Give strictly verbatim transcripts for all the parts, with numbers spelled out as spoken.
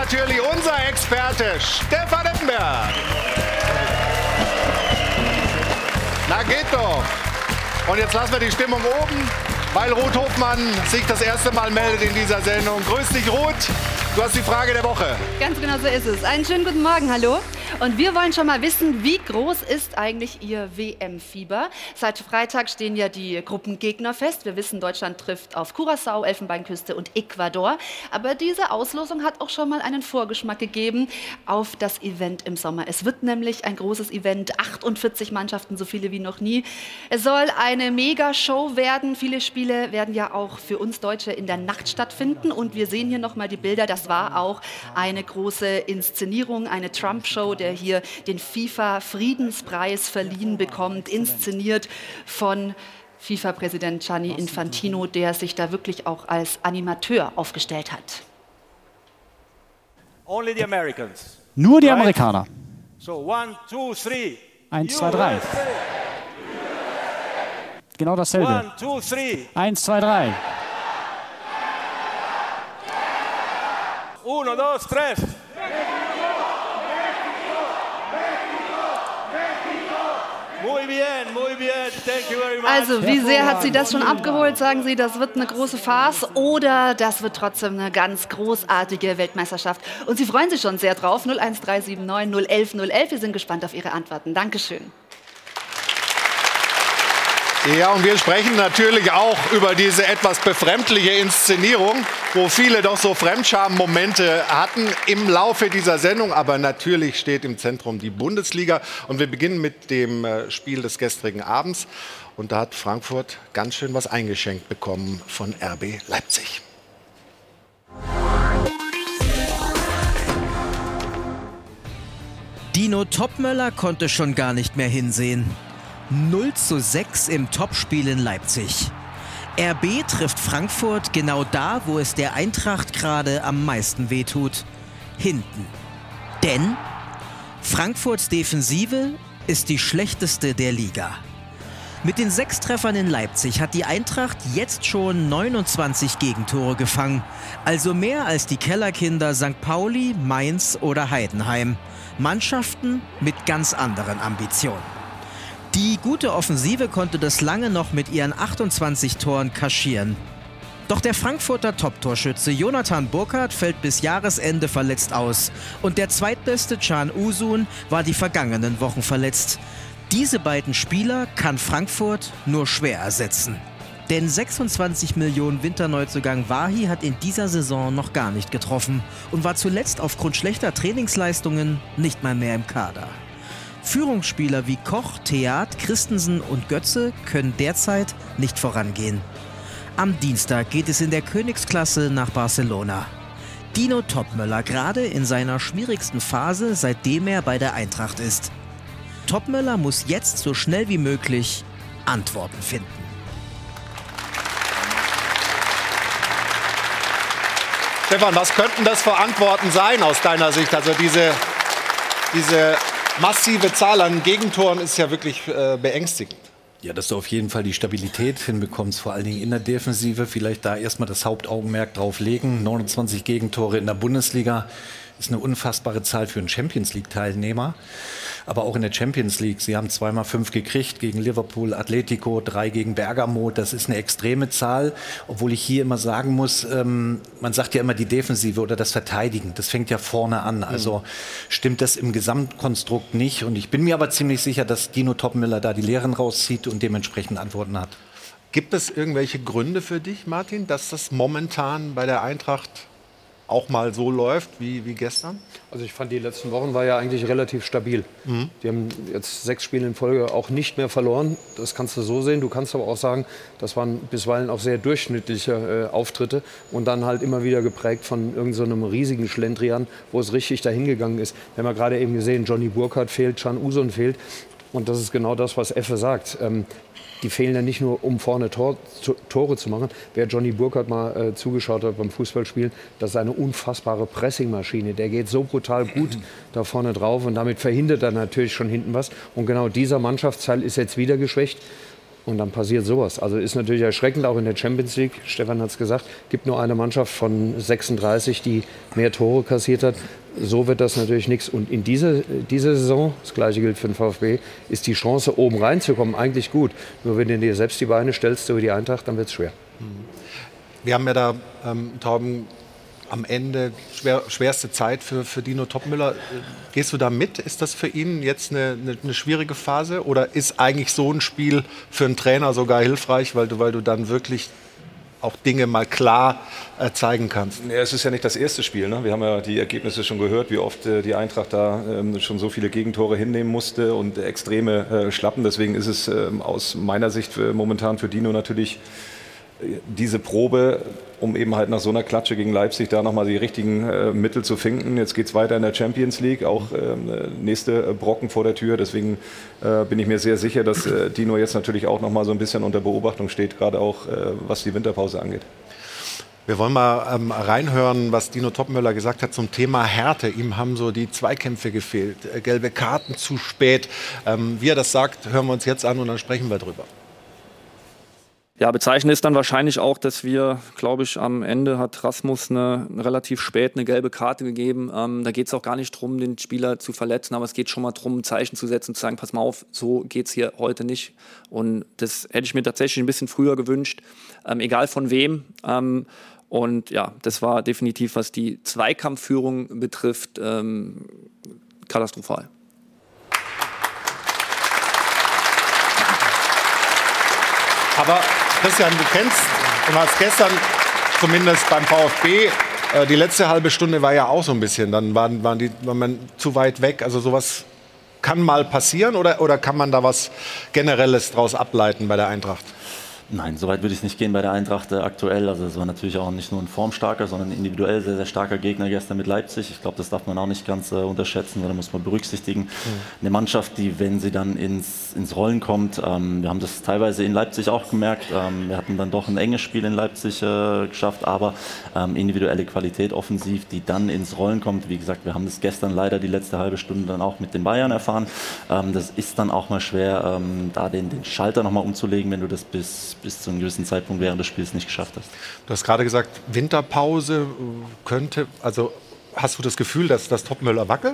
natürlich unser Experte Stefan Effenberg. Na geht doch. Und jetzt lassen wir die Stimmung oben, weil Ruth Hofmann sich das erste Mal meldet in dieser Sendung. Grüß dich, Ruth. Du hast die Frage der Woche. Ganz genau so ist es. Einen schönen guten Morgen, hallo. Und wir wollen schon mal wissen, wie groß ist eigentlich Ihr W M-Fieber? Seit Freitag stehen ja die Gruppengegner fest. Wir wissen, Deutschland trifft auf Curaçao, Elfenbeinküste und Ecuador. Aber diese Auslosung hat auch schon mal einen Vorgeschmack gegeben auf das Event im Sommer. Es wird nämlich ein großes Event, achtundvierzig Mannschaften, so viele wie noch nie. Es soll eine Mega-Show werden. Viele Spiele werden ja auch für uns Deutsche in der Nacht stattfinden. Und wir sehen hier nochmal die Bilder. Das war auch eine große Inszenierung, eine Trump-Show, der hier den FIFA-Friedenspreis verliehen bekommt, inszeniert von FIFA-Präsident Gianni Infantino, der sich da wirklich auch als Animateur aufgestellt hat. Only the Americans. Nur die Amerikaner. So one, two, three. Eins, zwei, drei. Genau dasselbe. One, two, three. Eins, zwei, drei. Uno, dos, tres. Muy bien, muy bien. Thank you very much. Also, wie sehr hat Sie das schon abgeholt? Sagen Sie, das wird eine große Farce oder das wird trotzdem eine ganz großartige Weltmeisterschaft? Und Sie freuen sich schon sehr drauf. null eins drei sieben neun null eins null eins. Wir sind gespannt auf Ihre Antworten. Dankeschön. Ja, und wir sprechen natürlich auch über diese etwas befremdliche Inszenierung, wo viele doch so Fremdscham-Momente hatten im Laufe dieser Sendung. Aber natürlich steht im Zentrum die Bundesliga. Und wir beginnen mit dem Spiel des gestrigen Abends. Und da hat Frankfurt ganz schön was eingeschenkt bekommen von R B Leipzig. Dino Topmöller konnte schon gar nicht mehr hinsehen. null zu sechs im Topspiel in Leipzig. R B trifft Frankfurt genau da, wo es der Eintracht gerade am meisten wehtut. Hinten. Denn Frankfurts Defensive ist die schlechteste der Liga. Mit den sechs Treffern in Leipzig hat die Eintracht jetzt schon neunundzwanzig Gegentore gefangen. Also mehr als die Kellerkinder Sankt Pauli, Mainz oder Heidenheim. Mannschaften mit ganz anderen Ambitionen. Die gute Offensive konnte das lange noch mit ihren achtundzwanzig Toren kaschieren. Doch der Frankfurter Top-Torschütze Jonathan Burkardt fällt bis Jahresende verletzt aus. Und der zweitbeste Can Uzun war die vergangenen Wochen verletzt. Diese beiden Spieler kann Frankfurt nur schwer ersetzen. Denn sechsundzwanzig Millionen Winterneuzugang Wahi hat in dieser Saison noch gar nicht getroffen und war zuletzt aufgrund schlechter Trainingsleistungen nicht mal mehr im Kader. Führungsspieler wie Koch, Theat, Christensen und Götze können derzeit nicht vorangehen. Am Dienstag geht es in der Königsklasse nach Barcelona. Dino Topmöller gerade in seiner schwierigsten Phase, seitdem er bei der Eintracht ist. Topmöller muss jetzt so schnell wie möglich Antworten finden. Stefan, was könnten das für Antworten sein aus deiner Sicht? Also diese, diese massive Zahl an Gegentoren ist ja wirklich äh, beängstigend. Ja, dass du auf jeden Fall die Stabilität hinbekommst, vor allen Dingen in der Defensive. Vielleicht da erstmal das Hauptaugenmerk drauf legen. neunundzwanzig Gegentore in der Bundesliga ist eine unfassbare Zahl für einen Champions-League-Teilnehmer. Aber auch in der Champions League. Sie haben zweimal fünf gekriegt gegen Liverpool, Atletico, drei gegen Bergamo. Das ist eine extreme Zahl. Obwohl ich hier immer sagen muss, ähm, man sagt ja immer die Defensive oder das Verteidigen. Das fängt ja vorne an. Also stimmt das im Gesamtkonstrukt nicht. Und ich bin mir aber ziemlich sicher, dass Dino Topmöller da die Lehren rauszieht und dementsprechend Antworten hat. Gibt es irgendwelche Gründe für dich, Martin, dass das momentan bei der Eintracht auch mal so läuft wie, wie gestern? Also ich fand, die letzten Wochen war ja eigentlich relativ stabil. Mhm. Die haben jetzt sechs Spiele in Folge auch nicht mehr verloren. Das kannst du so sehen. Du kannst aber auch sagen, das waren bisweilen auch sehr durchschnittliche äh, Auftritte und dann halt immer wieder geprägt von irgendeinem so riesigen Schlendrian, wo es richtig dahin gegangen ist. Wir haben ja gerade eben gesehen, Johnny Burkardt fehlt, Can Uzun fehlt. Und das ist genau das, was Effe sagt. Ähm, Die fehlen ja nicht nur, um vorne Tor, zu, Tore zu machen. Wer Johnny Burkardt mal äh, zugeschaut hat beim Fußballspielen, das ist eine unfassbare Pressingmaschine. Der geht so brutal gut da vorne drauf und damit verhindert er natürlich schon hinten was. Und genau dieser Mannschaftsteil ist jetzt wieder geschwächt. Und dann passiert sowas. Also ist natürlich erschreckend, auch in der Champions League. Stefan hat es gesagt, gibt nur eine Mannschaft von sechsunddreißig, die mehr Tore kassiert hat. So wird das natürlich nichts. Und in dieser diese Saison, das Gleiche gilt für den VfB, ist die Chance, oben reinzukommen, eigentlich gut. Nur wenn du dir selbst die Beine stellst über die Eintracht, dann wird es schwer. Wir haben ja da, ähm, Torben, am Ende schwer, schwerste Zeit für, für Dino Toppmöller. Gehst du da mit? Ist das für ihn jetzt eine, eine, eine schwierige Phase? Oder ist eigentlich so ein Spiel für einen Trainer sogar hilfreich, weil du, weil du dann wirklich auch Dinge mal klar äh, zeigen kannst? Ja, es ist ja nicht das erste Spiel. Ne? Wir haben ja die Ergebnisse schon gehört, wie oft äh, die Eintracht da ähm, schon so viele Gegentore hinnehmen musste und extreme äh, Schlappen. Deswegen ist es äh, aus meiner Sicht äh, momentan für Dino natürlich diese Probe, um eben halt nach so einer Klatsche gegen Leipzig da nochmal die richtigen äh, Mittel zu finden. Jetzt geht es weiter in der Champions League, auch äh, nächste Brocken vor der Tür. Deswegen äh, bin ich mir sehr sicher, dass äh, Dino jetzt natürlich auch nochmal so ein bisschen unter Beobachtung steht, gerade auch äh, was die Winterpause angeht. Wir wollen mal ähm, reinhören, was Dino Toppmöller gesagt hat zum Thema Härte. Ihm haben so die Zweikämpfe gefehlt, äh, gelbe Karten zu spät. Ähm, wie er das sagt, hören wir uns jetzt an und dann sprechen wir drüber. Ja, bezeichnend ist dann wahrscheinlich auch, dass wir, glaube ich, am Ende hat Rasmus eine, eine relativ spät eine gelbe Karte gegeben. Ähm, da geht es auch gar nicht darum, den Spieler zu verletzen, aber es geht schon mal darum, ein Zeichen zu setzen, zu sagen, pass mal auf, so geht es hier heute nicht. Und das hätte ich mir tatsächlich ein bisschen früher gewünscht, ähm, egal von wem. Ähm, und ja, das war definitiv, was die Zweikampfführung betrifft, ähm, katastrophal. Aber Christian, du kennst, du hast gestern zumindest beim VfB, äh, die letzte halbe Stunde war ja auch so ein bisschen, dann waren, waren die waren man zu weit weg. Also sowas kann mal passieren oder, oder kann man da was Generelles draus ableiten bei der Eintracht? Nein, so weit würde ich nicht gehen bei der Eintracht äh, aktuell. Also es war natürlich auch nicht nur ein formstarker, sondern individuell sehr, sehr starker Gegner gestern mit Leipzig. Ich glaube, das darf man auch nicht ganz äh, unterschätzen, weil da muss man berücksichtigen. Mhm. Eine Mannschaft, die, wenn sie dann ins, ins Rollen kommt, ähm, wir haben das teilweise in Leipzig auch gemerkt, ähm, wir hatten dann doch ein enges Spiel in Leipzig äh, geschafft, aber ähm, individuelle Qualität offensiv, die dann ins Rollen kommt. Wie gesagt, wir haben das gestern leider die letzte halbe Stunde dann auch mit den Bayern erfahren. Ähm, das ist dann auch mal schwer, ähm, da den, den Schalter nochmal umzulegen, wenn du das bis bis zu einem gewissen Zeitpunkt während des Spiels nicht geschafft hast. Du hast gerade gesagt, Winterpause könnte, also hast du das Gefühl, dass das Toppmöller wackelt?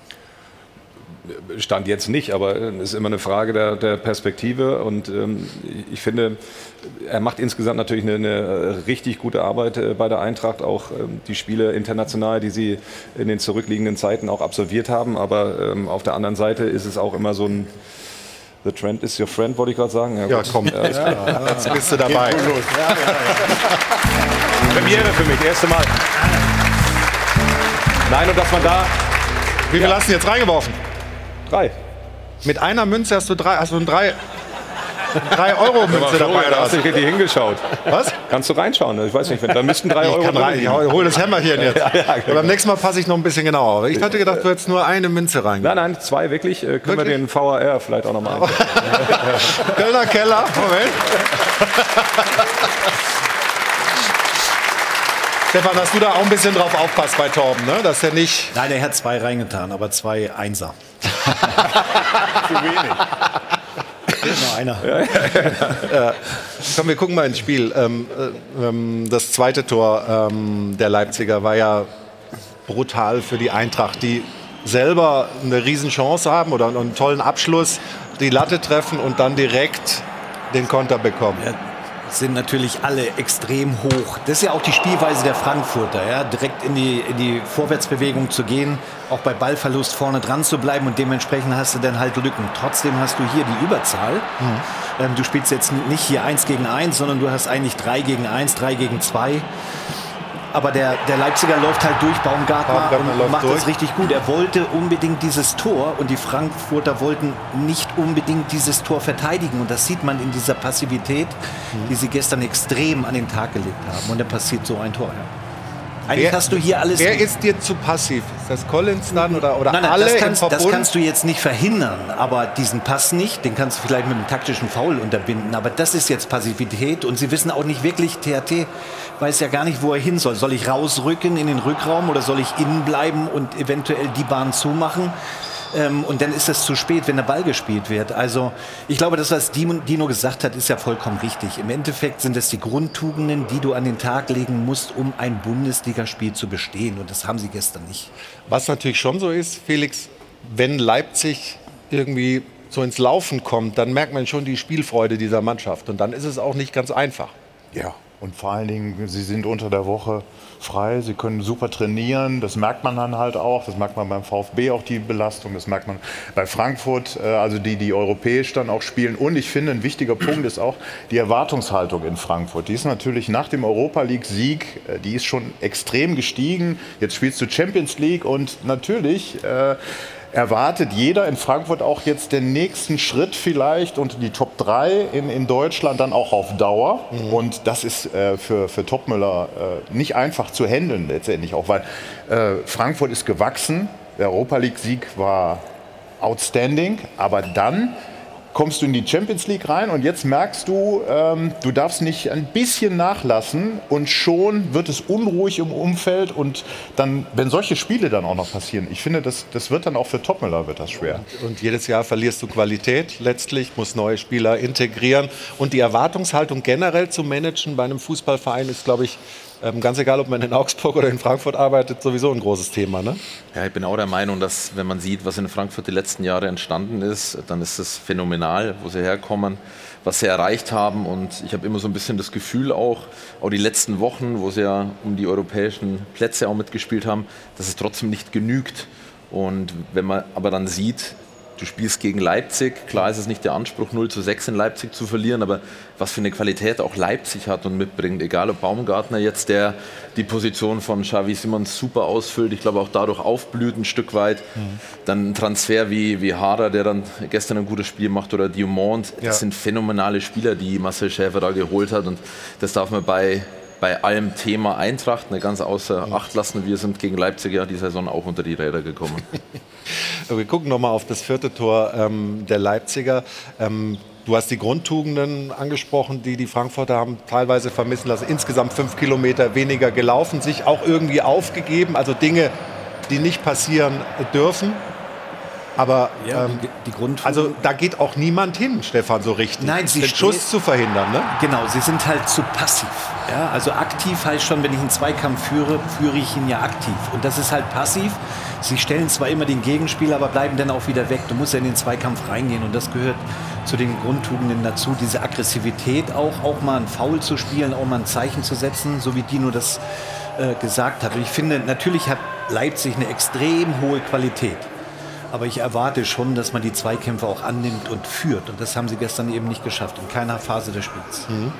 Stand jetzt nicht, aber es ist immer eine Frage der, der Perspektive und ähm, ich finde, er macht insgesamt natürlich eine, eine richtig gute Arbeit äh, bei der Eintracht, auch ähm, die Spiele international, die sie in den zurückliegenden Zeiten auch absolviert haben, aber ähm, auf der anderen Seite ist es auch immer so ein The trend is your friend, wollte ich gerade sagen. Ja, ja komm, ja, ja, jetzt bist du dabei. Ja, ja, ja. Premiere für mich, erste Mal. Nein, und dass man da... Wie viel ja. hast du jetzt reingeworfen? Drei. Mit einer Münze hast du drei, hast du ein drei... drei Euro Münze dabei. Da hast du richtig hingeschaut. Was? Kannst du reinschauen? Ich weiß nicht, da müssten drei ich Euro kann rein, Ich hole das Hämmerchen jetzt. Ja, ja, genau. Beim nächsten Mal passe ich noch ein bisschen genauer. Ich hatte gedacht, du hättest nur eine Münze rein. Nein, nein, zwei wirklich. Können wirklich? wir den V A R vielleicht auch noch mal einstellen. Kölner Keller, Moment. Stefan, hast du da auch ein bisschen drauf aufpasst bei Torben, ne? Dass er nicht... Nein, er hat zwei reingetan, aber zwei Einser. Zu wenig. Nur einer. Ja, ja, ja. Ja. Komm, wir gucken mal ins Spiel. Ähm, ähm, das zweite Tor ähm, der Leipziger war ja brutal für die Eintracht, die selber eine Riesenchance haben oder einen tollen Abschluss, die Latte treffen und dann direkt den Konter bekommen. Ja, sind natürlich alle extrem hoch. Das ist ja auch die Spielweise der Frankfurter, ja? Direkt in die, in die Vorwärtsbewegung zu gehen, auch bei Ballverlust vorne dran zu bleiben und dementsprechend hast du dann halt Lücken. Trotzdem hast du hier die Überzahl. Mhm. Ähm, du spielst jetzt nicht hier eins gegen eins, sondern du hast eigentlich drei gegen eins, drei gegen zwei. Aber der, der Leipziger läuft halt durch, Baumgartner, Baumgartner und macht durch. Das richtig gut. Er wollte unbedingt dieses Tor und die Frankfurter wollten nicht unbedingt dieses Tor verteidigen. Und das sieht man in dieser Passivität, mhm. die sie gestern extrem an den Tag gelegt haben. Und dann passiert so ein Tor. Ja. Eigentlich wer, hast du hier alles... Wer ist dir zu passiv? Ist das Collins dann oder, oder nein, nein, alle das kannst, im das kannst du jetzt nicht verhindern. Aber diesen Pass nicht, den kannst du vielleicht mit einem taktischen Foul unterbinden. Aber das ist jetzt Passivität. Und sie wissen auch nicht wirklich, T H T weiß ja gar nicht, wo er hin soll. Soll ich rausrücken in den Rückraum oder soll ich innen bleiben und eventuell die Bahn zumachen? Ähm, und dann ist es zu spät, wenn der Ball gespielt wird. Also ich glaube, das, was Dino gesagt hat, ist ja vollkommen richtig. Im Endeffekt sind es die Grundtugenden, die du an den Tag legen musst, um ein Bundesligaspiel zu bestehen. Und das haben sie gestern nicht. Was natürlich schon so ist, Felix, wenn Leipzig irgendwie so ins Laufen kommt, dann merkt man schon die Spielfreude dieser Mannschaft. Und dann ist es auch nicht ganz einfach. Ja, und vor allen Dingen, sie sind unter der Woche frei, sie können super trainieren, das merkt man dann halt auch, das merkt man beim VfB auch, die Belastung, das merkt man bei Frankfurt, also die, die europäisch dann auch spielen. Und ich finde, ein wichtiger Punkt ist auch die Erwartungshaltung in Frankfurt. Die ist natürlich nach dem Europa-League-Sieg, die ist schon extrem gestiegen. Jetzt spielst du Champions League und natürlich äh, erwartet jeder in Frankfurt auch jetzt den nächsten Schritt vielleicht und die Top drei in, in Deutschland dann auch auf Dauer. Mhm. Und das ist äh, für, für Topmöller äh, nicht einfach zu handeln letztendlich auch, weil äh, Frankfurt ist gewachsen, der Europa-League-Sieg war outstanding, aber dann kommst du in die Champions League rein und jetzt merkst du, ähm, du darfst nicht ein bisschen nachlassen und schon wird es unruhig im Umfeld und dann, wenn solche Spiele dann auch noch passieren, ich finde, das, das wird dann auch für Topmöller wird das schwer. Und, und jedes Jahr verlierst du Qualität letztlich, musst neue Spieler integrieren und die Erwartungshaltung generell zu managen bei einem Fußballverein ist, glaube ich, ganz egal, ob man in Augsburg oder in Frankfurt arbeitet, sowieso ein großes Thema, ne? Ja, ich bin auch der Meinung, dass wenn man sieht, was in Frankfurt die letzten Jahre entstanden ist, dann ist es phänomenal, wo sie herkommen, was sie erreicht haben. Und ich habe immer so ein bisschen das Gefühl auch, auch die letzten Wochen, wo sie ja um die europäischen Plätze auch mitgespielt haben, dass es trotzdem nicht genügt. Und wenn man aber dann sieht, du spielst gegen Leipzig, klar ist es nicht der Anspruch, null zu sechs in Leipzig zu verlieren, aber was für eine Qualität auch Leipzig hat und mitbringt, egal ob Baumgartner jetzt, der die Position von Xavi Simons super ausfüllt, ich glaube auch dadurch aufblüht ein Stück weit, mhm. dann ein Transfer wie, wie Hader, der dann gestern ein gutes Spiel macht, oder Diomond, das ja. sind phänomenale Spieler, die Marcel Schäfer da geholt hat und das darf man bei bei allem Thema Eintracht, ne, ganz außer Acht lassen, wir sind gegen Leipzig ja die Saison auch unter die Räder gekommen. Wir gucken nochmal auf das vierte Tor ähm, der Leipziger. Ähm, du hast die Grundtugenden angesprochen, die die Frankfurter haben teilweise vermissen lassen. Insgesamt fünf Kilometer weniger gelaufen, sich auch irgendwie aufgegeben. Also Dinge, die nicht passieren dürfen. Aber ja, ähm, die, die Grundtugend, also da geht auch niemand hin, Stefan, so richtig. Nein, sie den Schuss zu verhindern, ne? Genau, sie sind halt zu passiv. Ja, also aktiv heißt schon, wenn ich einen Zweikampf führe, führe ich ihn ja aktiv. Und das ist halt passiv. Sie stellen zwar immer den Gegenspieler, aber bleiben dann auch wieder weg. Du musst ja in den Zweikampf reingehen und das gehört zu den Grundtugenden dazu. Diese Aggressivität auch, auch mal einen Foul zu spielen, auch mal ein Zeichen zu setzen, so wie Dino das äh, gesagt hat. Und ich finde, natürlich hat Leipzig eine extrem hohe Qualität. Aber ich erwarte schon, dass man die Zweikämpfe auch annimmt und führt. Und das haben sie gestern eben nicht geschafft, in keiner Phase des Spiels. Mhm.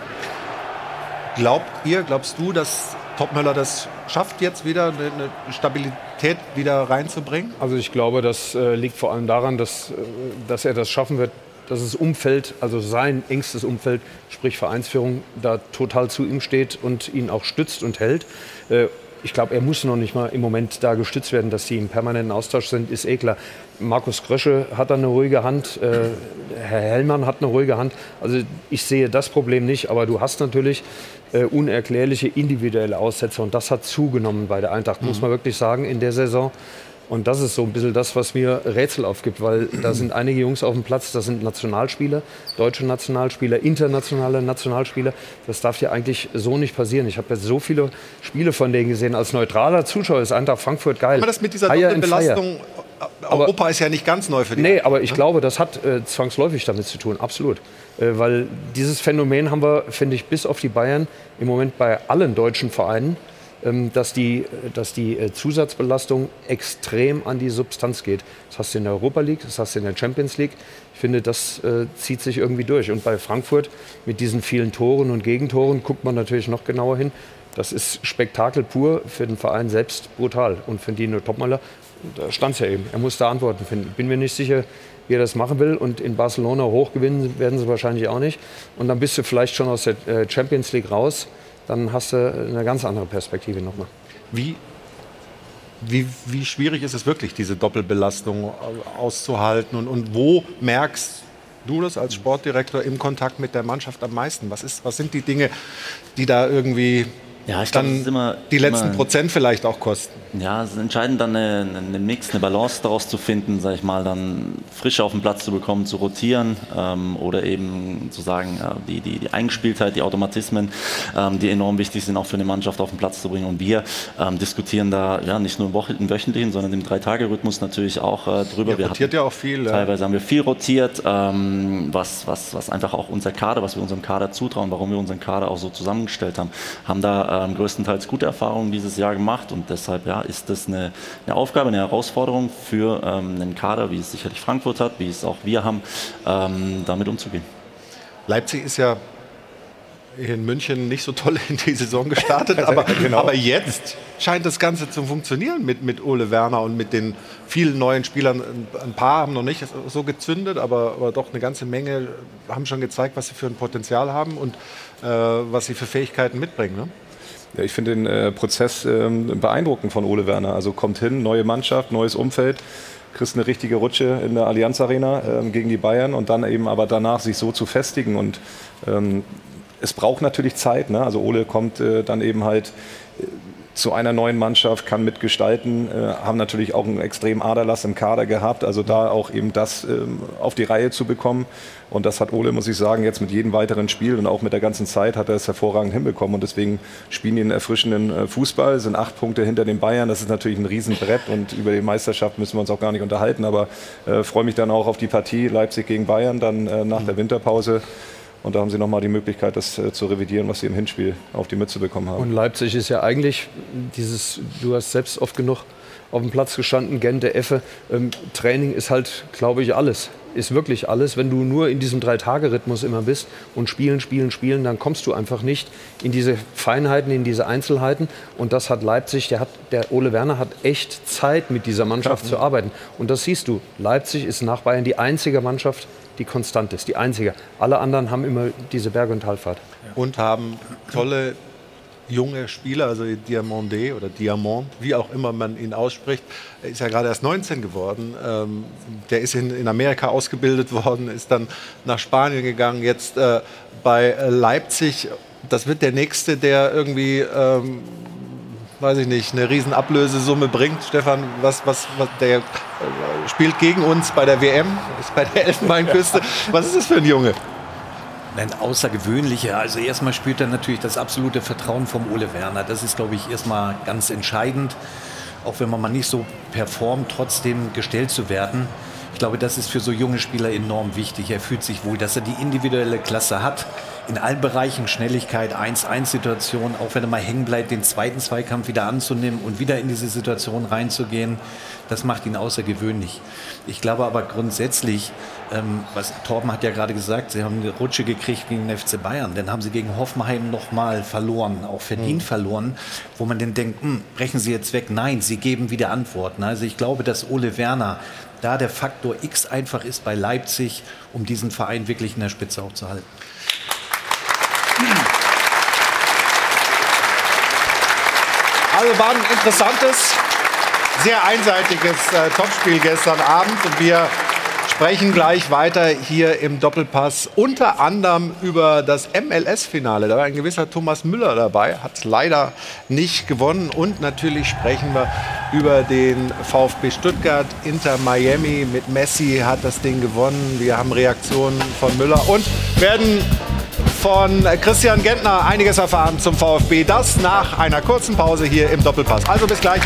Glaubt ihr, glaubst du, dass Topmöller das schafft, jetzt wieder eine Stabilität wieder reinzubringen? Also ich glaube, das äh, liegt vor allem daran, dass, äh, dass er das schaffen wird, dass das Umfeld, also sein engstes Umfeld, sprich Vereinsführung, da total zu ihm steht und ihn auch stützt und hält. Äh, Ich glaube, er muss noch nicht mal im Moment da gestützt werden, dass sie im permanenten Austausch sind, ist eh klar. Markus Krösche hat da eine ruhige Hand, äh, Herr Hellmann hat eine ruhige Hand. Also ich sehe das Problem nicht, aber du hast natürlich äh, unerklärliche individuelle Aussetzer und das hat zugenommen bei der Eintracht, mhm. muss man wirklich sagen, in der Saison. Und das ist so ein bisschen das, was mir Rätsel aufgibt, weil da sind einige Jungs auf dem Platz, das sind Nationalspieler, deutsche Nationalspieler, internationale Nationalspieler. Das darf ja eigentlich so nicht passieren. Ich habe jetzt so viele Spiele von denen gesehen. Als neutraler Zuschauer ist Eintracht Frankfurt geil. Aber das mit dieser Doppelbelastung, Europa ist ja nicht ganz neu für die. Nee, aber ich glaube, das hat äh, zwangsläufig damit zu tun, absolut. Äh, weil dieses Phänomen haben wir, finde ich, bis auf die Bayern im Moment bei allen deutschen Vereinen, dass die, dass die Zusatzbelastung extrem an die Substanz geht. Das hast du in der Europa League, das hast du in der Champions League. Ich finde, das äh, zieht sich irgendwie durch. Und bei Frankfurt mit diesen vielen Toren und Gegentoren guckt man natürlich noch genauer hin. Das ist Spektakel pur, für den Verein selbst brutal. Und für Dino Topmöller, da stand es ja eben, er muss da Antworten finden. Ich bin mir nicht sicher, wie er das machen will. Und in Barcelona hochgewinnen werden sie wahrscheinlich auch nicht. Und dann bist du vielleicht schon aus der äh, Champions League raus. Dann hast du eine ganz andere Perspektive nochmal. Wie, wie, wie schwierig ist es wirklich, diese Doppelbelastung auszuhalten? Und, und wo merkst du das als Sportdirektor im Kontakt mit der Mannschaft am meisten? Was, ist, was sind die Dinge, die da irgendwie Ja, ich glaub, dann das ist immer, die letzten immer, Prozent vielleicht auch kosten. Ja, es ist entscheidend, dann eine, eine Mix, eine Balance daraus zu finden, sag ich mal, dann Frische auf den Platz zu bekommen, zu rotieren ähm, oder eben zu sagen, ja, die, die, die Eingespieltheit, die Automatismen, ähm, die enorm wichtig sind, auch für eine Mannschaft auf den Platz zu bringen. Und wir ähm, diskutieren da ja nicht nur im, Wochen-, im wöchentlichen, sondern im Drei-Tage-Rhythmus natürlich auch äh, drüber. Ihr rotiert ja auch viel. Teilweise ja. haben wir viel rotiert, ähm, was, was, was einfach auch unser Kader, was wir unserem Kader zutrauen, warum wir unseren Kader auch so zusammengestellt haben, haben da ähm, größtenteils gute Erfahrungen dieses Jahr gemacht und deshalb ja, ist das eine, eine Aufgabe, eine Herausforderung für ähm, einen Kader, wie es sicherlich Frankfurt hat, wie es auch wir haben, ähm, damit umzugehen. Leipzig ist ja hier in München nicht so toll in die Saison gestartet, aber, genau. aber jetzt scheint das Ganze zu funktionieren mit, mit Ole Werner und mit den vielen neuen Spielern. Ein paar haben noch nicht so gezündet, aber, aber doch eine ganze Menge haben schon gezeigt, was sie für ein Potenzial haben und äh, was sie für Fähigkeiten mitbringen. Ne? Ja, ich finde den äh, Prozess ähm, beeindruckend von Ole Werner. Also kommt hin, neue Mannschaft, neues Umfeld, kriegst eine richtige Rutsche in der Allianz Arena ähm, gegen die Bayern und dann eben aber danach sich so zu festigen. Und ähm, es braucht natürlich Zeit. Ne? Also Ole kommt äh, dann eben halt äh, zu einer neuen Mannschaft, kann mitgestalten, äh, haben natürlich auch einen extremen Aderlass im Kader gehabt. Also da auch eben das ähm, auf die Reihe zu bekommen. Und das hat Ole, muss ich sagen, jetzt mit jedem weiteren Spiel und auch mit der ganzen Zeit hat er es hervorragend hinbekommen. Und deswegen spielen die einen erfrischenden Fußball, sind acht Punkte hinter den Bayern. Das ist natürlich ein Riesenbrett und über die Meisterschaft müssen wir uns auch gar nicht unterhalten. Aber äh, freue mich dann auch auf die Partie Leipzig gegen Bayern, dann äh, nach der Winterpause. Und da haben sie nochmal die Möglichkeit, das äh, zu revidieren, was sie im Hinspiel auf die Mütze bekommen haben. Und Leipzig ist ja eigentlich dieses, du hast selbst oft genug auf dem Platz gestanden, Gente, Effe. Ähm, Training ist halt, glaube ich, alles. Ist wirklich alles. Wenn du nur in diesem Drei-Tage-Rhythmus immer bist und spielen, spielen, spielen, dann kommst du einfach nicht in diese Feinheiten, in diese Einzelheiten. Und das hat Leipzig, der, hat, der Ole Werner hat echt Zeit, mit dieser Mannschaft ja. zu arbeiten. Und das siehst du. Leipzig ist nach Bayern die einzige Mannschaft, die konstant ist. Die einzige. Alle anderen haben immer diese Berg- und Talfahrt. Und haben tolle junge Spieler, also Diamandé oder Diamant, wie auch immer man ihn ausspricht, ist ja gerade erst neunzehn geworden. Ähm, der ist in, in Amerika ausgebildet worden, ist dann nach Spanien gegangen, jetzt äh, bei Leipzig. Das wird der Nächste, der irgendwie, ähm, weiß ich nicht, eine riesen Ablösesumme bringt. Stefan, was, was, was, der äh, spielt gegen uns bei der W M, ist bei der Elfenbeinküste. Was ist das für ein Junge? Ein außergewöhnlicher. Also erstmal spürt er natürlich das absolute Vertrauen vom Ole Werner. Das ist, glaube ich, erstmal ganz entscheidend. Auch wenn man mal nicht so performt, trotzdem gestellt zu werden. Ich glaube, das ist für so junge Spieler enorm wichtig. Er fühlt sich wohl, dass er die individuelle Klasse hat. In allen Bereichen Schnelligkeit, eins eins Situation, auch wenn er mal hängen bleibt, den zweiten Zweikampf wieder anzunehmen und wieder in diese Situation reinzugehen, das macht ihn außergewöhnlich. Ich glaube aber grundsätzlich, ähm, was Torben hat ja gerade gesagt, sie haben eine Rutsche gekriegt gegen den F C Bayern, dann haben sie gegen Hoffenheim nochmal verloren, auch verdient mhm. verloren, wo man dann denkt, mh, brechen sie jetzt weg? Nein, sie geben wieder Antworten. Also ich glaube, dass Ole Werner da der Faktor X einfach ist bei Leipzig, um diesen Verein wirklich in der Spitze auch zu halten. Also war ein interessantes, sehr einseitiges äh, Topspiel gestern Abend und wir sprechen gleich weiter hier im Doppelpass unter anderem über das M L S-Finale. Da war ein gewisser Thomas Müller dabei, hat leider nicht gewonnen und natürlich sprechen wir über den VfB Stuttgart, Inter Miami mit Messi hat das Ding gewonnen. Wir haben Reaktionen von Müller und werden von Christian Gentner einiges erfahren zum VfB. Das nach einer kurzen Pause hier im Doppelpass. Also bis gleich.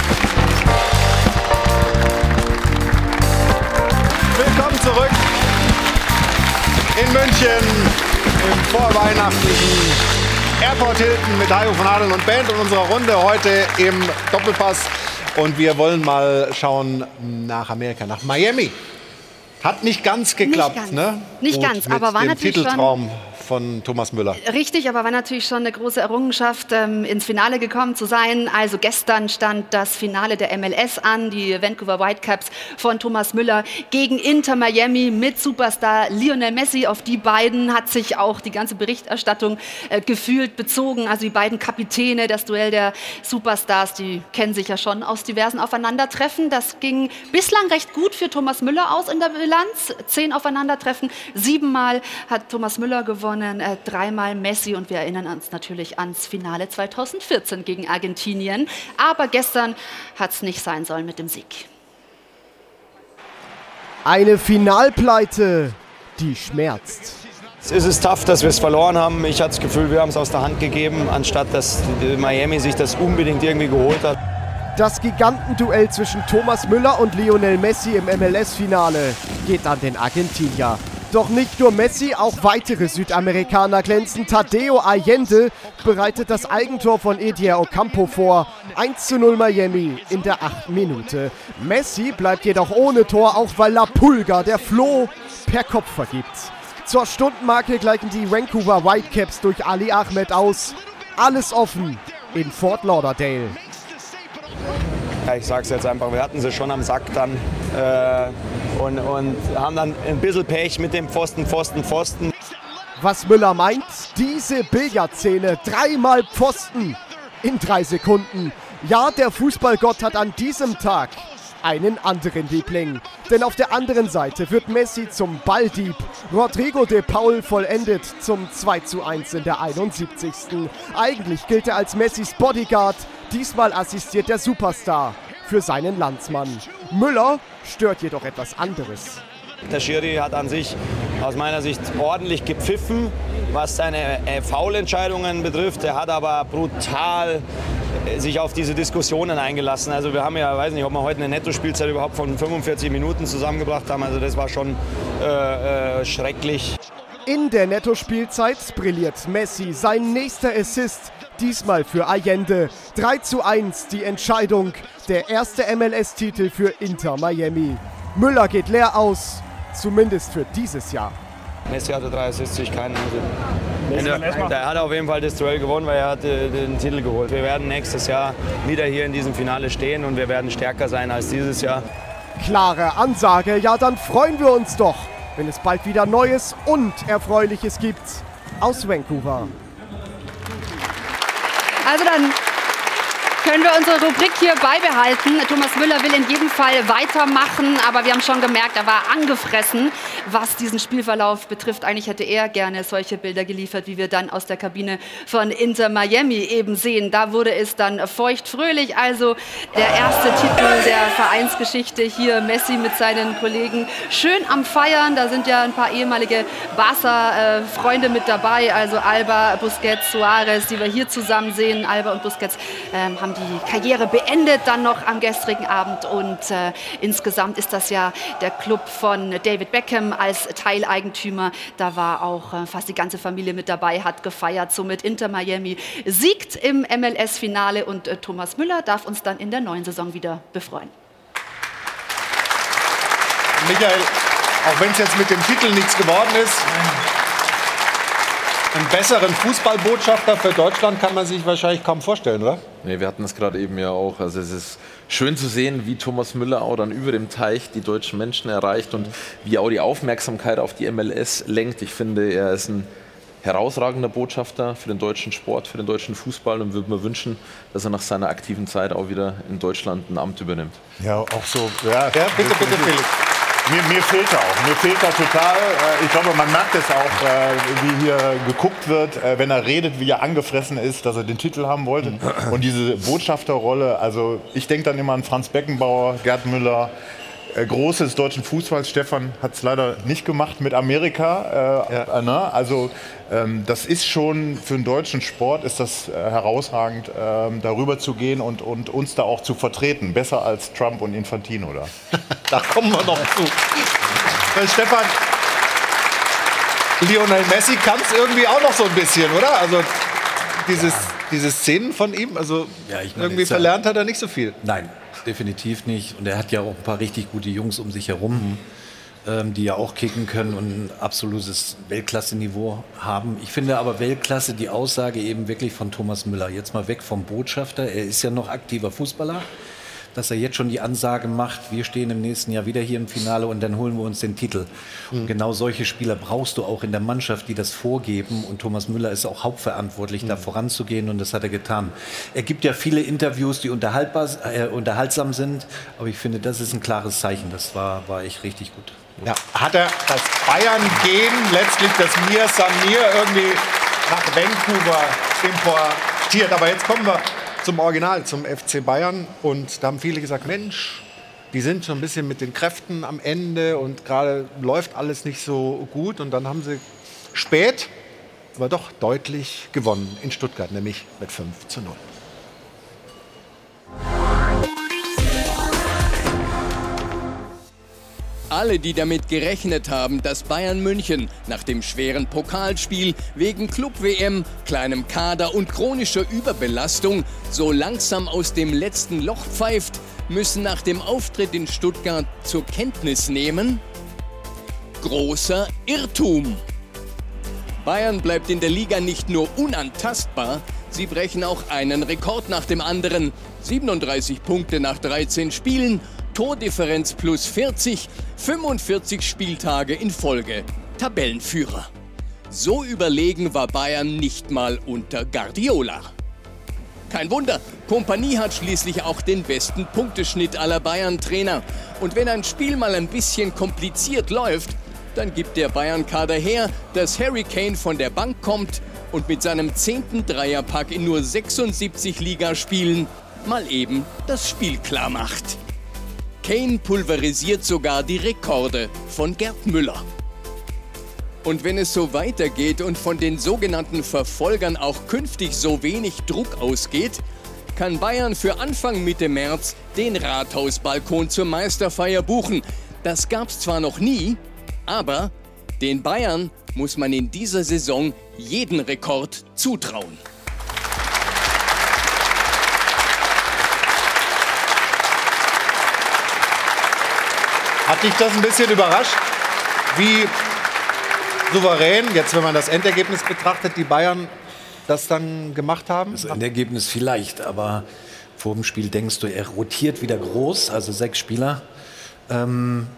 Willkommen zurück in München im vorweihnachtlichen Airport Hilton mit Hajo von Adel und Band und unserer Runde heute im Doppelpass. Und wir wollen mal schauen nach Amerika, nach Miami. Hat nicht ganz geklappt, nicht ganz, ne? Nicht ganz, mit aber war dem natürlich Titeltraum schon von Thomas Müller. Richtig, aber war natürlich schon eine große Errungenschaft, ähm, ins Finale gekommen zu sein. Also gestern stand das Finale der M L S an, die Vancouver Whitecaps von Thomas Müller gegen Inter Miami mit Superstar Lionel Messi. Auf die beiden hat sich auch die ganze Berichterstattung äh, gefühlt bezogen. Also die beiden Kapitäne, das Duell der Superstars, die kennen sich ja schon aus diversen Aufeinandertreffen. Das ging bislang recht gut für Thomas Müller aus in der Bilanz. Zehn Aufeinandertreffen, siebenmal hat Thomas Müller gewonnen. gewonnen, äh, dreimal Messi und wir erinnern uns natürlich ans Finale zweitausendvierzehn gegen Argentinien. Aber gestern hat es nicht sein sollen mit dem Sieg. Eine Finalpleite, die schmerzt. Es ist tough, dass wir es verloren haben. Ich hatte das Gefühl, wir haben es aus der Hand gegeben, anstatt dass Miami sich das unbedingt irgendwie geholt hat. Das Gigantenduell zwischen Thomas Müller und Lionel Messi im M L S-Finale geht an den Argentinier. Doch nicht nur Messi, auch weitere Südamerikaner glänzen. Tadeo Allende bereitet das Eigentor von Edier Ocampo vor. eins zu null Miami in der achten Minute. Messi bleibt jedoch ohne Tor, auch weil La Pulga, der Floh, per Kopf vergibt. Zur Stundenmarke gleichen die Vancouver Whitecaps durch Ali Ahmed aus. Alles offen in Fort Lauderdale. Ja, ich sag's jetzt einfach, wir hatten sie schon am Sack dann äh, und, und haben dann ein bisschen Pech mit dem Pfosten, Pfosten, Pfosten. Was Müller meint, diese Billardszene, dreimal Pfosten in drei Sekunden. Ja, der Fußballgott hat an diesem Tag einen anderen Liebling. Denn auf der anderen Seite wird Messi zum Balldieb. Rodrigo de Paul vollendet zum zwei zu eins in der einundsiebzigsten Eigentlich gilt er als Messis Bodyguard. Diesmal assistiert der Superstar für seinen Landsmann. Müller stört jedoch etwas anderes. Der Schiri hat an sich aus meiner Sicht ordentlich gepfiffen, was seine äh, Foulentscheidungen betrifft. Er hat aber brutal äh, sich auf diese Diskussionen eingelassen. Also wir haben ja, weiß nicht, ob wir heute eine Nettospielzeit überhaupt von fünfundvierzig Minuten zusammengebracht haben. Also das war schon äh, äh, schrecklich. In der Nettospielzeit brilliert Messi, sein nächster Assist, diesmal für Allende. drei zu eins die Entscheidung, der erste M L S-Titel für Inter Miami. Müller geht leer aus, zumindest für dieses Jahr. Messi hatte drei Assists, ich keinen. Er hat auf jeden Fall das Duell gewonnen, weil er hat den Titel geholt. Wir werden nächstes Jahr wieder hier in diesem Finale stehen und wir werden stärker sein als dieses Jahr. Klare Ansage, ja dann freuen wir uns doch, wenn es bald wieder Neues und Erfreuliches gibt aus Vancouver. Also dann können wir unsere Rubrik hier beibehalten. Thomas Müller will in jedem Fall weitermachen, aber wir haben schon gemerkt, er war angefressen, was diesen Spielverlauf betrifft. Eigentlich hätte er gerne solche Bilder geliefert, wie wir dann aus der Kabine von Inter Miami eben sehen. Da wurde es dann feuchtfröhlich, also der erste Titel der Vereinsgeschichte hier, Messi mit seinen Kollegen schön am Feiern. Da sind ja ein paar ehemalige Barca-Freunde mit dabei, also Alba, Busquets, Suarez, die wir hier zusammen sehen. Alba und Busquets ähm, haben die Karriere beendet dann noch am gestrigen Abend und äh, insgesamt ist das ja der Club von David Beckham als Teileigentümer. Da war auch äh, fast die ganze Familie mit dabei, hat gefeiert. Somit Inter Miami siegt im M L S-Finale und äh, Thomas Müller darf uns dann in der neuen Saison wieder befreuen. Michael, auch wenn es jetzt mit dem Titel nichts geworden ist, einen besseren Fußballbotschafter für Deutschland kann man sich wahrscheinlich kaum vorstellen, oder? Nee, wir hatten das gerade eben ja auch. Also es ist schön zu sehen, wie Thomas Müller auch dann über dem Teich die deutschen Menschen erreicht und wie er auch die Aufmerksamkeit auf die M L S lenkt. Ich finde, er ist ein herausragender Botschafter für den deutschen Sport, für den deutschen Fußball und würde mir wünschen, dass er nach seiner aktiven Zeit auch wieder in Deutschland ein Amt übernimmt. Ja, auch so. Ja, ja bitte, bitte, Felix. Mir, mir fehlt er auch. Mir fehlt er total. Ich glaube, man merkt es auch, wie hier geguckt wird, wenn er redet, wie er angefressen ist, dass er den Titel haben wollte. Und diese Botschafterrolle, also ich denke dann immer an Franz Beckenbauer, Gerd Müller, Große des deutschen Fußballs. Stefan hat es leider nicht gemacht mit Amerika. Äh, ja. ne? Also ähm, das ist schon für den deutschen Sport ist das äh, herausragend, ähm, darüber zu gehen und, und uns da auch zu vertreten. Besser als Trump und Infantino da. Da kommen wir noch zu. Äh, Stefan, Lionel Messi kann es irgendwie auch noch so ein bisschen, oder? Also dieses, ja. diese Szenen von ihm, also ja, ich meine, irgendwie verlernt hat er nicht so viel. Nein. Definitiv nicht. Und er hat ja auch ein paar richtig gute Jungs um sich herum, mhm. ähm, die ja auch kicken können und ein absolutes Weltklasse-Niveau haben. Ich finde aber Weltklasse die Aussage eben wirklich von Thomas Müller. Jetzt mal weg vom Botschafter. Er ist ja noch aktiver Fußballer. dass er jetzt schon die Ansage macht, wir stehen im nächsten Jahr wieder hier im Finale und dann holen wir uns den Titel. Mhm. Und genau solche Spieler brauchst du auch in der Mannschaft, die das vorgeben. Und Thomas Müller ist auch hauptverantwortlich, mhm. da voranzugehen und das hat er getan. Er gibt ja viele Interviews, die unterhaltbar, äh, unterhaltsam sind, aber ich finde, das ist ein klares Zeichen. Das war, war echt richtig gut. Ja, hat er das Bayern-Gen, letztlich das Mir Samir irgendwie nach Vancouver importiert. Aber jetzt kommen wir zum Original, zum F C Bayern. Und da haben viele gesagt, Mensch, die sind schon ein bisschen mit den Kräften am Ende und gerade läuft alles nicht so gut. Und dann haben sie spät, aber doch deutlich gewonnen in Stuttgart, nämlich mit fünf zu null. Alle, die damit gerechnet haben, dass Bayern München nach dem schweren Pokalspiel wegen Club-W M, kleinem Kader und chronischer Überbelastung so langsam aus dem letzten Loch pfeift, müssen nach dem Auftritt in Stuttgart zur Kenntnis nehmen: großer Irrtum. Bayern bleibt in der Liga nicht nur unantastbar, sie brechen auch einen Rekord nach dem anderen. siebenunddreißig Punkte nach dreizehn Spielen, Tordifferenz plus vierzig, fünfundvierzig Spieltage in Folge. Tabellenführer. So überlegen war Bayern nicht mal unter Guardiola. Kein Wunder, Kompanie hat schließlich auch den besten Punkteschnitt aller Bayern-Trainer. Und wenn ein Spiel mal ein bisschen kompliziert läuft, dann gibt der Bayern-Kader her, dass Harry Kane von der Bank kommt und mit seinem zehnten Dreierpack in nur sechsundsiebzig Ligaspielen mal eben das Spiel klar macht. Kane pulverisiert sogar die Rekorde von Gerd Müller. Und wenn es so weitergeht und von den sogenannten Verfolgern auch künftig so wenig Druck ausgeht, kann Bayern für Anfang Mitte März den Rathausbalkon zur Meisterfeier buchen. Das gab's zwar noch nie, aber den Bayern muss man in dieser Saison jeden Rekord zutrauen. Hat dich das ein bisschen überrascht, wie souverän, jetzt wenn man das Endergebnis betrachtet, die Bayern das dann gemacht haben? Das Endergebnis vielleicht, aber vor dem Spiel denkst du, er rotiert wieder groß, also sechs Spieler. Ähm,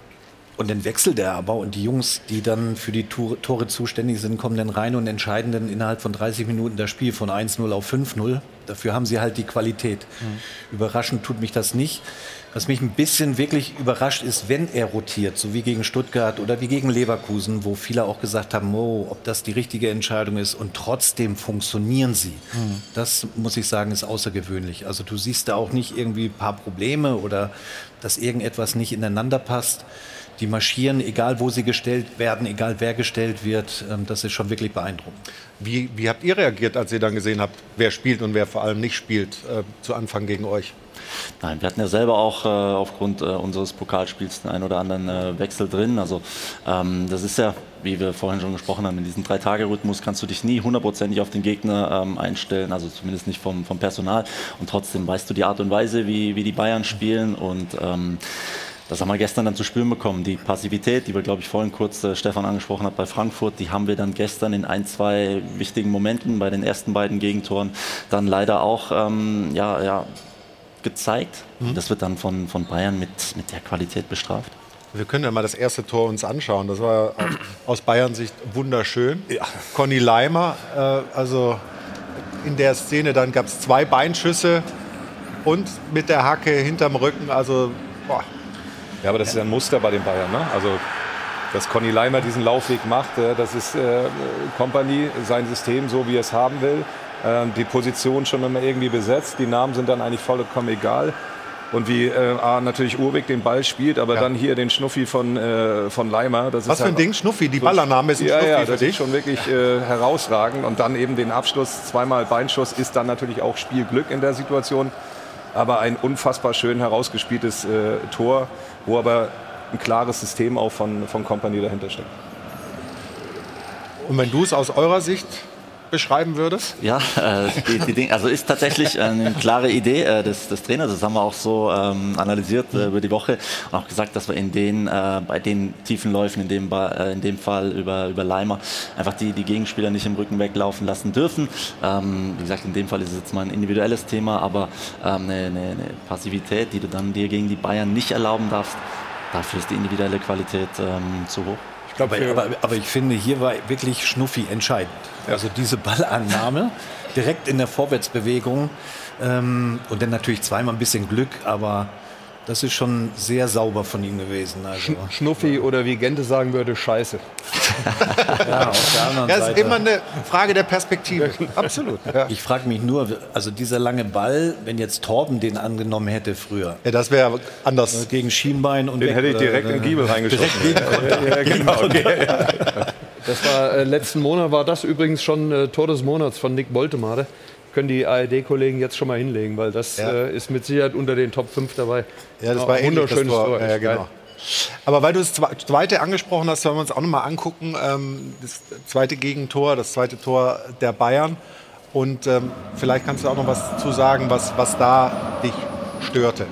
und dann wechselt er aber und die Jungs, die dann für die Tore zuständig sind, kommen dann rein und entscheiden dann innerhalb von dreißig Minuten das Spiel von eins null auf fünf null. Dafür haben sie halt die Qualität. Mhm. Überraschend tut mich das nicht. Was mich ein bisschen wirklich überrascht ist, wenn er rotiert, so wie gegen Stuttgart oder wie gegen Leverkusen, wo viele auch gesagt haben, oh, ob das die richtige Entscheidung ist und trotzdem funktionieren sie. Mhm. Das, muss ich sagen, ist außergewöhnlich. Also du siehst da auch nicht irgendwie ein paar Probleme oder dass irgendetwas nicht ineinander passt. Die marschieren, egal wo sie gestellt werden, egal wer gestellt wird, das ist schon wirklich beeindruckend. Wie, wie habt ihr reagiert, als ihr dann gesehen habt, wer spielt und wer vor allem nicht spielt, äh, zu Anfang gegen euch? Nein, wir hatten ja selber auch äh, aufgrund äh, unseres Pokalspiels den einen oder anderen äh, Wechsel drin. Also ähm, das ist ja, wie wir vorhin schon gesprochen haben, in diesem Drei-Tage-Rhythmus kannst du dich nie hundertprozentig auf den Gegner ähm, einstellen, also zumindest nicht vom, vom Personal. Und trotzdem weißt du die Art und Weise, wie, wie die Bayern spielen und ähm, das haben wir gestern dann zu spüren bekommen. Die Passivität, die wir, glaube ich, vorhin kurz äh, Stefan angesprochen hat bei Frankfurt, die haben wir dann gestern in ein, zwei wichtigen Momenten bei den ersten beiden Gegentoren dann leider auch ähm, ja, ja, gezeigt. Mhm. Das wird dann von, von Bayern mit, mit der Qualität bestraft. Wir können ja mal das erste Tor uns anschauen. Das war aus Bayern-Sicht wunderschön. Ja. Conny Leimer, äh, also in der Szene, dann gab es zwei Beinschüsse und mit der Hacke hinterm Rücken, also boah. Ja, aber das ist ja ein Muster bei den Bayern, ne? Also, dass Conny Leimer diesen Laufweg macht, das ist äh, Kompanie, sein System, so wie er es haben will. Äh, die Position schon immer irgendwie besetzt, die Namen sind dann eigentlich vollkommen egal. Und wie äh, A, natürlich Urwig den Ball spielt, aber ja. dann hier den Schnuffi von, äh, von Leimer. Das Was ist für ein halt Ding, Schnuffi? Die Ballername ist ein ja, Schnuffi ja, für das dich? ist schon wirklich äh, herausragend. Und dann eben den Abschluss, zweimal Beinschuss, ist dann natürlich auch Spielglück in der Situation. Aber ein unfassbar schön herausgespieltes äh, Tor, wo aber ein klares System auch von, von Kompanie dahinter steckt. Und wenn du es aus eurer Sicht beschreiben würdest? Ja, äh, die, die Ding, also ist tatsächlich eine klare Idee äh, des, des Trainers. Das haben wir auch so ähm, analysiert äh, über die Woche und auch gesagt, dass wir in den, äh, bei den tiefen Läufen, in dem, äh, in dem Fall über, über Leimer, einfach die, die Gegenspieler nicht im Rücken weglaufen lassen dürfen. Ähm, wie gesagt, in dem Fall ist es jetzt mal ein individuelles Thema, aber ähm, eine, eine, eine Passivität, die du dann dir gegen die Bayern nicht erlauben darfst, dafür ist die individuelle Qualität ähm, zu hoch. Ich glaube, aber, aber, aber ich finde, hier war wirklich Schnuffi entscheidend. Also diese Ballannahme direkt in der Vorwärtsbewegung ähm, und dann natürlich zweimal ein bisschen Glück, aber das ist schon sehr sauber von ihm gewesen. Also. Schnuffi oder wie Gente sagen würde, Scheiße. Ja, auf der anderen Das ist Seite. immer eine Frage der Perspektive. Absolut. Ja. Ich frage mich nur, also dieser lange Ball, wenn jetzt Torben den angenommen hätte früher. Ja, das wäre anders. Gegen Schienbein und Den weg, hätte ich oder, direkt in den Giebel reingeschossen. Ja, genau. Okay. Das war äh, letzten Monat war das übrigens schon äh, Tor des Monats von Nick Boltemade. Können die A R D-Kollegen jetzt schon mal hinlegen, weil das Ja. äh, ist mit Sicherheit unter den Top fünf dabei. Ja, das Ja, war ähnlich, das wunderschönes Tor. Tor, Ja, echt genau. geil. Aber weil du das Zwe- zweite angesprochen hast, wollen wir uns auch noch mal angucken. Ähm, das zweite Gegentor, das zweite Tor der Bayern. Und ähm, vielleicht kannst du auch noch was zu sagen, was, was da dich störte.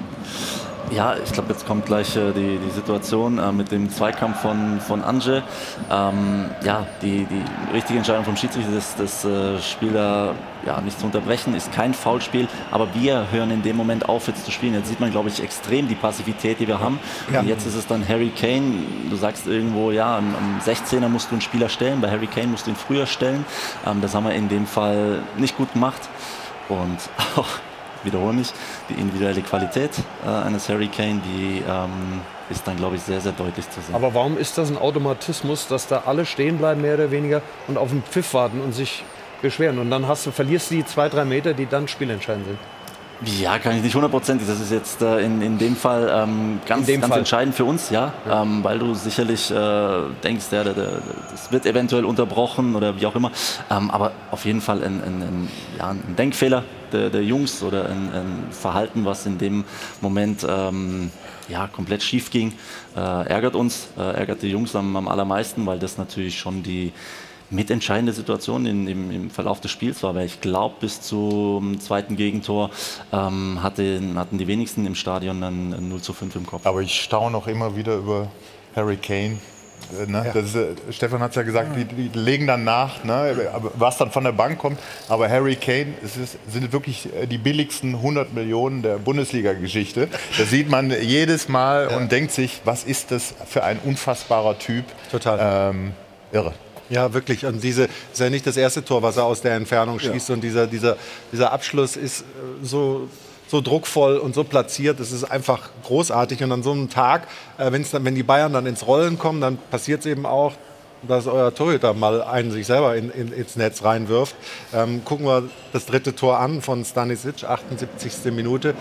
Ja, ich glaube, jetzt kommt gleich äh, die, die Situation äh, mit dem Zweikampf von, von Ange. Ähm, ja, die, die richtige Entscheidung vom Schiedsrichter, das, das äh, Spieler ja, nicht zu unterbrechen, ist kein Foulspiel. Aber wir hören in dem Moment auf, jetzt zu spielen. Jetzt sieht man, glaube ich, extrem die Passivität, die wir haben. Ja. Und jetzt ist es dann Harry Kane. Du sagst irgendwo, ja, am, am sechzehner musst du einen Spieler stellen. Bei Harry Kane musst du ihn früher stellen. Ähm, das haben wir in dem Fall nicht gut gemacht. Und auch wiederhole mich, die individuelle Qualität äh, eines Harry Kane, die ähm, ist dann, glaube ich, sehr, sehr deutlich zu sehen. Aber warum ist das ein Automatismus, dass da alle stehen bleiben, mehr oder weniger, und auf den Pfiff warten und sich beschweren? Und dann hast du, verlierst du die zwei, drei Meter, die dann spielentscheidend sind. Ja, kann ich nicht hundertprozentig. Das ist jetzt äh, in, in dem Fall ähm, ganz, dem ganz Fall. entscheidend für uns, ja, Ja. Ähm, weil du sicherlich äh, denkst, ja, der, der, das wird eventuell unterbrochen oder wie auch immer. Ähm, aber auf jeden Fall ein, ein, ein, ja, ein Denkfehler der, der Jungs oder ein, ein Verhalten, was in dem Moment ähm, ja, komplett schief ging, äh, ärgert uns, äh, ärgert die Jungs am, am allermeisten, weil das natürlich schon die mitentscheidende Situation in, im, im Verlauf des Spiels war, weil ich glaube, bis zum zweiten Gegentor ähm, hatten, hatten die wenigsten im Stadion dann null zu fünf im Kopf. Aber ich staune auch immer wieder über Harry Kane. Äh, Ne? Ja. Das ist, äh, Stefan hat es ja gesagt, die, die legen dann nach, ne? Was dann von der Bank kommt. Aber Harry Kane, es ist, sind wirklich die billigsten hundert Millionen der Bundesliga-Geschichte. Das sieht man jedes Mal ja. und denkt sich, was ist das für ein unfassbarer Typ. Total. Ähm, irre. Ja, wirklich. Und diese ist ja nicht das erste Tor, was er aus der Entfernung schießt. Ja. Und dieser, dieser, dieser Abschluss ist so, so druckvoll und so platziert. Es ist einfach großartig. Und an so einem Tag, äh, wenn's dann, wenn die Bayern dann ins Rollen kommen, dann passiert es eben auch, dass euer Torhüter mal einen sich selber in, in, ins Netz reinwirft. Ähm, gucken wir das dritte Tor an von Stanisic, achtundsiebzigste Minute.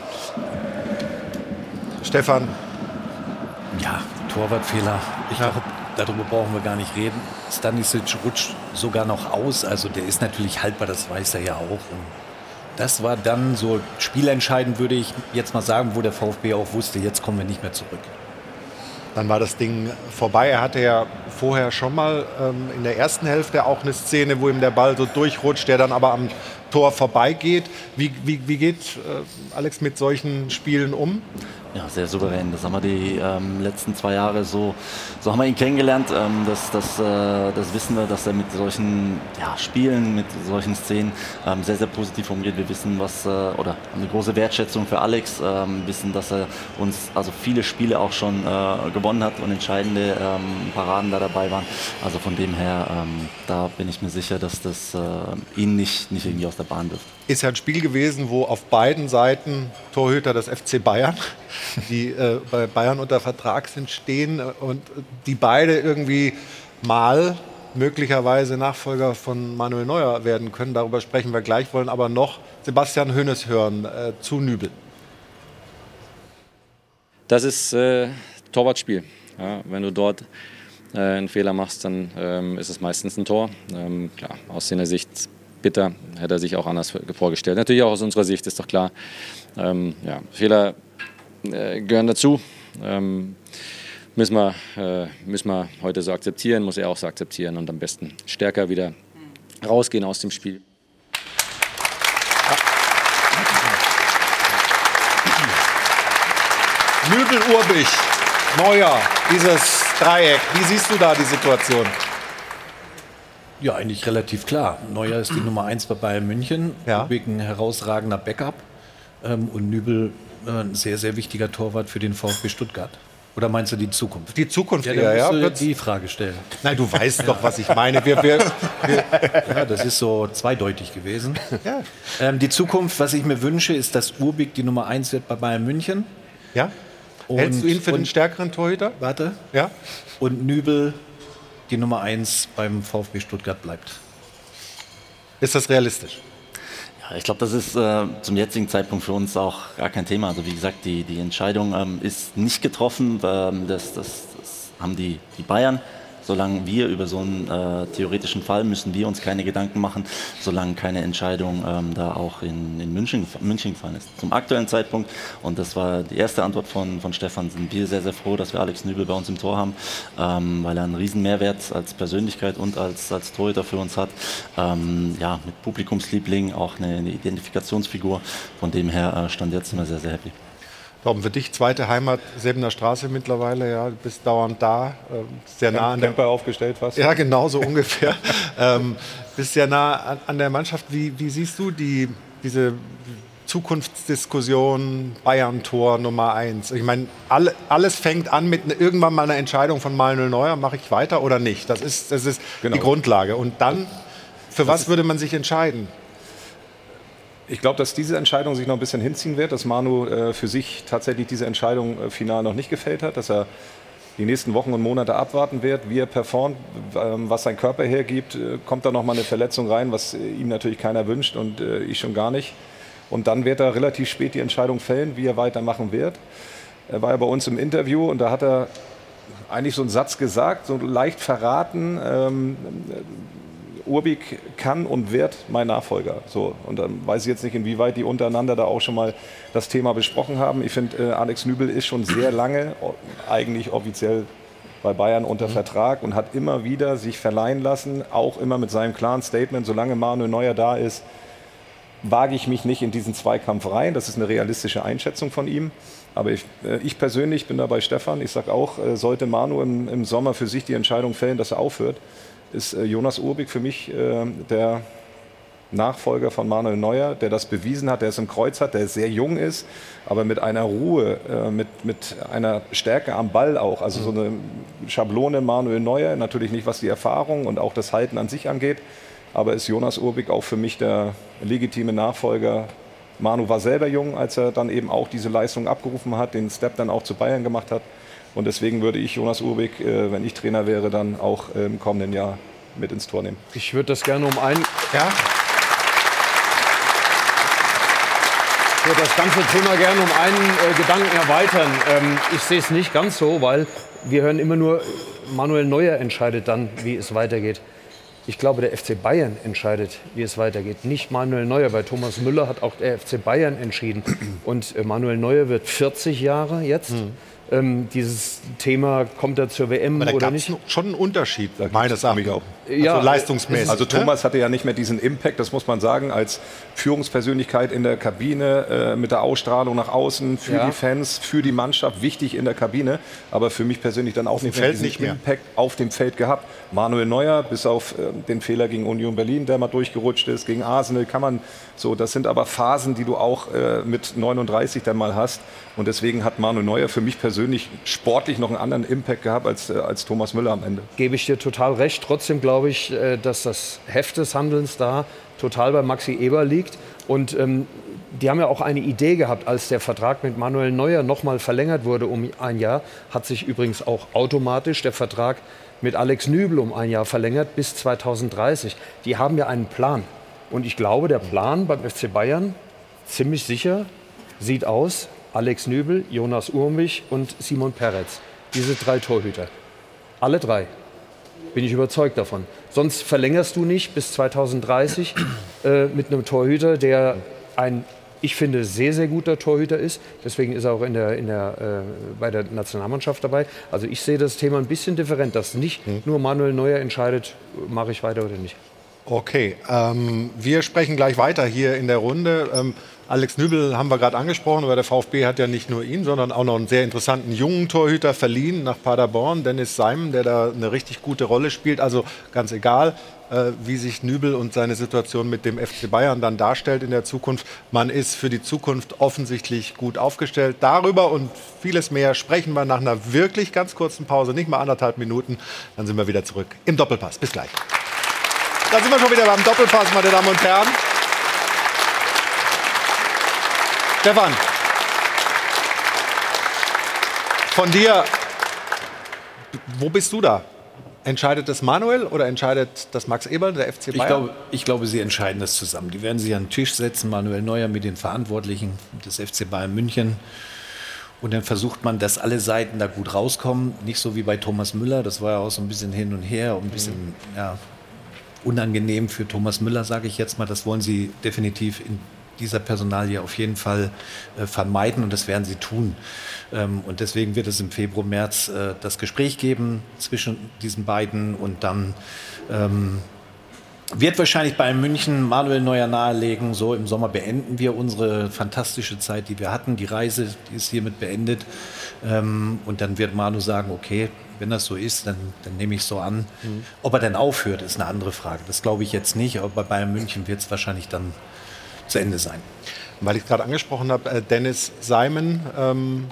Stefan. Ja, Torwartfehler. Ich Ja. glaube, darüber brauchen wir gar nicht reden. Stanisic rutscht sogar noch aus. Also der ist natürlich haltbar, das weiß er ja auch. Und das war dann so spielentscheidend, würde ich jetzt mal sagen, wo der VfB auch wusste, jetzt kommen wir nicht mehr zurück. Dann war das Ding vorbei. Er hatte ja vorher schon mal ähm, in der ersten Hälfte auch eine Szene, wo ihm der Ball so durchrutscht, der dann aber am Tor vorbeigeht. Wie, wie, wie geht äh, Alex mit solchen Spielen um? Ja, sehr souverän. Das haben wir die ähm, letzten zwei Jahre so, so haben wir ihn kennengelernt. Ähm, das, das, äh, das wissen wir, dass er mit solchen ja, Spielen, mit solchen Szenen ähm, sehr, sehr positiv umgeht. Wir wissen, was, äh, oder eine große Wertschätzung für Alex, ähm, wissen, dass er uns also viele Spiele auch schon äh, gewonnen hat und entscheidende ähm, Paraden da dabei waren. Also von dem her, ähm, da bin ich mir sicher, dass das äh, ihn nicht, nicht irgendwie aus der Bahn wirft. Ist ja ein Spiel gewesen, wo auf beiden Seiten Torhüter des F C Bayern, die äh, bei Bayern unter Vertrag sind, stehen und die beide irgendwie mal möglicherweise Nachfolger von Manuel Neuer werden können. Darüber sprechen wir gleich, wollen aber noch Sebastian Hoeneß hören äh, zu Nübel. Das ist äh, Torwartspiel. Ja, wenn du dort äh, einen Fehler machst, dann ähm, ist es meistens ein Tor. Ähm, klar, aus seiner Sicht bitter, hätte er sich auch anders vorgestellt. Natürlich auch aus unserer Sicht, ist doch klar. Ähm, ja, Fehler äh, gehören dazu. Ähm, müssen, wir, äh, müssen wir heute so akzeptieren, muss er auch so akzeptieren und am besten stärker wieder rausgehen aus dem Spiel. Nübel, Urbich, Neuer, dieses Dreieck. Wie siehst du da die Situation? Ja, eigentlich relativ klar. Neuer ist die Nummer eins bei Bayern München. Ja. Urbich ein herausragender Backup. Ähm, und Nübel äh, ein sehr, sehr wichtiger Torwart für den VfB Stuttgart. Oder meinst du die Zukunft? Die Zukunft, ja, eher, dann musst ja. du die Frage stellen. Nein, du weißt doch, was ich meine. Wir, wir, wir ja, das ist so zweideutig gewesen. Ja. Ähm, die Zukunft, was ich mir wünsche, ist, dass Urbich die Nummer eins wird bei Bayern München. Ja? Und, hältst du ihn für und, den stärkeren Torhüter? Warte. Ja? Und Nübel die Nummer eins beim VfB Stuttgart bleibt. Ist das realistisch? Ja, ich glaube, das ist äh, zum jetzigen Zeitpunkt für uns auch gar kein Thema. Also wie gesagt, die, die Entscheidung ähm, ist nicht getroffen. Ähm, das, das, das haben die, die Bayern. Solange wir über so einen äh, theoretischen Fall müssen wir uns keine Gedanken machen, solange keine Entscheidung ähm, da auch in, in München, München gefallen ist. Zum aktuellen Zeitpunkt, und das war die erste Antwort von, von Stefan, sind wir sehr, sehr froh, dass wir Alex Nübel bei uns im Tor haben, ähm, weil er einen riesen Mehrwert als Persönlichkeit und als, als Torhüter für uns hat. Ähm, ja, mit Publikumsliebling, auch eine, eine Identifikationsfigur. Von dem her äh, stand jetzt immer sehr, sehr happy. Torben, für dich zweite Heimat, Sebener Straße mittlerweile, ja, du bist dauernd da, äh, sehr nah an der Camper aufgestellt fast. Ja, genau so ungefähr. ähm, bist sehr nah an, an der Mannschaft. Wie, wie siehst du die, diese Zukunftsdiskussion Bayern-Tor Nummer eins? Ich meine, alle, alles fängt an mit ne, irgendwann mal einer Entscheidung von Manuel Neuer, mache ich weiter oder nicht? Das ist, das ist genau. die Grundlage. Und dann, für das was würde man sich entscheiden? Ich glaube, dass diese Entscheidung sich noch ein bisschen hinziehen wird, dass Manu äh, für sich tatsächlich diese Entscheidung äh, final noch nicht gefällt hat, dass er die nächsten Wochen und Monate abwarten wird, wie er performt, äh, was sein Körper hergibt. Äh, kommt da noch mal eine Verletzung rein, was äh, ihm natürlich keiner wünscht und äh, ich schon gar nicht. Und dann wird er relativ spät die Entscheidung fällen, wie er weitermachen wird. Er war ja bei uns im Interview und da hat er eigentlich so einen Satz gesagt, so leicht verraten, ähm, Urbich kann und wird mein Nachfolger. So, und dann weiß ich jetzt nicht, inwieweit die untereinander da auch schon mal das Thema besprochen haben. Ich finde, äh, Alex Nübel ist schon sehr lange eigentlich offiziell bei Bayern unter mhm. Vertrag und hat immer wieder sich verleihen lassen, auch immer mit seinem klaren Statement, solange Manuel Neuer da ist, wage ich mich nicht in diesen Zweikampf rein. Das ist eine realistische Einschätzung von ihm. Aber ich, äh, ich persönlich bin da bei Stefan. Ich sage auch, äh, sollte Manu im, im Sommer für sich die Entscheidung fällen, dass er aufhört, ist äh, Jonas Urbich für mich äh, der Nachfolger von Manuel Neuer, der das bewiesen hat, der es im Kreuz hat, der sehr jung ist, aber mit einer Ruhe, äh, mit, mit einer Stärke am Ball auch. Also so eine Schablone Manuel Neuer, natürlich nicht, was die Erfahrung und auch das Halten an sich angeht, aber ist Jonas Urbich auch für mich der legitime Nachfolger. Manu war selber jung, als er dann eben auch diese Leistung abgerufen hat, den Step dann auch zu Bayern gemacht hat. Und deswegen würde ich Jonas Urbich, äh, wenn ich Trainer wäre, dann auch äh, im kommenden Jahr mit ins Tor nehmen. Ich würde das gerne um einen... Ja? Ich würde das ganze Thema gerne um einen äh, Gedanken erweitern. Ähm, ich sehe es nicht ganz so, weil wir hören immer nur, Manuel Neuer entscheidet dann, wie es weitergeht. Ich glaube, der F C Bayern entscheidet, wie es weitergeht. Nicht Manuel Neuer. Bei Thomas Müller hat auch der F C Bayern entschieden. Und äh, Manuel Neuer wird vierzig Jahre jetzt. Mhm. Ähm, dieses Thema, kommt er zur W M Aber da oder nicht? Schon einen Unterschied, meines Erachtens auch. Ja, also leistungsmäßig. Also Thomas hatte ja nicht mehr diesen Impact, das muss man sagen, als Führungspersönlichkeit in der Kabine, äh, mit der Ausstrahlung nach außen, für ja. die Fans, für die Mannschaft, wichtig in der Kabine. Aber für mich persönlich dann auch nicht mehr diesen nicht mehr. Impact auf dem Feld gehabt. Manuel Neuer, bis auf äh, den Fehler gegen Union Berlin, der mal durchgerutscht ist, gegen Arsenal, kann man so, das sind aber Phasen, die du auch äh, mit neununddreißig dann mal hast. Und deswegen hat Manuel Neuer für mich persönlich sportlich noch einen anderen Impact gehabt als, äh, als Thomas Müller am Ende. Gebe ich dir total recht. Trotzdem glaube ich, äh, dass das Heft des Handelns da total bei Maxi Eber liegt. Und ähm, die haben ja auch eine Idee gehabt, als der Vertrag mit Manuel Neuer noch mal verlängert wurde um ein Jahr, hat sich übrigens auch automatisch der Vertrag mit Alex Nübel um ein Jahr verlängert bis zweitausenddreißig. Die haben ja einen Plan. Und ich glaube, der Plan beim F C Bayern, ziemlich sicher, sieht aus, Alex Nübel, Jonas Urbich und Simon Peretz. Diese drei Torhüter. Alle drei. Bin ich überzeugt davon. Sonst verlängerst du nicht bis zweitausenddreißig äh, mit einem Torhüter, der ein, ich finde, sehr, sehr guter Torhüter ist. Deswegen ist er auch in der, in der, äh, bei der Nationalmannschaft dabei. Also ich sehe das Thema ein bisschen different, dass nicht nur Manuel Neuer entscheidet, mache ich weiter oder nicht. Okay, ähm, wir sprechen gleich weiter hier in der Runde. Ähm, Alex Nübel haben wir gerade angesprochen, aber der VfB hat ja nicht nur ihn, sondern auch noch einen sehr interessanten jungen Torhüter verliehen nach Paderborn, Dennis Simon, der da eine richtig gute Rolle spielt. Also ganz egal, äh, wie sich Nübel und seine Situation mit dem F C Bayern dann darstellt in der Zukunft. Man ist für die Zukunft offensichtlich gut aufgestellt. Darüber und vieles mehr sprechen wir nach einer wirklich ganz kurzen Pause, nicht mal anderthalb Minuten. Dann sind wir wieder zurück im Doppelpass. Bis gleich. Da sind wir schon wieder beim Doppelpass, meine Damen und Herren. Stefan, von dir, wo bist du da? Entscheidet das Manuel oder entscheidet das Max Eberl, der F C Bayern? Ich glaube, ich glaube, sie entscheiden das zusammen. Die werden sich an den Tisch setzen, Manuel Neuer mit den Verantwortlichen des F C Bayern München. Und dann versucht man, dass alle Seiten da gut rauskommen. Nicht so wie bei Thomas Müller, das war ja auch so ein bisschen hin und her, ein bisschen mhm. ja, unangenehm für Thomas Müller, sage ich jetzt mal. Das wollen sie definitiv in dieser Personalie auf jeden Fall äh, vermeiden und das werden sie tun. Ähm, und deswegen wird es im Februar, März äh, das Gespräch geben zwischen diesen beiden und dann ähm, wird wahrscheinlich bei München Manuel Neuer nahelegen, so im Sommer beenden wir unsere fantastische Zeit, die wir hatten. Die Reise, die ist hiermit beendet. Ähm, und dann wird Manu sagen, okay, wenn das so ist, dann, dann nehme ich es so an. Mhm. Ob er dann aufhört, ist eine andere Frage. Das glaube ich jetzt nicht, aber bei Bayern München wird es wahrscheinlich dann zu Ende sein. Weil ich gerade angesprochen habe, Dennis Simon, ähm,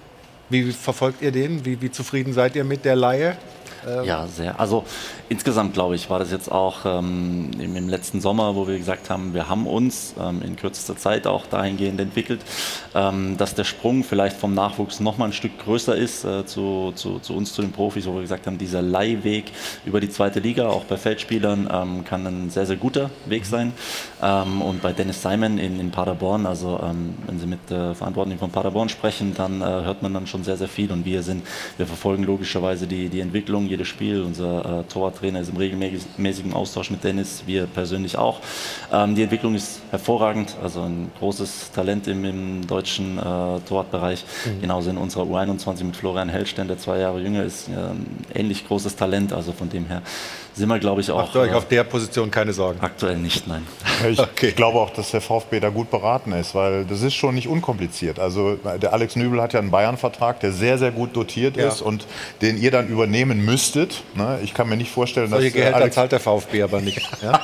wie verfolgt ihr den? Wie, wie zufrieden seid ihr mit der Leihe? Ähm ja, sehr. Also insgesamt, glaube ich, war das jetzt auch ähm, im, im letzten Sommer, wo wir gesagt haben, wir haben uns ähm, in kürzester Zeit auch dahingehend entwickelt, ähm, dass der Sprung vielleicht vom Nachwuchs noch mal ein Stück größer ist äh, zu, zu, zu uns, zu den Profis, wo wir gesagt haben, dieser Leihweg über die zweite Liga, auch bei Feldspielern, ähm, kann ein sehr, sehr guter Weg sein. Ähm, und bei Dennis Simon in, in Paderborn, also ähm, wenn Sie mit äh, Verantwortlichen von Paderborn sprechen, dann äh, hört man dann schon sehr, sehr viel. Und wir sind, wir verfolgen logischerweise die, die Entwicklung, jedes Spiel. Unser äh, Torwarttrainer ist im regelmäßigen Austausch mit Dennis, wir persönlich auch. Ähm, die Entwicklung ist hervorragend, also ein großes Talent im, im deutschen äh, Torwartbereich. Mhm. Genauso in unserer U einundzwanzig mit Florian Hellstein, der zwei Jahre jünger ist, äh, ein ähnlich großes Talent. Also von dem her sind wir, glaube ich, auch... Macht euch auf der Position keine Sorgen? Aktuell nicht, nein. Ich okay. glaube auch, dass der VfB da gut beraten ist, weil das ist schon nicht unkompliziert. Also der Alex Nübel hat ja einen Bayern-Vertrag, der sehr, sehr gut dotiert ja. ist und den ihr dann übernehmen müsstet. Ich kann mir nicht vorstellen, solche dass... Solche Gehälter Alex zahlt der VfB aber nicht. Ja?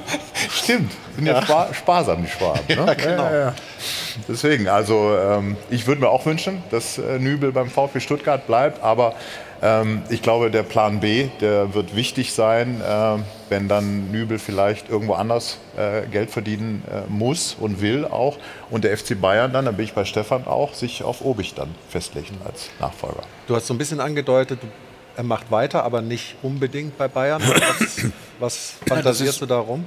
Stimmt, sind ja, ja spar sparsam, die Schwaben. Ne? Ja, genau. Ja, ja. Deswegen, also ähm, ich würde mir auch wünschen, dass äh, Nübel beim VfB Stuttgart bleibt, aber ähm, ich glaube, der Plan B, der wird wichtig sein, äh, wenn dann Nübel vielleicht irgendwo anders äh, Geld verdienen äh, muss und will auch und der F C Bayern dann, da bin ich bei Stefan auch, sich auf Obig dann festlegt als Nachfolger. Du hast so ein bisschen angedeutet, er macht weiter, aber nicht unbedingt bei Bayern. Was, was fantasierst ja, du darum?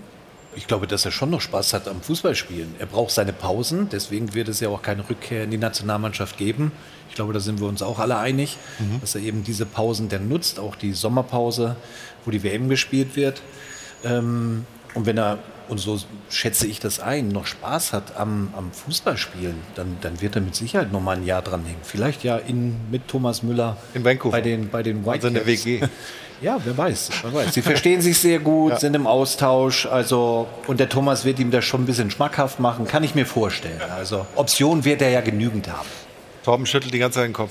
Ich glaube, dass er schon noch Spaß hat am Fußballspielen. Er braucht seine Pausen, deswegen wird es ja auch keine Rückkehr in die Nationalmannschaft geben. Ich glaube, da sind wir uns auch alle einig, mhm. dass er eben diese Pausen dann nutzt, auch die Sommerpause, wo die W M gespielt wird. Und wenn er, und so schätze ich das ein, noch Spaß hat am, am Fußballspielen, dann, dann wird er mit Sicherheit noch mal ein Jahr dranhängen. Vielleicht ja in, mit Thomas Müller in Vancouver bei den, bei den Whitecaps. Also eine W G. Ja, wer weiß, wer weiß. Sie verstehen sich sehr gut, ja. sind im Austausch. Also, und der Thomas wird ihm das schon ein bisschen schmackhaft machen, kann ich mir vorstellen. Also Optionen wird er ja genügend haben. Torben schüttelt die ganze Zeit den Kopf.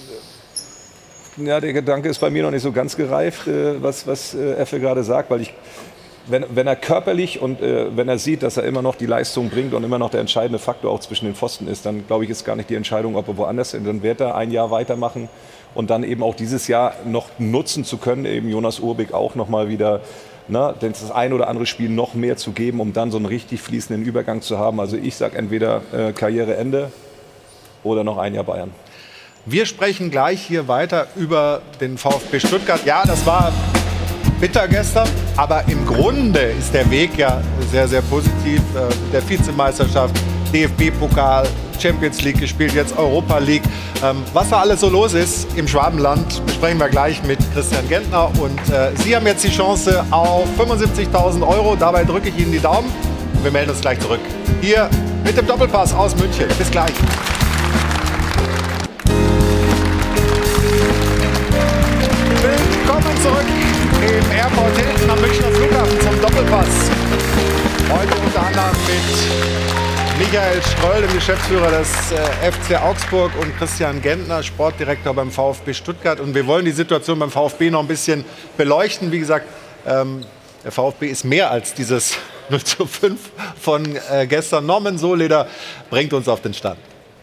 Ja, der Gedanke ist bei mir noch nicht so ganz gereift, was, was Effe gerade sagt, weil ich, wenn, wenn er körperlich und äh, wenn er sieht, dass er immer noch die Leistung bringt und immer noch der entscheidende Faktor auch zwischen den Pfosten ist, dann glaube ich, ist gar nicht die Entscheidung, ob er woanders ist. Dann wird er ein Jahr weitermachen und dann eben auch dieses Jahr noch nutzen zu können, eben Jonas Urbig auch noch mal wieder, ne, das ein oder andere Spiel noch mehr zu geben, um dann so einen richtig fließenden Übergang zu haben. Also ich sage entweder äh, Karriereende oder noch ein Jahr Bayern. Wir sprechen gleich hier weiter über den VfB Stuttgart. Ja, das war bitter gestern, aber im Grunde ist der Weg ja sehr, sehr positiv. Der Vizemeisterschaft, D F B-Pokal, Champions League gespielt, jetzt Europa League. Was da alles so los ist im Schwabenland, besprechen wir gleich mit Christian Gentner. Und äh, Sie haben jetzt die Chance auf fünfundsiebzigtausend Euro. Dabei drücke ich Ihnen die Daumen. Und wir melden uns gleich zurück. Hier mit dem Doppelpass aus München. Bis gleich. Willkommen zurück im Airport Hilton am Münchner Flughafen zum etwas. Heute unter anderem mit Michael Ströll, dem Geschäftsführer des äh, F C Augsburg, und Christian Gentner, Sportdirektor beim VfB Stuttgart. Und wir wollen die Situation beim VfB noch ein bisschen beleuchten. Wie gesagt, ähm, der VfB ist mehr als dieses null zu fünf von äh, gestern. Norman Sohleder bringt uns auf den Stand.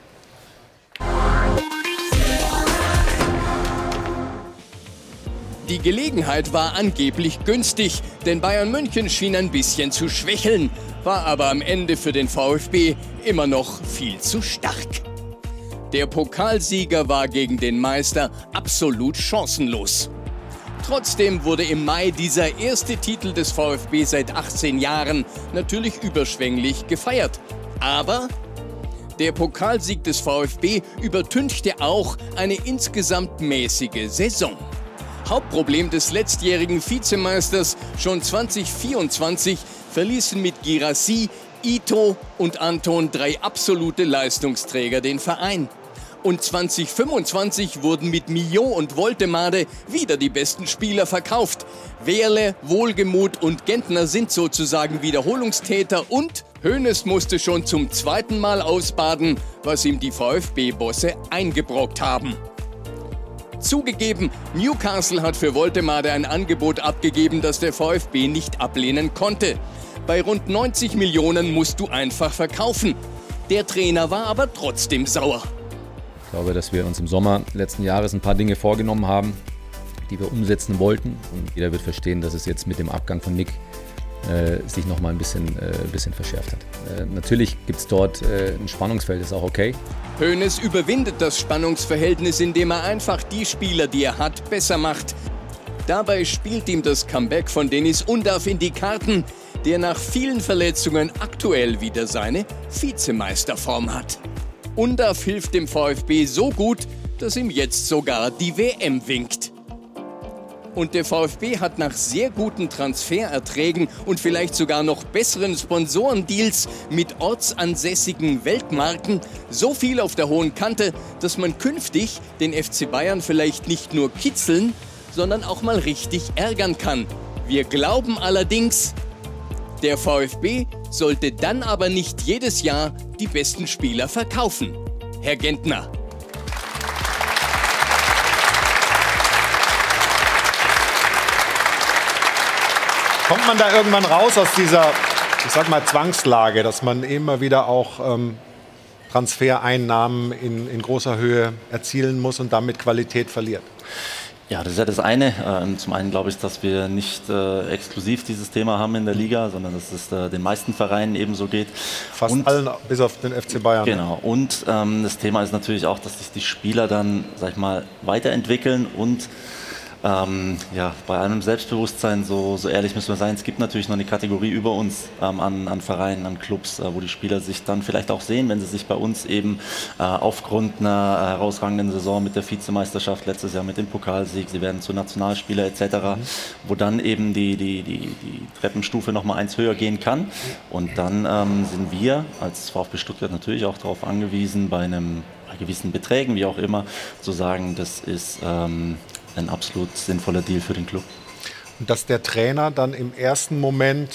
Die Gelegenheit war angeblich günstig, denn Bayern München schien ein bisschen zu schwächeln, war aber am Ende für den VfB immer noch viel zu stark. Der Pokalsieger war gegen den Meister absolut chancenlos. Trotzdem wurde im Mai dieser erste Titel des VfB seit achtzehn Jahren natürlich überschwänglich gefeiert. Aber der Pokalsieg des VfB übertünchte auch eine insgesamt mäßige Saison. Hauptproblem des letztjährigen Vizemeisters schon zwanzig vierundzwanzig verließen mit Guirassy, Ito und Anton drei absolute Leistungsträger den Verein. Und zwanzig fünfundzwanzig wurden mit Millot und Woltemade wieder die besten Spieler verkauft. Wehrle, Wohlgemuth und Gentner sind sozusagen Wiederholungstäter und Hoeneß musste schon zum zweiten Mal ausbaden, was ihm die VfB-Bosse eingebrockt haben. Zugegeben, Newcastle hat für Woltemade ein Angebot abgegeben, das der VfB nicht ablehnen konnte. Bei rund neunzig Millionen musst du einfach verkaufen. Der Trainer war aber trotzdem sauer. Ich glaube, dass wir uns im Sommer letzten Jahres ein paar Dinge vorgenommen haben, die wir umsetzen wollten. Und jeder wird verstehen, dass es jetzt mit dem Abgang von Nick äh, sich noch mal ein bisschen, äh, ein bisschen verschärft hat. Äh, natürlich gibt es dort äh, ein Spannungsfeld, ist auch okay. Hoeneß überwindet das Spannungsverhältnis, indem er einfach die Spieler, die er hat, besser macht. Dabei spielt ihm das Comeback von Deniz Undav in die Karten, der nach vielen Verletzungen aktuell wieder seine Vizemeisterform hat. Undav hilft dem VfB so gut, dass ihm jetzt sogar die W M winkt. Und der VfB hat nach sehr guten Transfererträgen und vielleicht sogar noch besseren Sponsorendeals mit ortsansässigen Weltmarken so viel auf der hohen Kante, dass man künftig den F C Bayern vielleicht nicht nur kitzeln, sondern auch mal richtig ärgern kann. Wir glauben allerdings, der VfB sollte dann aber nicht jedes Jahr die besten Spieler verkaufen. Herr Gentner. Kommt man da irgendwann raus aus dieser, ich sag mal, Zwangslage, dass man immer wieder auch ähm, Transfereinnahmen in, in großer Höhe erzielen muss und damit Qualität verliert? Ja, das ist ja das eine. Ähm, zum einen glaube ich, dass wir nicht äh, exklusiv dieses Thema haben in der Liga, sondern dass es äh, den meisten Vereinen ebenso geht. Fast und, allen, bis auf den F C Bayern. Genau. Und ähm, das Thema ist natürlich auch, dass sich die Spieler dann, sag ich mal, weiterentwickeln und Ähm, ja, bei allem Selbstbewusstsein, so, so ehrlich müssen wir sein, es gibt natürlich noch eine Kategorie über uns ähm, an, an Vereinen, an Clubs, äh, wo die Spieler sich dann vielleicht auch sehen, wenn sie sich bei uns eben äh, aufgrund einer herausragenden Saison mit der Vizemeisterschaft, letztes Jahr mit dem Pokalsieg, sie werden zu Nationalspieler et cetera, mhm. wo dann eben die, die, die, die Treppenstufe noch mal eins höher gehen kann. Und dann ähm, sind wir als VfB Stuttgart natürlich auch darauf angewiesen, bei einem bei gewissen Beträgen, wie auch immer, zu sagen, das ist ähm, ein absolut sinnvoller Deal für den Club. Und dass der Trainer dann im ersten Moment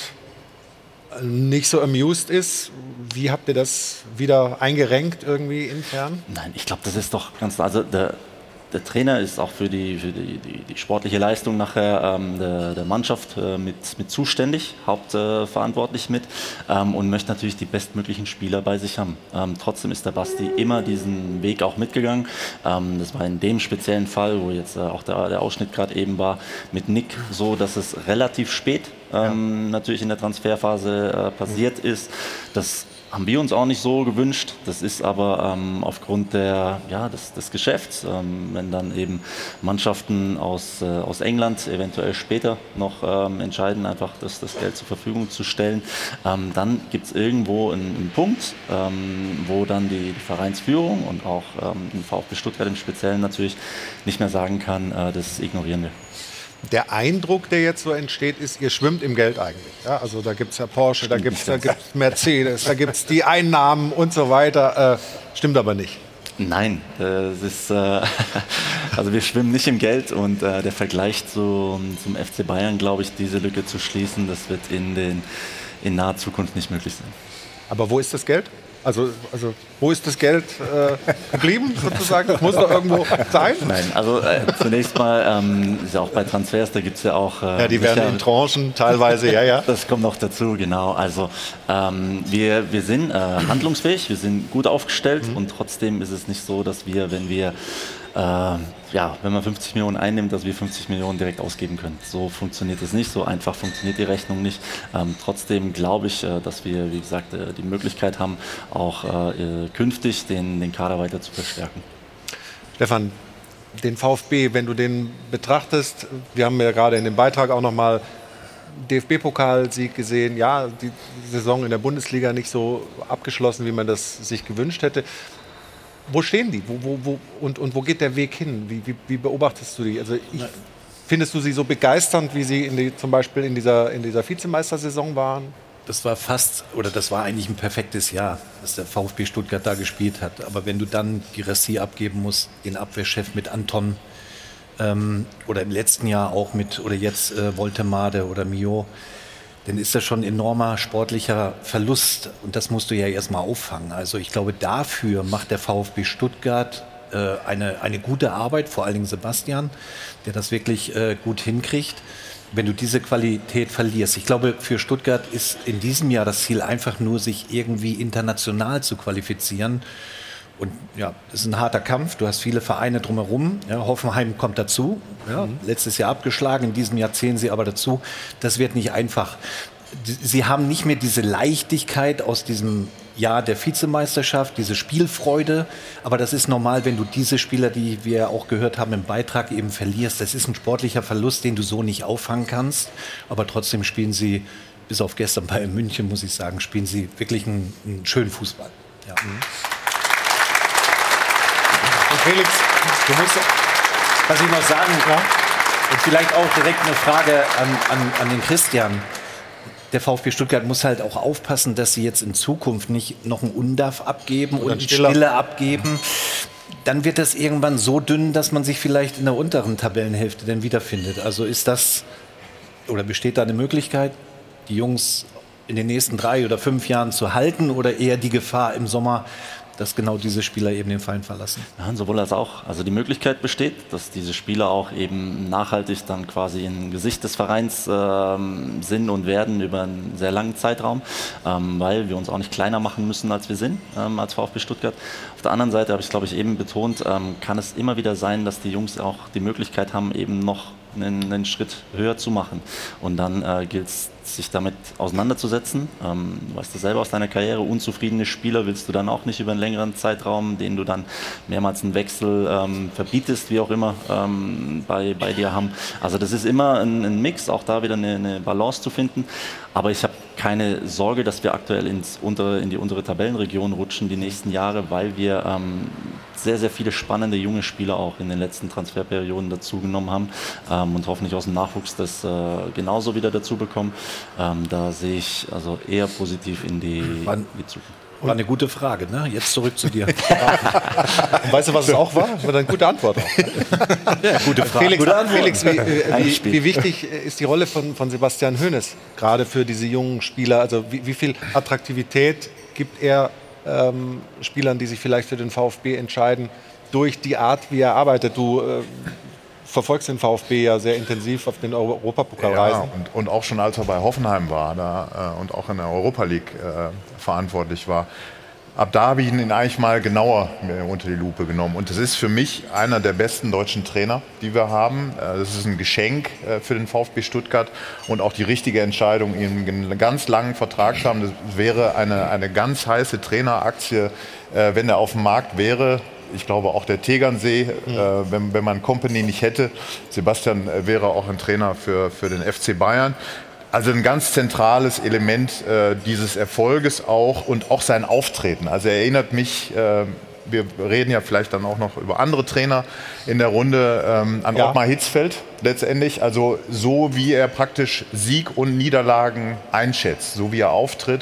nicht so amused ist, wie habt ihr das wieder eingerenkt irgendwie intern? Nein, ich glaube, das ist doch ganz, also der, der Trainer ist auch für die, für die, die, die sportliche Leistung nachher ähm, der, der Mannschaft äh, mit, mit zuständig, hauptverantwortlich äh, mit ähm, und möchte natürlich die bestmöglichen Spieler bei sich haben. Ähm, trotzdem ist der Basti immer diesen Weg auch mitgegangen. Ähm, das war in dem speziellen Fall, wo jetzt äh, auch der, der Ausschnitt gerade eben war, mit Nick so, dass es relativ spät ähm, ja. natürlich in der Transferphase äh, passiert ist. Das haben wir uns auch nicht so gewünscht. Das ist aber ähm, aufgrund der, ja, des, des Geschäfts, ähm, wenn dann eben Mannschaften aus, äh, aus England eventuell später noch ähm, entscheiden, einfach das, das Geld zur Verfügung zu stellen, ähm, dann gibt es irgendwo einen, einen Punkt, ähm, wo dann die, die Vereinsführung und auch ähm, den VfB Stuttgart im Speziellen natürlich nicht mehr sagen kann, äh, das ignorieren wir. Der Eindruck, der jetzt so entsteht, ist, ihr schwimmt im Geld eigentlich. Ja, also da gibt es ja Porsche, da gibt es da gibt's Mercedes, da gibt es die Einnahmen und so weiter. Äh, stimmt aber nicht. Nein, das ist, äh, also wir schwimmen nicht im Geld und äh, der Vergleich zu, zum F C Bayern, glaube ich, diese Lücke zu schließen, das wird in, den, in naher Zukunft nicht möglich sein. Aber wo ist das Geld? Also, also wo ist das Geld äh, geblieben sozusagen? Das muss doch irgendwo sein. Nein, also äh, zunächst mal, ähm, ist ja auch bei Transfers, da gibt es ja auch... Äh, ja, die werden in Tranchen teilweise, ja, ja. Das kommt noch dazu, genau. Also ähm, wir, wir sind äh, handlungsfähig, wir sind gut aufgestellt mhm. und trotzdem ist es nicht so, dass wir, wenn wir... Äh, ja, wenn man fünfzig Millionen einnimmt, dass wir fünfzig Millionen direkt ausgeben können. So funktioniert es nicht, so einfach funktioniert die Rechnung nicht. Ähm, trotzdem glaube ich, äh, dass wir, wie gesagt, äh, die Möglichkeit haben, auch äh, künftig den, den Kader weiter zu verstärken. Stefan, den VfB, wenn du den betrachtest, wir haben ja gerade in dem Beitrag auch nochmal D F B-Pokalsieg gesehen, ja, die Saison in der Bundesliga nicht so abgeschlossen, wie man das sich gewünscht hätte. Wo stehen die? Wo, wo, wo, und, und wo geht der Weg hin? Wie, wie, wie beobachtest du die? Also ich, findest du sie so begeisternd, wie sie in die, zum Beispiel in dieser, in dieser Vizemeistersaison waren? Das war fast, oder das war eigentlich ein perfektes Jahr, dass der VfB Stuttgart da gespielt hat. Aber wenn du dann die Rassie abgeben musst, den Abwehrchef mit Anton ähm, oder im letzten Jahr auch mit, oder jetzt äh, Woltemade oder Mio, dann ist das schon ein enormer sportlicher Verlust. Und das musst du ja erstmal auffangen. Also ich glaube, dafür macht der VfB Stuttgart äh, eine, eine gute Arbeit, vor allen Dingen Sebastian, der das wirklich äh, gut hinkriegt. Wenn du diese Qualität verlierst. Ich glaube, für Stuttgart ist in diesem Jahr das Ziel einfach nur, sich irgendwie international zu qualifizieren. Und ja, das ist ein harter Kampf. Du hast viele Vereine drumherum. Ja, Hoffenheim kommt dazu. Ja, mhm. Letztes Jahr abgeschlagen, in diesem Jahr zählen sie aber dazu. Das wird nicht einfach. Sie haben nicht mehr diese Leichtigkeit aus diesem Jahr der Vizemeisterschaft, diese Spielfreude. Aber das ist normal, wenn du diese Spieler, die wir auch gehört haben im Beitrag, eben verlierst. Das ist ein sportlicher Verlust, den du so nicht auffangen kannst. Aber trotzdem spielen sie, bis auf gestern bei München, muss ich sagen, spielen sie wirklich einen, einen schönen Fußball. Ja. Mhm. Und Felix, du musst, was ich noch sagen kann, und vielleicht auch direkt eine Frage an, an, an den Christian. Der VfB Stuttgart muss halt auch aufpassen, dass sie jetzt in Zukunft nicht noch einen Undarf abgeben oder und einen Stille. Stille abgeben. Dann wird das irgendwann so dünn, dass man sich vielleicht in der unteren Tabellenhälfte dann wiederfindet. Also ist das, oder besteht da eine Möglichkeit, die Jungs in den nächsten drei oder fünf Jahren zu halten oder eher die Gefahr im Sommer, dass genau diese Spieler eben den Verein verlassen? Ja, sowohl als auch. Also die Möglichkeit besteht, dass diese Spieler auch eben nachhaltig dann quasi im Gesicht des Vereins ähm, sind und werden über einen sehr langen Zeitraum, ähm, weil wir uns auch nicht kleiner machen müssen, als wir sind, ähm, als VfB Stuttgart. Auf der anderen Seite, habe ich glaube ich eben betont, ähm, kann es immer wieder sein, dass die Jungs auch die Möglichkeit haben, eben noch einen, einen Schritt höher zu machen. Und dann äh, gilt es, sich damit auseinanderzusetzen. Ähm, du weißt das selber aus deiner Karriere, unzufriedene Spieler willst du dann auch nicht über einen längeren Zeitraum, den du dann mehrmals einen Wechsel ähm, verbietest, wie auch immer, ähm, bei, bei dir haben. Also das ist immer ein, ein Mix, auch da wieder eine, eine Balance zu finden. Aber ich habe keine Sorge, dass wir aktuell ins untere, in die untere Tabellenregion rutschen die nächsten Jahre, weil wir ähm, sehr, sehr viele spannende junge Spieler auch in den letzten Transferperioden dazugenommen haben ähm, und hoffentlich aus dem Nachwuchs das äh, genauso wieder dazu bekommen. Ähm, da sehe ich also eher positiv in die, in die Zukunft. War eine gute Frage, ne? Jetzt zurück zu dir. Weißt du, was es auch war? Das war eine gute Antwort auch. Ja, gute Frage. Felix, gute Felix wie, wie, wie wichtig ist die Rolle von, von Sebastian Hoeneß, gerade für diese jungen Spieler? Also wie, wie viel Attraktivität gibt er ähm, Spielern, die sich vielleicht für den VfB entscheiden, durch die Art, wie er arbeitet? Du äh, verfolgst den VfB ja sehr intensiv auf den Europapokalreisen. Ja, und, und auch schon als er bei Hoffenheim war da, äh, und auch in der Europa League äh, verantwortlich war. Ab da habe ich ihn eigentlich mal genauer unter die Lupe genommen. Und das ist für mich einer der besten deutschen Trainer, die wir haben. Das ist ein Geschenk für den VfB Stuttgart und auch die richtige Entscheidung, ihm einen ganz langen Vertrag zu haben. Das wäre eine, eine ganz heiße Traineraktie, wenn er auf dem Markt wäre. Ich glaube auch der Tegernsee, mhm. äh, wenn, wenn man Kompany nicht hätte. Sebastian äh, wäre auch ein Trainer für, für den F C Bayern. Also ein ganz zentrales Element äh, dieses Erfolges auch und auch sein Auftreten. Also er erinnert mich, äh, wir reden ja vielleicht dann auch noch über andere Trainer in der Runde, ähm, an ja. Ottmar Hitzfeld letztendlich. Also so wie er praktisch Sieg und Niederlagen einschätzt, so wie er auftritt.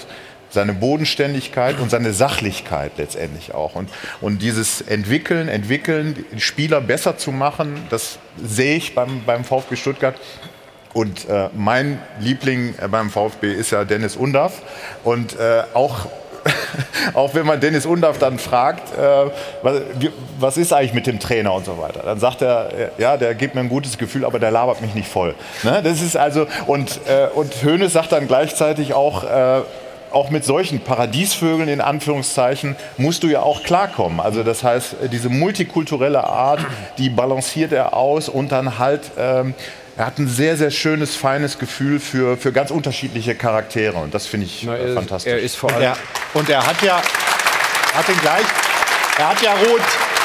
seine Bodenständigkeit und seine Sachlichkeit letztendlich auch. Und, und dieses Entwickeln, Entwickeln, Spieler besser zu machen, das sehe ich beim, beim VfB Stuttgart. Und äh, mein Liebling beim VfB ist ja Dennis Undaff. Und äh, auch Auch wenn man Dennis Undaff dann fragt, äh, was, was ist eigentlich mit dem Trainer und so weiter, dann sagt er, ja, der gibt mir ein gutes Gefühl, aber der labert mich nicht voll. Ne? Das ist also, und, äh, und Hoeneß sagt dann gleichzeitig auch, äh, auch mit solchen Paradiesvögeln in Anführungszeichen musst du ja auch klarkommen. Also das heißt, diese multikulturelle Art, die balanciert er aus und dann halt... Ähm, er hat ein sehr, sehr schönes, feines Gefühl für, für ganz unterschiedliche Charaktere. Und das finde ich Na, er, fantastisch. Er ist vor allem und, er, und er hat ja, hat den gleich, er hat ja Roth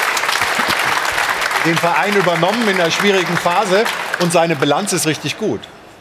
den Verein übernommen in einer schwierigen Phase. Und seine Bilanz ist richtig gut.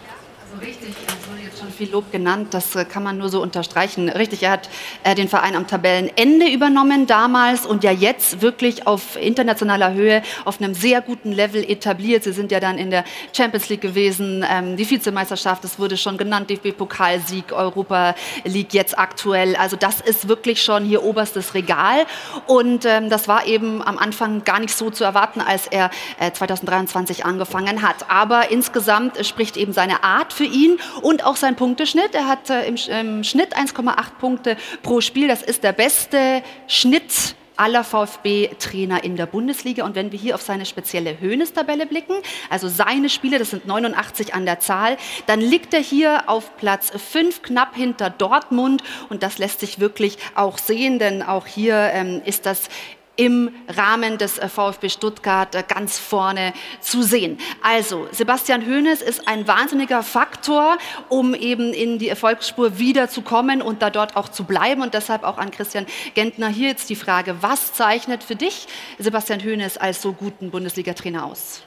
Viel Lob genannt, das kann man nur so unterstreichen. Richtig, er hat äh, den Verein am Tabellenende übernommen damals und ja jetzt wirklich auf internationaler Höhe auf einem sehr guten Level etabliert. Sie sind ja dann in der Champions League gewesen, ähm, die Vizemeisterschaft, das wurde schon genannt, D F B-Pokalsieg, Europa League jetzt aktuell. Also das ist wirklich schon hier oberstes Regal und ähm, das war eben am Anfang gar nicht so zu erwarten, als er äh, zweitausenddreiundzwanzig angefangen hat. Aber insgesamt äh, spricht eben seine Art für ihn und auch sein Punkteschnitt. Er hat äh, im, im Schnitt eins Komma acht Punkte pro Spiel. Das ist der beste Schnitt aller VfB-Trainer in der Bundesliga. Und wenn wir hier auf seine spezielle Hoeneß-Tabelle blicken, also seine Spiele, das sind neunundachtzig an der Zahl, dann liegt er hier auf Platz fünf, knapp hinter Dortmund. Und das lässt sich wirklich auch sehen, denn auch hier ähm, ist das im Rahmen des VfB Stuttgart ganz vorne zu sehen. Also, Sebastian Hoeneß ist ein wahnsinniger Faktor, um eben in die Erfolgsspur wiederzukommen und da dort auch zu bleiben. Und deshalb auch an Christian Gentner hier jetzt die Frage, was zeichnet für dich Sebastian Hoeneß als so guten Bundesliga-Trainer aus?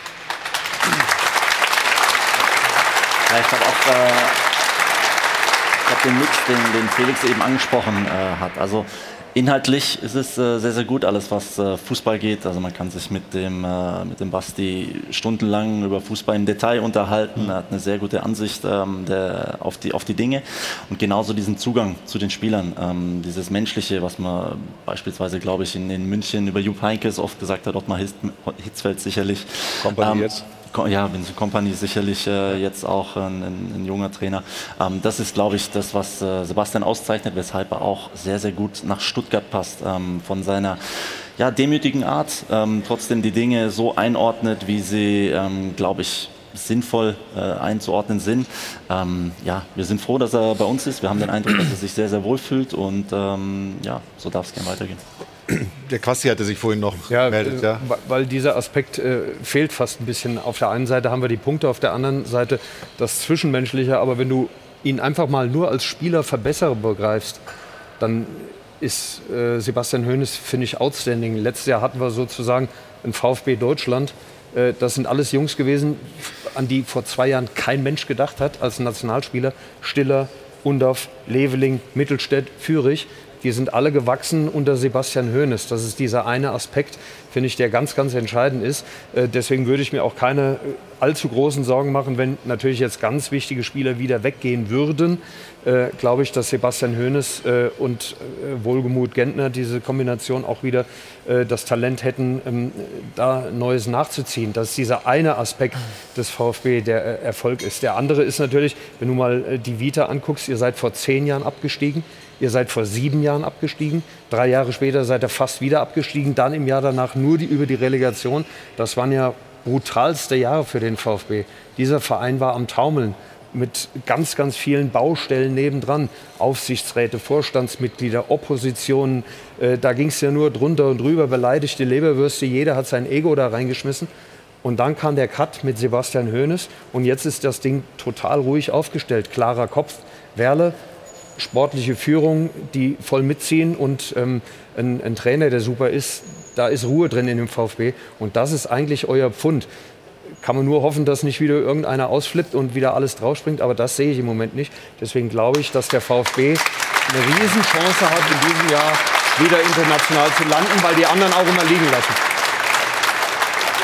Ja, ich glaube auch, äh, ich glaube den Mix, den, den Felix eben angesprochen äh, hat. Also inhaltlich ist es äh, sehr, sehr gut, alles was äh, Fußball geht. Also man kann sich mit dem, äh, mit dem Basti stundenlang über Fußball im Detail unterhalten. Mhm. Er hat eine sehr gute Ansicht ähm, der, auf, die, auf die Dinge und genauso diesen Zugang zu den Spielern. Ähm, dieses Menschliche, was man beispielsweise, glaube ich, in, in München über Jupp Heynckes oft gesagt hat, Ottmar Hitzfeld sicherlich. Kompanie ähm, jetzt. Ja, Vincent Kompany ist äh, jetzt auch ein, ein, ein junger Trainer. Ähm, das ist, glaube ich, das, was äh, Sebastian auszeichnet, weshalb er auch sehr, sehr gut nach Stuttgart passt. Ähm, von seiner ja, demütigen Art, ähm, trotzdem die Dinge so einordnet, wie sie, ähm, glaube ich, sinnvoll äh, einzuordnen sind. Ähm, ja, wir sind froh, dass er bei uns ist. Wir haben den Eindruck, dass er sich sehr, sehr wohl fühlt und ähm, ja, so darf es gerne weitergehen. Der Quasti hatte sich vorhin noch ja, gemeldet. Ja, weil dieser Aspekt äh, fehlt fast ein bisschen. Auf der einen Seite haben wir die Punkte, auf der anderen Seite das Zwischenmenschliche. Aber wenn du ihn einfach mal nur als Spieler Verbesserer begreifst, dann ist äh, Sebastian Hoeneß, finde ich, outstanding. Letztes Jahr hatten wir sozusagen ein VfB Deutschland. Äh, das sind alles Jungs gewesen, an die vor zwei Jahren kein Mensch gedacht hat als Nationalspieler. Stiller, Undaff, Leveling, Mittelstädt, Führig. Die sind alle gewachsen unter Sebastian Hoeneß. Das ist dieser eine Aspekt, finde ich, der ganz, ganz entscheidend ist. Äh, deswegen würde ich mir auch keine allzu großen Sorgen machen, wenn natürlich jetzt ganz wichtige Spieler wieder weggehen würden. Äh, glaube ich, dass Sebastian Hoeneß äh, und äh, Wohlgemuth Gentner diese Kombination auch wieder äh, das Talent hätten, ähm, da Neues nachzuziehen. Das ist dieser eine Aspekt des VfB, der äh, Erfolg ist. Der andere ist natürlich, wenn du mal äh, die Vita anguckst, ihr seid vor zehn Jahren abgestiegen. Ihr seid vor sieben Jahren abgestiegen. Drei Jahre später seid ihr fast wieder abgestiegen. Dann im Jahr danach nur die, über die Relegation. Das waren ja brutalste Jahre für den VfB. Dieser Verein war am Taumeln mit ganz, ganz vielen Baustellen nebendran. Aufsichtsräte, Vorstandsmitglieder, Oppositionen. Äh, da ging es ja nur drunter und drüber. Beleidigte Leberwürste. Jeder hat sein Ego da reingeschmissen. Und dann kam der Cut mit Sebastian Hoeneß. Und jetzt ist das Ding total ruhig aufgestellt. Klarer Kopf. Werle. Sportliche Führung, die voll mitziehen und ähm, ein, ein Trainer, der super ist, da ist Ruhe drin in dem VfB und das ist eigentlich euer Pfund. Kann man nur hoffen, dass nicht wieder irgendeiner ausflippt und wieder alles draufspringt, aber das sehe ich im Moment nicht. Deswegen glaube ich, dass der VfB eine Riesenchance hat, in diesem Jahr wieder international zu landen, weil die anderen auch immer liegen lassen.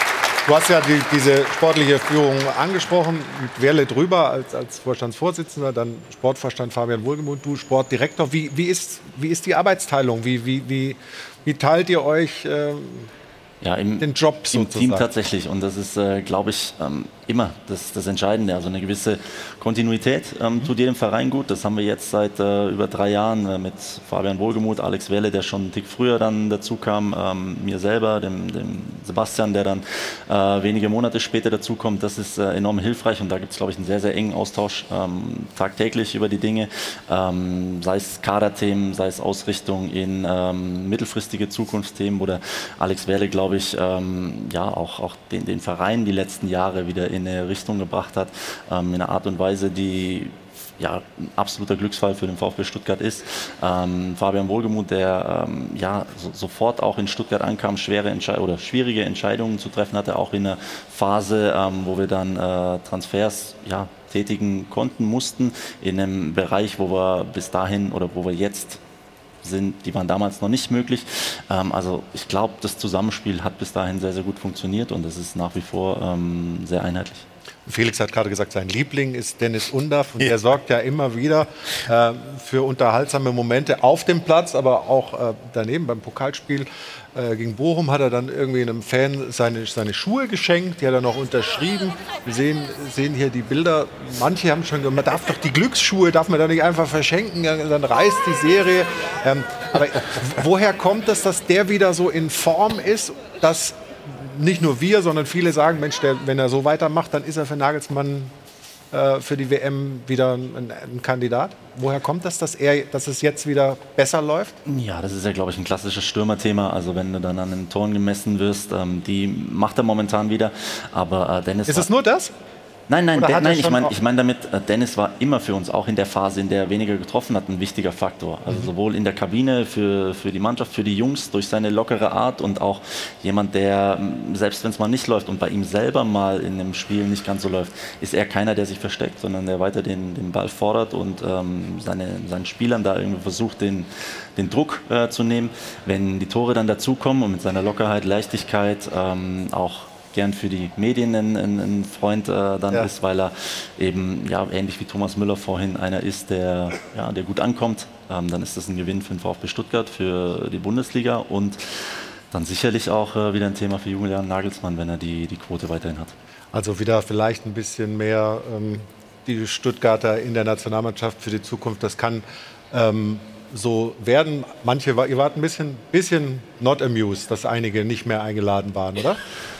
Du hast ja die, diese sportliche Führung angesprochen, mit Werle drüber als, als Vorstandsvorsitzender, dann Sportvorstand Fabian Wohlgemuth, du Sportdirektor. Wie, wie, ist, wie ist die Arbeitsteilung? Wie, wie, wie, wie teilt ihr euch äh, ja, im, den Job sozusagen? Im Team tatsächlich. Und das ist, äh, glaube ich, ähm, immer das, das Entscheidende. Also eine gewisse Kontinuität ähm, tut jedem Verein gut. Das haben wir jetzt seit äh, über drei Jahren äh, mit Fabian Wohlgemuth, Alex Werle, der schon einen Tick früher dann dazu kam, ähm, mir selber, dem, dem Sebastian, der dann äh, wenige Monate später dazu kommt. Das ist äh, enorm hilfreich und da gibt es, glaube ich, einen sehr, sehr engen Austausch ähm, tagtäglich über die Dinge, ähm, sei es Kaderthemen, sei es Ausrichtung in ähm, mittelfristige Zukunftsthemen, wo der Alex Werle, glaube ich, ähm, ja, auch, auch den, den Verein die letzten Jahre wieder in eine Richtung gebracht hat, ähm, in einer Art und Weise, die ja, ein absoluter Glücksfall für den VfB Stuttgart ist. Ähm, Fabian Wohlgemuth, der ähm, ja, so, sofort auch in Stuttgart ankam, schwere Entschei- oder schwierige Entscheidungen zu treffen hatte, auch in einer Phase, ähm, wo wir dann äh, Transfers ja, tätigen konnten, mussten, in einem Bereich, wo wir bis dahin oder wo wir jetzt sind, die waren damals noch nicht möglich. Ähm, also ich glaube, das Zusammenspiel hat bis dahin sehr, sehr gut funktioniert und es ist nach wie vor ähm, sehr einheitlich. Felix hat gerade gesagt, sein Liebling ist Dennis Undaff und ja. der sorgt ja immer wieder äh, für unterhaltsame Momente auf dem Platz, aber auch äh, daneben beim Pokalspiel äh, gegen Bochum hat er dann irgendwie einem Fan seine, seine Schuhe geschenkt, die hat er noch unterschrieben. Wir sehen, sehen hier die Bilder, manche haben schon gesagt, man darf doch die Glücksschuhe, darf man da nicht einfach verschenken, dann reißt die Serie. Ähm, aber woher kommt das, dass der wieder so in Form ist, dass nicht nur wir, sondern viele sagen, Mensch, der, wenn er so weitermacht, dann ist er für Nagelsmann äh, für die W M wieder ein, ein Kandidat. Woher kommt das, dass, er, dass es jetzt wieder besser läuft? Ja, das ist ja, glaube ich, ein klassisches Stürmerthema. Also wenn du dann an den Toren gemessen wirst, ähm, die macht er momentan wieder. Aber äh, Dennis ist es nur das? Nein, nein, De- nein ich meine ich mein damit, Dennis war immer für uns, auch in der Phase, in der er weniger getroffen hat, ein wichtiger Faktor. Also mhm. sowohl in der Kabine für, für die Mannschaft, für die Jungs, durch seine lockere Art und auch jemand, der, selbst wenn es mal nicht läuft und bei ihm selber mal in einem Spiel nicht ganz so läuft, ist er keiner, der sich versteckt, sondern der weiter den, den Ball fordert und ähm, seine, seinen Spielern da irgendwie versucht, den, den Druck äh, zu nehmen. Wenn die Tore dann dazukommen und mit seiner Lockerheit, Leichtigkeit ähm, auch gern für die Medien ein, ein, ein Freund äh, dann ja. ist, weil er eben, ja, ähnlich wie Thomas Müller vorhin, einer ist, der, ja, der gut ankommt. Ähm, dann ist das ein Gewinn für den VfB Stuttgart, für die Bundesliga und dann sicherlich auch äh, wieder ein Thema für Julian Nagelsmann, wenn er die, die Quote weiterhin hat. Also wieder vielleicht ein bisschen mehr ähm, die Stuttgarter in der Nationalmannschaft für die Zukunft. Das kann ähm, so werden. Manche, ihr wart ein bisschen, bisschen not amused, dass einige nicht mehr eingeladen waren, oder?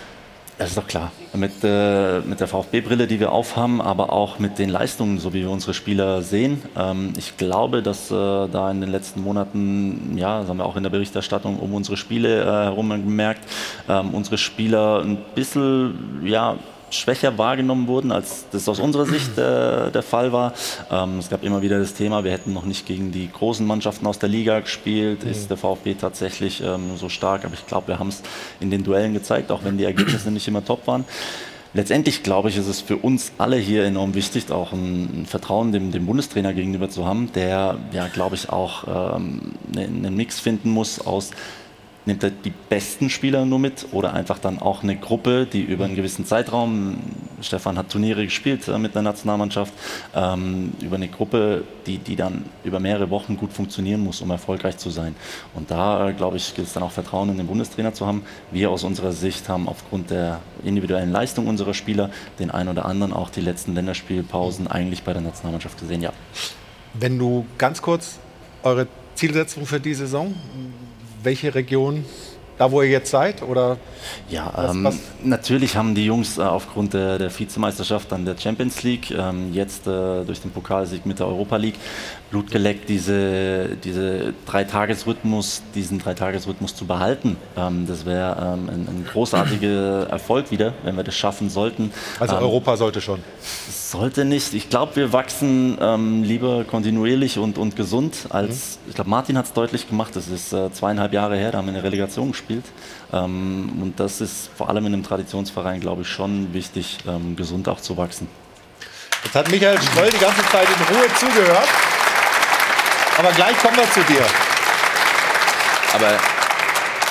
Das ist doch klar. Mit, äh, mit der VfB-Brille, die wir aufhaben, aber auch mit den Leistungen, so wie wir unsere Spieler sehen. Ähm, ich glaube, dass äh, da in den letzten Monaten, ja, das haben wir auch in der Berichterstattung um unsere Spiele äh, herum gemerkt, ähm, unsere Spieler ein bisschen, ja, schwächer wahrgenommen wurden, als das aus unserer Sicht äh, der Fall war. Ähm, es gab immer wieder das Thema, wir hätten noch nicht gegen die großen Mannschaften aus der Liga gespielt. Mhm. Ist der VfB tatsächlich ähm, so stark? Aber ich glaube, wir haben es in den Duellen gezeigt, auch wenn die Ergebnisse nicht immer top waren. Letztendlich, glaube ich, ist es für uns alle hier enorm wichtig, auch ein, ein Vertrauen dem, dem Bundestrainer gegenüber zu haben, der, ja, glaube ich, auch ähm, einen Mix finden muss aus: Nimmt er die besten Spieler nur mit oder einfach dann auch eine Gruppe, die über einen gewissen Zeitraum, Stefan hat Turniere gespielt äh, mit der Nationalmannschaft, ähm, über eine Gruppe, die, die dann über mehrere Wochen gut funktionieren muss, um erfolgreich zu sein. Und da, äh, glaube ich, gilt es dann auch Vertrauen in den Bundestrainer zu haben. Wir aus unserer Sicht haben aufgrund der individuellen Leistung unserer Spieler den einen oder anderen auch die letzten Länderspielpausen eigentlich bei der Nationalmannschaft gesehen, ja. Wenn du ganz kurz eure Zielsetzung für die Saison, welche Region, da wo ihr jetzt seid? Oder ja, was, ähm, was? Natürlich haben die Jungs äh, aufgrund der, der Vizemeisterschaft an der Champions League, ähm, jetzt äh, durch den Pokalsieg mit der Europa League, Blut geleckt, diese, diese Dreitagesrhythmus, diesen Dreitagesrhythmus zu behalten. Ähm, das wäre ähm, ein, ein großartiger Erfolg wieder, wenn wir das schaffen sollten. Also ähm, Europa sollte schon? Sollte nicht. Ich glaube, wir wachsen ähm, lieber kontinuierlich und, und gesund als, mhm. ich glaube, Martin hat es deutlich gemacht, das ist äh, zweieinhalb Jahre her, da haben wir eine Relegation gespielt. Ähm, und das ist vor allem in einem Traditionsverein, glaube ich, schon wichtig, ähm, gesund auch zu wachsen. Jetzt hat Michael Ströll die ganze Zeit in Ruhe zugehört. Aber gleich kommen wir zu dir. Aber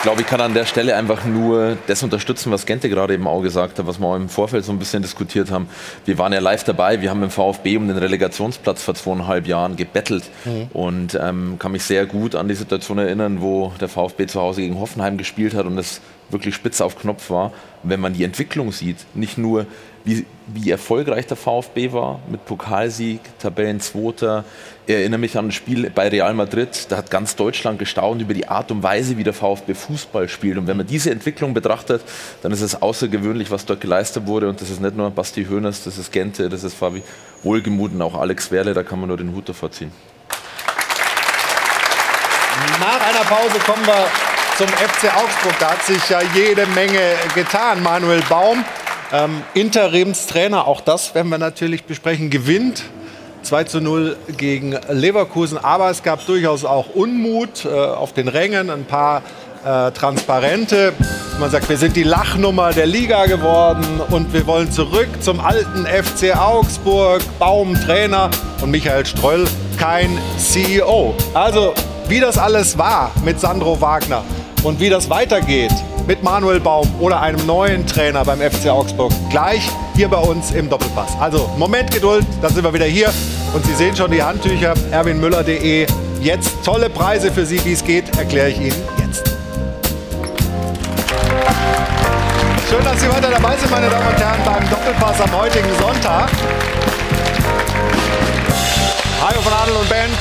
glaube, ich kann an der Stelle einfach nur das unterstützen, was Gente gerade eben auch gesagt hat, was wir auch im Vorfeld so ein bisschen diskutiert haben. Wir waren ja live dabei, wir haben im VfB um den Relegationsplatz vor zweieinhalb Jahren gebettelt mhm. und ähm, kann mich sehr gut an die Situation erinnern, wo der VfB zu Hause gegen Hoffenheim gespielt hat und es wirklich spitz auf Knopf war. Und wenn man die Entwicklung sieht, nicht nur wie, wie erfolgreich der VfB war mit Pokalsieg, Tabellenzweiter. Ich erinnere mich an ein Spiel bei Real Madrid, da hat ganz Deutschland gestaunt über die Art und Weise, wie der VfB Fußball spielt. Und wenn man diese Entwicklung betrachtet, dann ist es außergewöhnlich, was dort geleistet wurde. Und das ist nicht nur Basti Hoeneß, das ist Gente, das ist Fabi Wohlgemuth und auch Alex Werle, da kann man nur den Hut davor ziehen. Nach einer Pause kommen wir zum F C Augsburg. Da hat sich ja jede Menge getan. Manuel Baum, ähm, Interimstrainer, auch das werden wir natürlich besprechen, gewinnt zwei zu null gegen Leverkusen. Aber es gab durchaus auch Unmut äh, auf den Rängen, ein paar äh, Transparente. Man sagt, wir sind die Lachnummer der Liga geworden und wir wollen zurück zum alten F C Augsburg. Baum Trainer und Michael Ströll kein C E O. Also wie das alles war mit Sandro Wagner und wie das weitergeht mit Manuel Baum oder einem neuen Trainer beim F C Augsburg, gleich hier bei uns im Doppelpass. Also Moment Geduld, dann sind wir wieder hier und Sie sehen schon die Handtücher, erwin müller punkt de. Jetzt tolle Preise für Sie, wie es geht, erkläre ich Ihnen jetzt. Schön, dass Sie weiter dabei sind, meine Damen und Herren, beim Doppelpass am heutigen Sonntag. Hajo von Adel und Band.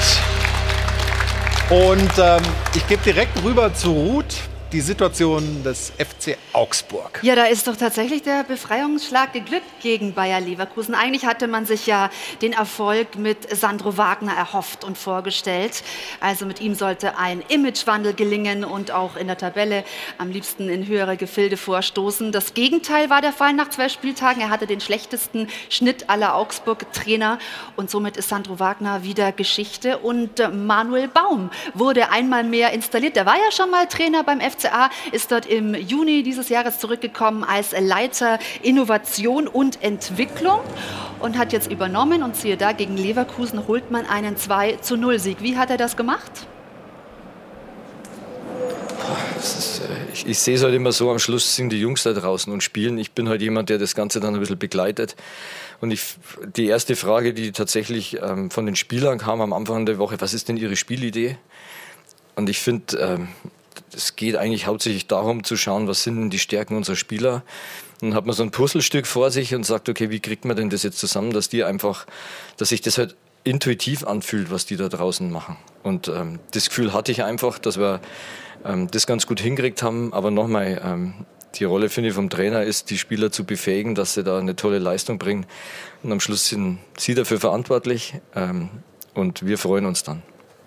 Und ähm, ich gebe direkt rüber zu Ruth, die Situation des F C Augsburg. Ja, da ist doch tatsächlich der Befreiungsschlag geglückt gegen Bayer Leverkusen. Eigentlich hatte man sich ja den Erfolg mit Sandro Wagner erhofft und vorgestellt. Also mit ihm sollte ein Imagewandel gelingen und auch in der Tabelle am liebsten in höhere Gefilde vorstoßen. Das Gegenteil war der Fall nach zwei Spieltagen. Er hatte den schlechtesten Schnitt aller Augsburg-Trainer und somit ist Sandro Wagner wieder Geschichte. Und äh, Manuel Baum wurde einmal mehr installiert. Der war ja schon mal Trainer beim F C A, ist dort im Juni dieses Jahres zurückgekommen als Leiter Innovation und Entwicklung und hat jetzt übernommen. Und siehe da, gegen Leverkusen holt man einen zwei zu null Sieg. Wie hat er das gemacht? Das ist, äh, ich, ich sehe es halt immer so, am Schluss sind die Jungs da draußen und spielen. Ich bin halt jemand, der das Ganze dann ein bisschen begleitet. Und ich, die erste Frage, die tatsächlich ähm, von den Spielern kam am Anfang der Woche, was ist denn ihre Spielidee? Und ich finde, ähm, es geht eigentlich hauptsächlich darum zu schauen, was sind denn die Stärken unserer Spieler. Und dann hat man so ein Puzzlestück vor sich und sagt, okay, wie kriegt man denn das jetzt zusammen, dass die einfach, dass sich das halt intuitiv anfühlt, was die da draußen machen. Und ähm, das Gefühl hatte ich einfach, dass wir ähm, das ganz gut hingekriegt haben. Aber nochmal, ähm, die Rolle, finde ich, vom Trainer ist, die Spieler zu befähigen, dass sie da eine tolle Leistung bringen. Und am Schluss sind sie dafür verantwortlich ähm, und wir freuen uns dann.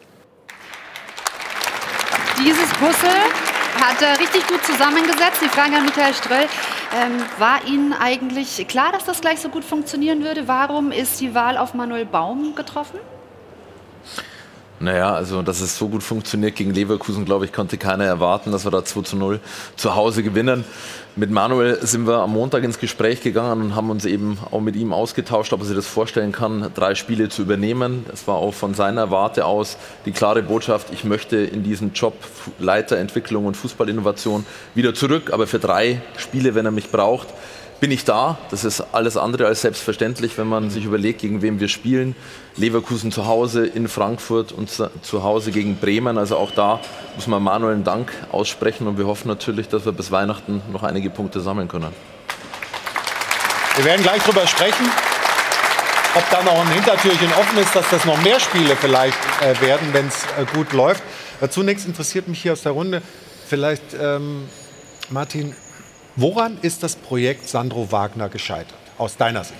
Dieses Puzzle hat er richtig gut zusammengesetzt. Die Frage an Michael Ströll, ähm, war Ihnen eigentlich klar, dass das gleich so gut funktionieren würde? Warum ist die Wahl auf Manuel Baum getroffen? Naja, also dass es so gut funktioniert gegen Leverkusen, glaube ich, konnte keiner erwarten, dass wir da zwei zu null zu Hause gewinnen. Mit Manuel sind wir am Montag ins Gespräch gegangen und haben uns eben auch mit ihm ausgetauscht, ob er sich das vorstellen kann, drei Spiele zu übernehmen. Es war auch von seiner Warte aus die klare Botschaft, ich möchte in diesen Job Leiterentwicklung und Fußballinnovation wieder zurück, aber für drei Spiele, wenn er mich braucht, bin ich da. Das ist alles andere als selbstverständlich, wenn man sich überlegt, gegen wen wir spielen. Leverkusen zu Hause, in Frankfurt und zu Hause gegen Bremen. Also auch da muss man Manuel einen Dank aussprechen und wir hoffen natürlich, dass wir bis Weihnachten noch einige Punkte sammeln können. Wir werden gleich darüber sprechen, ob da noch ein Hintertürchen offen ist, dass das noch mehr Spiele vielleicht äh, werden, wenn es äh, gut läuft. Äh, zunächst interessiert mich hier aus der Runde vielleicht, ähm, Martin, woran ist das Projekt Sandro Wagner gescheitert, aus deiner Sicht?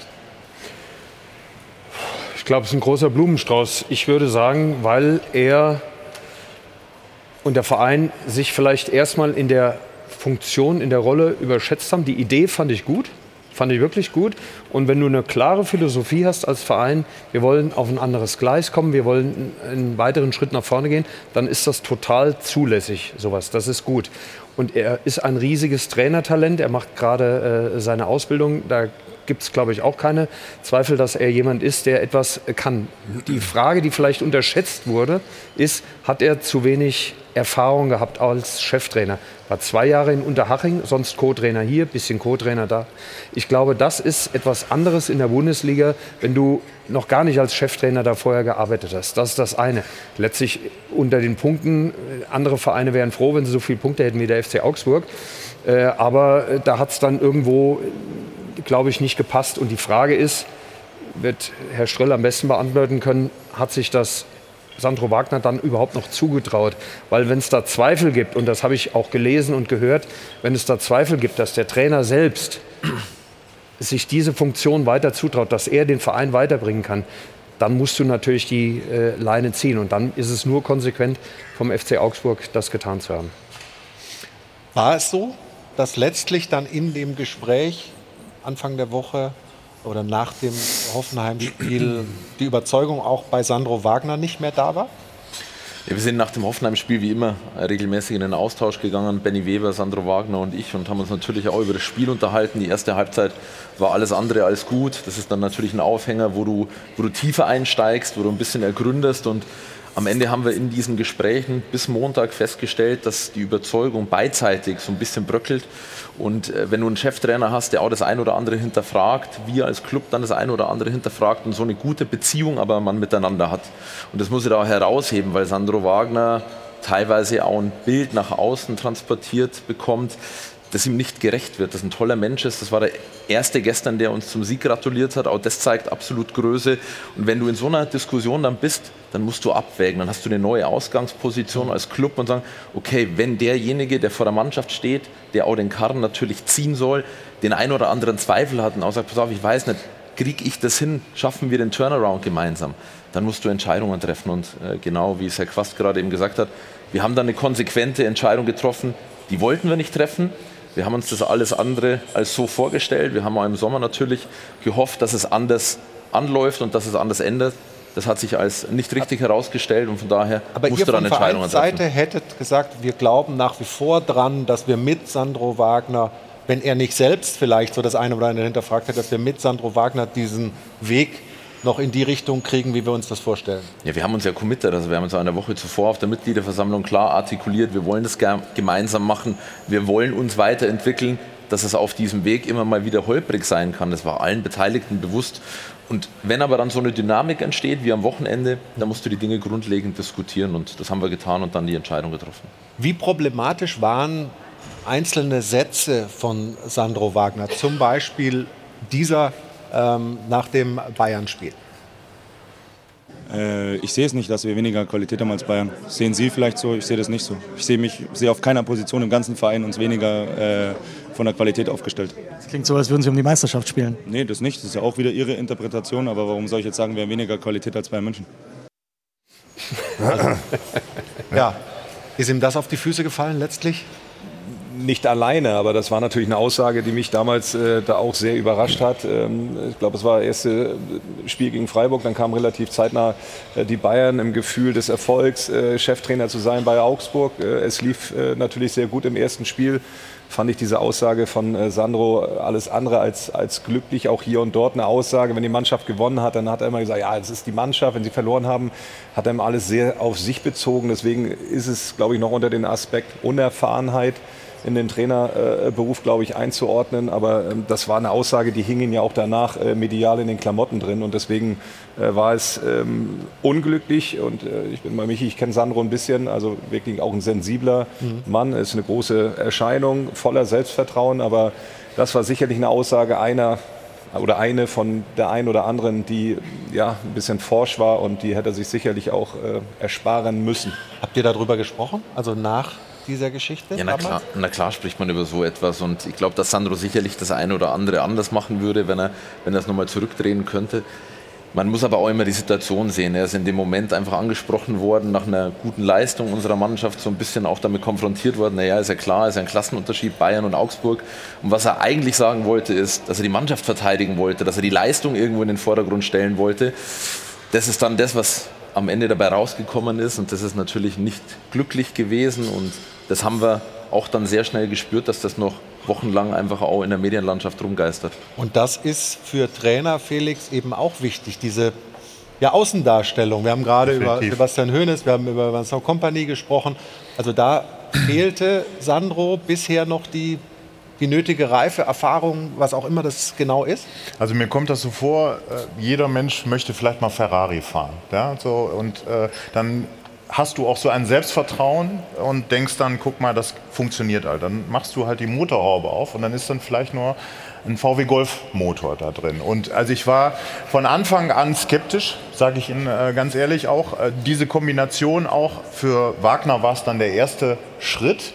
Ich glaube, es ist ein großer Blumenstrauß. Ich würde sagen, weil er und der Verein sich vielleicht erstmal in der Funktion, in der Rolle überschätzt haben. Die Idee fand ich gut, fand ich wirklich gut. Und wenn du eine klare Philosophie hast als Verein, wir wollen auf ein anderes Gleis kommen, wir wollen einen weiteren Schritt nach vorne gehen, dann ist das total zulässig, sowas. Das ist gut. Und er ist ein riesiges Trainertalent. Er macht gerade äh, seine Ausbildung. Da gibt es, glaube ich, auch keine Zweifel, dass er jemand ist, der etwas kann. Die Frage, die vielleicht unterschätzt wurde, ist, hat er zu wenig Erfahrung gehabt als Cheftrainer. War zwei Jahre in Unterhaching, sonst Co-Trainer hier, bisschen Co-Trainer da. Ich glaube, das ist etwas anderes in der Bundesliga, wenn du noch gar nicht als Cheftrainer da vorher gearbeitet hast. Das ist das eine. Letztlich unter den Punkten, andere Vereine wären froh, wenn sie so viele Punkte hätten wie der F C Augsburg. Äh, aber da hat es dann irgendwo, glaube ich, nicht gepasst. Und die Frage ist, wird Herr Ströll am besten beantworten können, hat sich das Sandro Wagner dann überhaupt noch zugetraut? Weil wenn es da Zweifel gibt, und das habe ich auch gelesen und gehört, wenn es da Zweifel gibt, dass der Trainer selbst sich diese Funktion weiter zutraut, dass er den Verein weiterbringen kann, dann musst du natürlich die äh, Leine ziehen. Und dann ist es nur konsequent vom F C Augsburg, das getan zu haben. War es so, dass letztlich dann in dem Gespräch Anfang der Woche oder nach dem Hoffenheim-Spiel die Überzeugung auch bei Sandro Wagner nicht mehr da war? Ja, wir sind nach dem Hoffenheim-Spiel wie immer regelmäßig in den Austausch gegangen, Benny Weber, Sandro Wagner und ich, und haben uns natürlich auch über das Spiel unterhalten. Die erste Halbzeit war alles andere als gut. Das ist dann natürlich ein Aufhänger, wo du, wo du tiefer einsteigst, wo du ein bisschen ergründest, und am Ende haben wir in diesen Gesprächen bis Montag festgestellt, dass die Überzeugung beidseitig so ein bisschen bröckelt. Und äh, wenn du einen Cheftrainer hast, der auch das ein oder andere hinterfragt, wir als Club dann das ein oder andere hinterfragt und so eine gute Beziehung aber man miteinander hat. Und das muss ich da auch herausheben, weil Sandro Wagner teilweise auch ein Bild nach außen transportiert bekommt, das ihm nicht gerecht wird, dass ein toller Mensch ist. Das war der Erste gestern, der uns zum Sieg gratuliert hat. Auch das zeigt absolut Größe. Und wenn du in so einer Diskussion dann bist, dann musst du abwägen. Dann hast du eine neue Ausgangsposition als Club und sagen, okay, wenn derjenige, der vor der Mannschaft steht, der auch den Karren natürlich ziehen soll, den einen oder anderen Zweifel hat und auch sagt, pass auf, ich weiß nicht, kriege ich das hin, schaffen wir den Turnaround gemeinsam, dann musst du Entscheidungen treffen. Und äh, genau wie es Herr Quast gerade eben gesagt hat, wir haben dann eine konsequente Entscheidung getroffen, die wollten wir nicht treffen. Wir haben uns das alles andere als so vorgestellt. Wir haben auch im Sommer natürlich gehofft, dass es anders anläuft und dass es anders endet. Das hat sich als nicht richtig herausgestellt, und von daher Aber musste dann Entscheidungen treffen. Aber ihr von Vereinsseite hättet gesagt, wir glauben nach wie vor dran, dass wir mit Sandro Wagner, wenn er nicht selbst vielleicht so das eine oder andere hinterfragt hätte, dass wir mit Sandro Wagner diesen Weg noch in die Richtung kriegen, wie wir uns das vorstellen. Ja, wir haben uns ja committed, also wir haben uns eine Woche zuvor auf der Mitgliederversammlung klar artikuliert, wir wollen das gemeinsam machen, wir wollen uns weiterentwickeln, dass es auf diesem Weg immer mal wieder holprig sein kann, das war allen Beteiligten bewusst. Und wenn aber dann so eine Dynamik entsteht, wie am Wochenende, dann musst du die Dinge grundlegend diskutieren, und das haben wir getan und dann die Entscheidung getroffen. Wie problematisch waren einzelne Sätze von Sandro Wagner, zum Beispiel dieser ähm, nach dem Bayern-Spiel? Äh, ich sehe es nicht, dass wir weniger Qualität haben als Bayern. Sehen Sie vielleicht so? Ich sehe das nicht so. Ich sehe mich sehe auf keiner Position im ganzen Verein uns weniger äh, von der Qualität aufgestellt. Das klingt so, als würden Sie um die Meisterschaft spielen. Nee, das nicht. Das ist ja auch wieder Ihre Interpretation. Aber warum soll ich jetzt sagen, wir haben weniger Qualität als Bayern München? Also, ja, ist ihm das auf die Füße gefallen letztlich? Nicht alleine, aber das war natürlich eine Aussage, die mich damals äh, da auch sehr überrascht hat. Ähm, ich glaube, es war das erste Spiel gegen Freiburg, dann kam relativ zeitnah äh, die Bayern im Gefühl des Erfolgs, äh, Cheftrainer zu sein bei Augsburg. Äh, es lief äh, natürlich sehr gut im ersten Spiel. Fand ich diese Aussage von äh, Sandro alles andere als, als glücklich, auch hier und dort eine Aussage. Wenn die Mannschaft gewonnen hat, dann hat er immer gesagt, ja, es ist die Mannschaft. Wenn sie verloren haben, hat er immer alles sehr auf sich bezogen. Deswegen ist es, glaube ich, noch unter den Aspekt Unerfahrenheit in den Trainerberuf, glaube ich, einzuordnen. Aber ähm, das war eine Aussage, die hing ihn ja auch danach äh, medial in den Klamotten drin. Und deswegen äh, war es ähm, unglücklich. Und äh, ich bin bei Michi, ich kenne Sandro ein bisschen, also wirklich auch ein sensibler mhm. Mann. Ist eine große Erscheinung, voller Selbstvertrauen. Aber das war sicherlich eine Aussage einer oder eine von der einen oder anderen, die ja ein bisschen forsch war, und die hätte er sich sicherlich auch äh, ersparen müssen. Habt ihr darüber gesprochen? Also nach dieser Geschichte? Ja, na klar, na klar spricht man über so etwas, und ich glaube, dass Sandro sicherlich das eine oder andere anders machen würde, wenn er, wenn er es nochmal zurückdrehen könnte. Man muss aber auch immer die Situation sehen. Er ist in dem Moment einfach angesprochen worden, nach einer guten Leistung unserer Mannschaft so ein bisschen auch damit konfrontiert worden. Naja, ist ja klar, ist ja ein Klassenunterschied, Bayern und Augsburg. Und was er eigentlich sagen wollte, ist, dass er die Mannschaft verteidigen wollte, dass er die Leistung irgendwo in den Vordergrund stellen wollte. Das ist dann das, was am Ende dabei rausgekommen ist, und das ist natürlich nicht glücklich gewesen, und das haben wir auch dann sehr schnell gespürt, dass das noch wochenlang einfach auch in der Medienlandschaft rumgeistert. Und das ist für Trainer Felix eben auch wichtig, diese ja, Außendarstellung. Wir haben gerade über Definitiv. Sebastian Hoeneß, wir haben über Vincent Kompany gesprochen. Also da fehlte Sandro bisher noch die, die nötige Reife, Erfahrung, was auch immer das genau ist. Also mir kommt das so vor, äh, jeder Mensch möchte vielleicht mal Ferrari fahren. Ja? So, und äh, dann hast du auch so ein Selbstvertrauen und denkst dann, guck mal, das funktioniert halt. Dann machst du halt die Motorhaube auf und dann ist dann vielleicht nur ein V W Golf Motor da drin. Und also ich war von Anfang an skeptisch, sage ich Ihnen äh, ganz ehrlich auch. Äh, diese Kombination auch für Wagner war es dann der erste Schritt.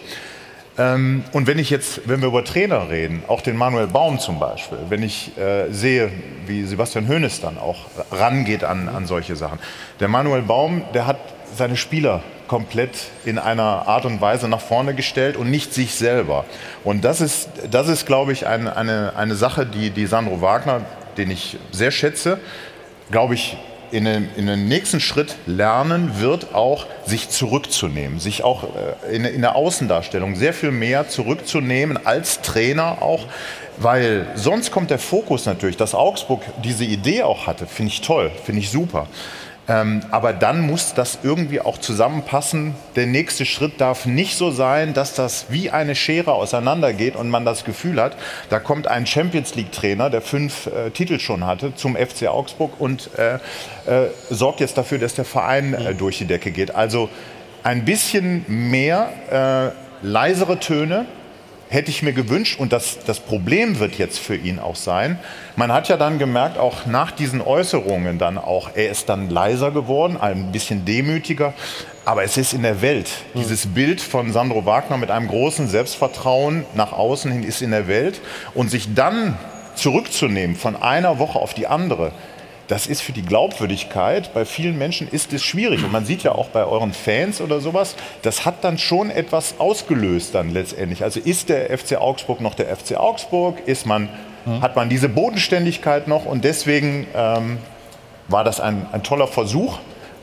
Ähm, und wenn ich jetzt, wenn wir über Trainer reden, auch den Manuel Baum zum Beispiel, wenn ich äh, sehe, wie Sebastian Hoeneß dann auch rangeht an, an solche Sachen. Der Manuel Baum, der hat seine Spieler komplett in einer Art und Weise nach vorne gestellt und nicht sich selber. Und das ist, das ist glaube ich, eine, eine, eine Sache, die, die Sandro Wagner, den ich sehr schätze, glaube ich, in den, in den nächsten Schritt lernen wird, auch sich zurückzunehmen, sich auch in, in der Außendarstellung sehr viel mehr zurückzunehmen als Trainer auch, weil sonst kommt der Fokus natürlich, dass Augsburg diese Idee auch hatte, finde ich toll, finde ich super. Ähm, aber dann muss das irgendwie auch zusammenpassen. Der nächste Schritt darf nicht so sein, dass das wie eine Schere auseinandergeht und man das Gefühl hat, da kommt ein Champions-League-Trainer, der fünf äh, Titel schon hatte, zum F C Augsburg und äh, äh, sorgt jetzt dafür, dass der Verein äh, durch die Decke geht. Also ein bisschen mehr äh, leisere Töne hätte ich mir gewünscht, und das, das Problem wird jetzt für ihn auch sein, man hat ja dann gemerkt, auch nach diesen Äußerungen dann auch, er ist dann leiser geworden, ein bisschen demütiger, aber es ist in der Welt. Mhm. Dieses Bild von Sandro Wagner mit einem großen Selbstvertrauen nach außen hin ist in der Welt, und sich dann zurückzunehmen von einer Woche auf die andere, das ist für die Glaubwürdigkeit, bei vielen Menschen ist es schwierig. Und man sieht ja auch bei euren Fans oder sowas, das hat dann schon etwas ausgelöst dann letztendlich. Also ist der F C Augsburg noch der F C Augsburg? Ist man, mhm. hat man diese Bodenständigkeit noch? Und deswegen ähm, war das ein, ein toller Versuch,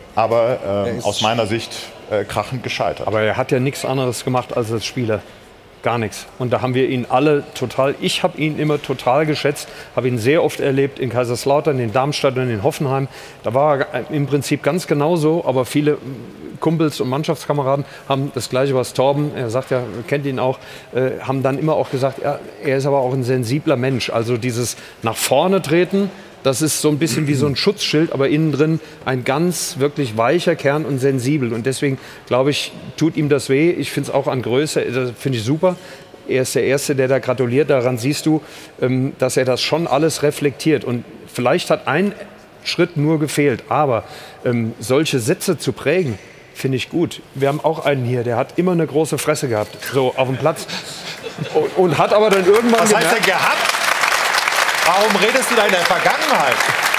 aber ähm, aus meiner Sicht äh, krachend gescheitert. Aber er hat ja nichts anderes gemacht als als Spieler. Gar nichts. Und da haben wir ihn alle total, ich habe ihn immer total geschätzt, habe ihn sehr oft erlebt in Kaiserslautern, in Darmstadt und in Hoffenheim. Da war er im Prinzip ganz genauso, aber viele Kumpels und Mannschaftskameraden haben das Gleiche, was Torben, er sagt ja, kennt ihn auch, äh, haben dann immer auch gesagt, ja, er ist aber auch ein sensibler Mensch. Also dieses nach vorne treten, das ist so ein bisschen wie so ein Schutzschild, aber innen drin ein ganz wirklich weicher Kern und sensibel. Und deswegen, glaube ich, tut ihm das weh. Ich finde es auch an Größe, das finde ich super. Er ist der Erste, der da gratuliert. Daran siehst du, dass er das schon alles reflektiert. Und vielleicht hat ein Schritt nur gefehlt. Aber ähm, solche Sätze zu prägen, finde ich gut. Wir haben auch einen hier, der hat immer eine große Fresse gehabt, so auf dem Platz. Und, und hat aber dann irgendwann Was heißt gemerkt, denn gehabt? Warum redest du da in der Vergangenheit?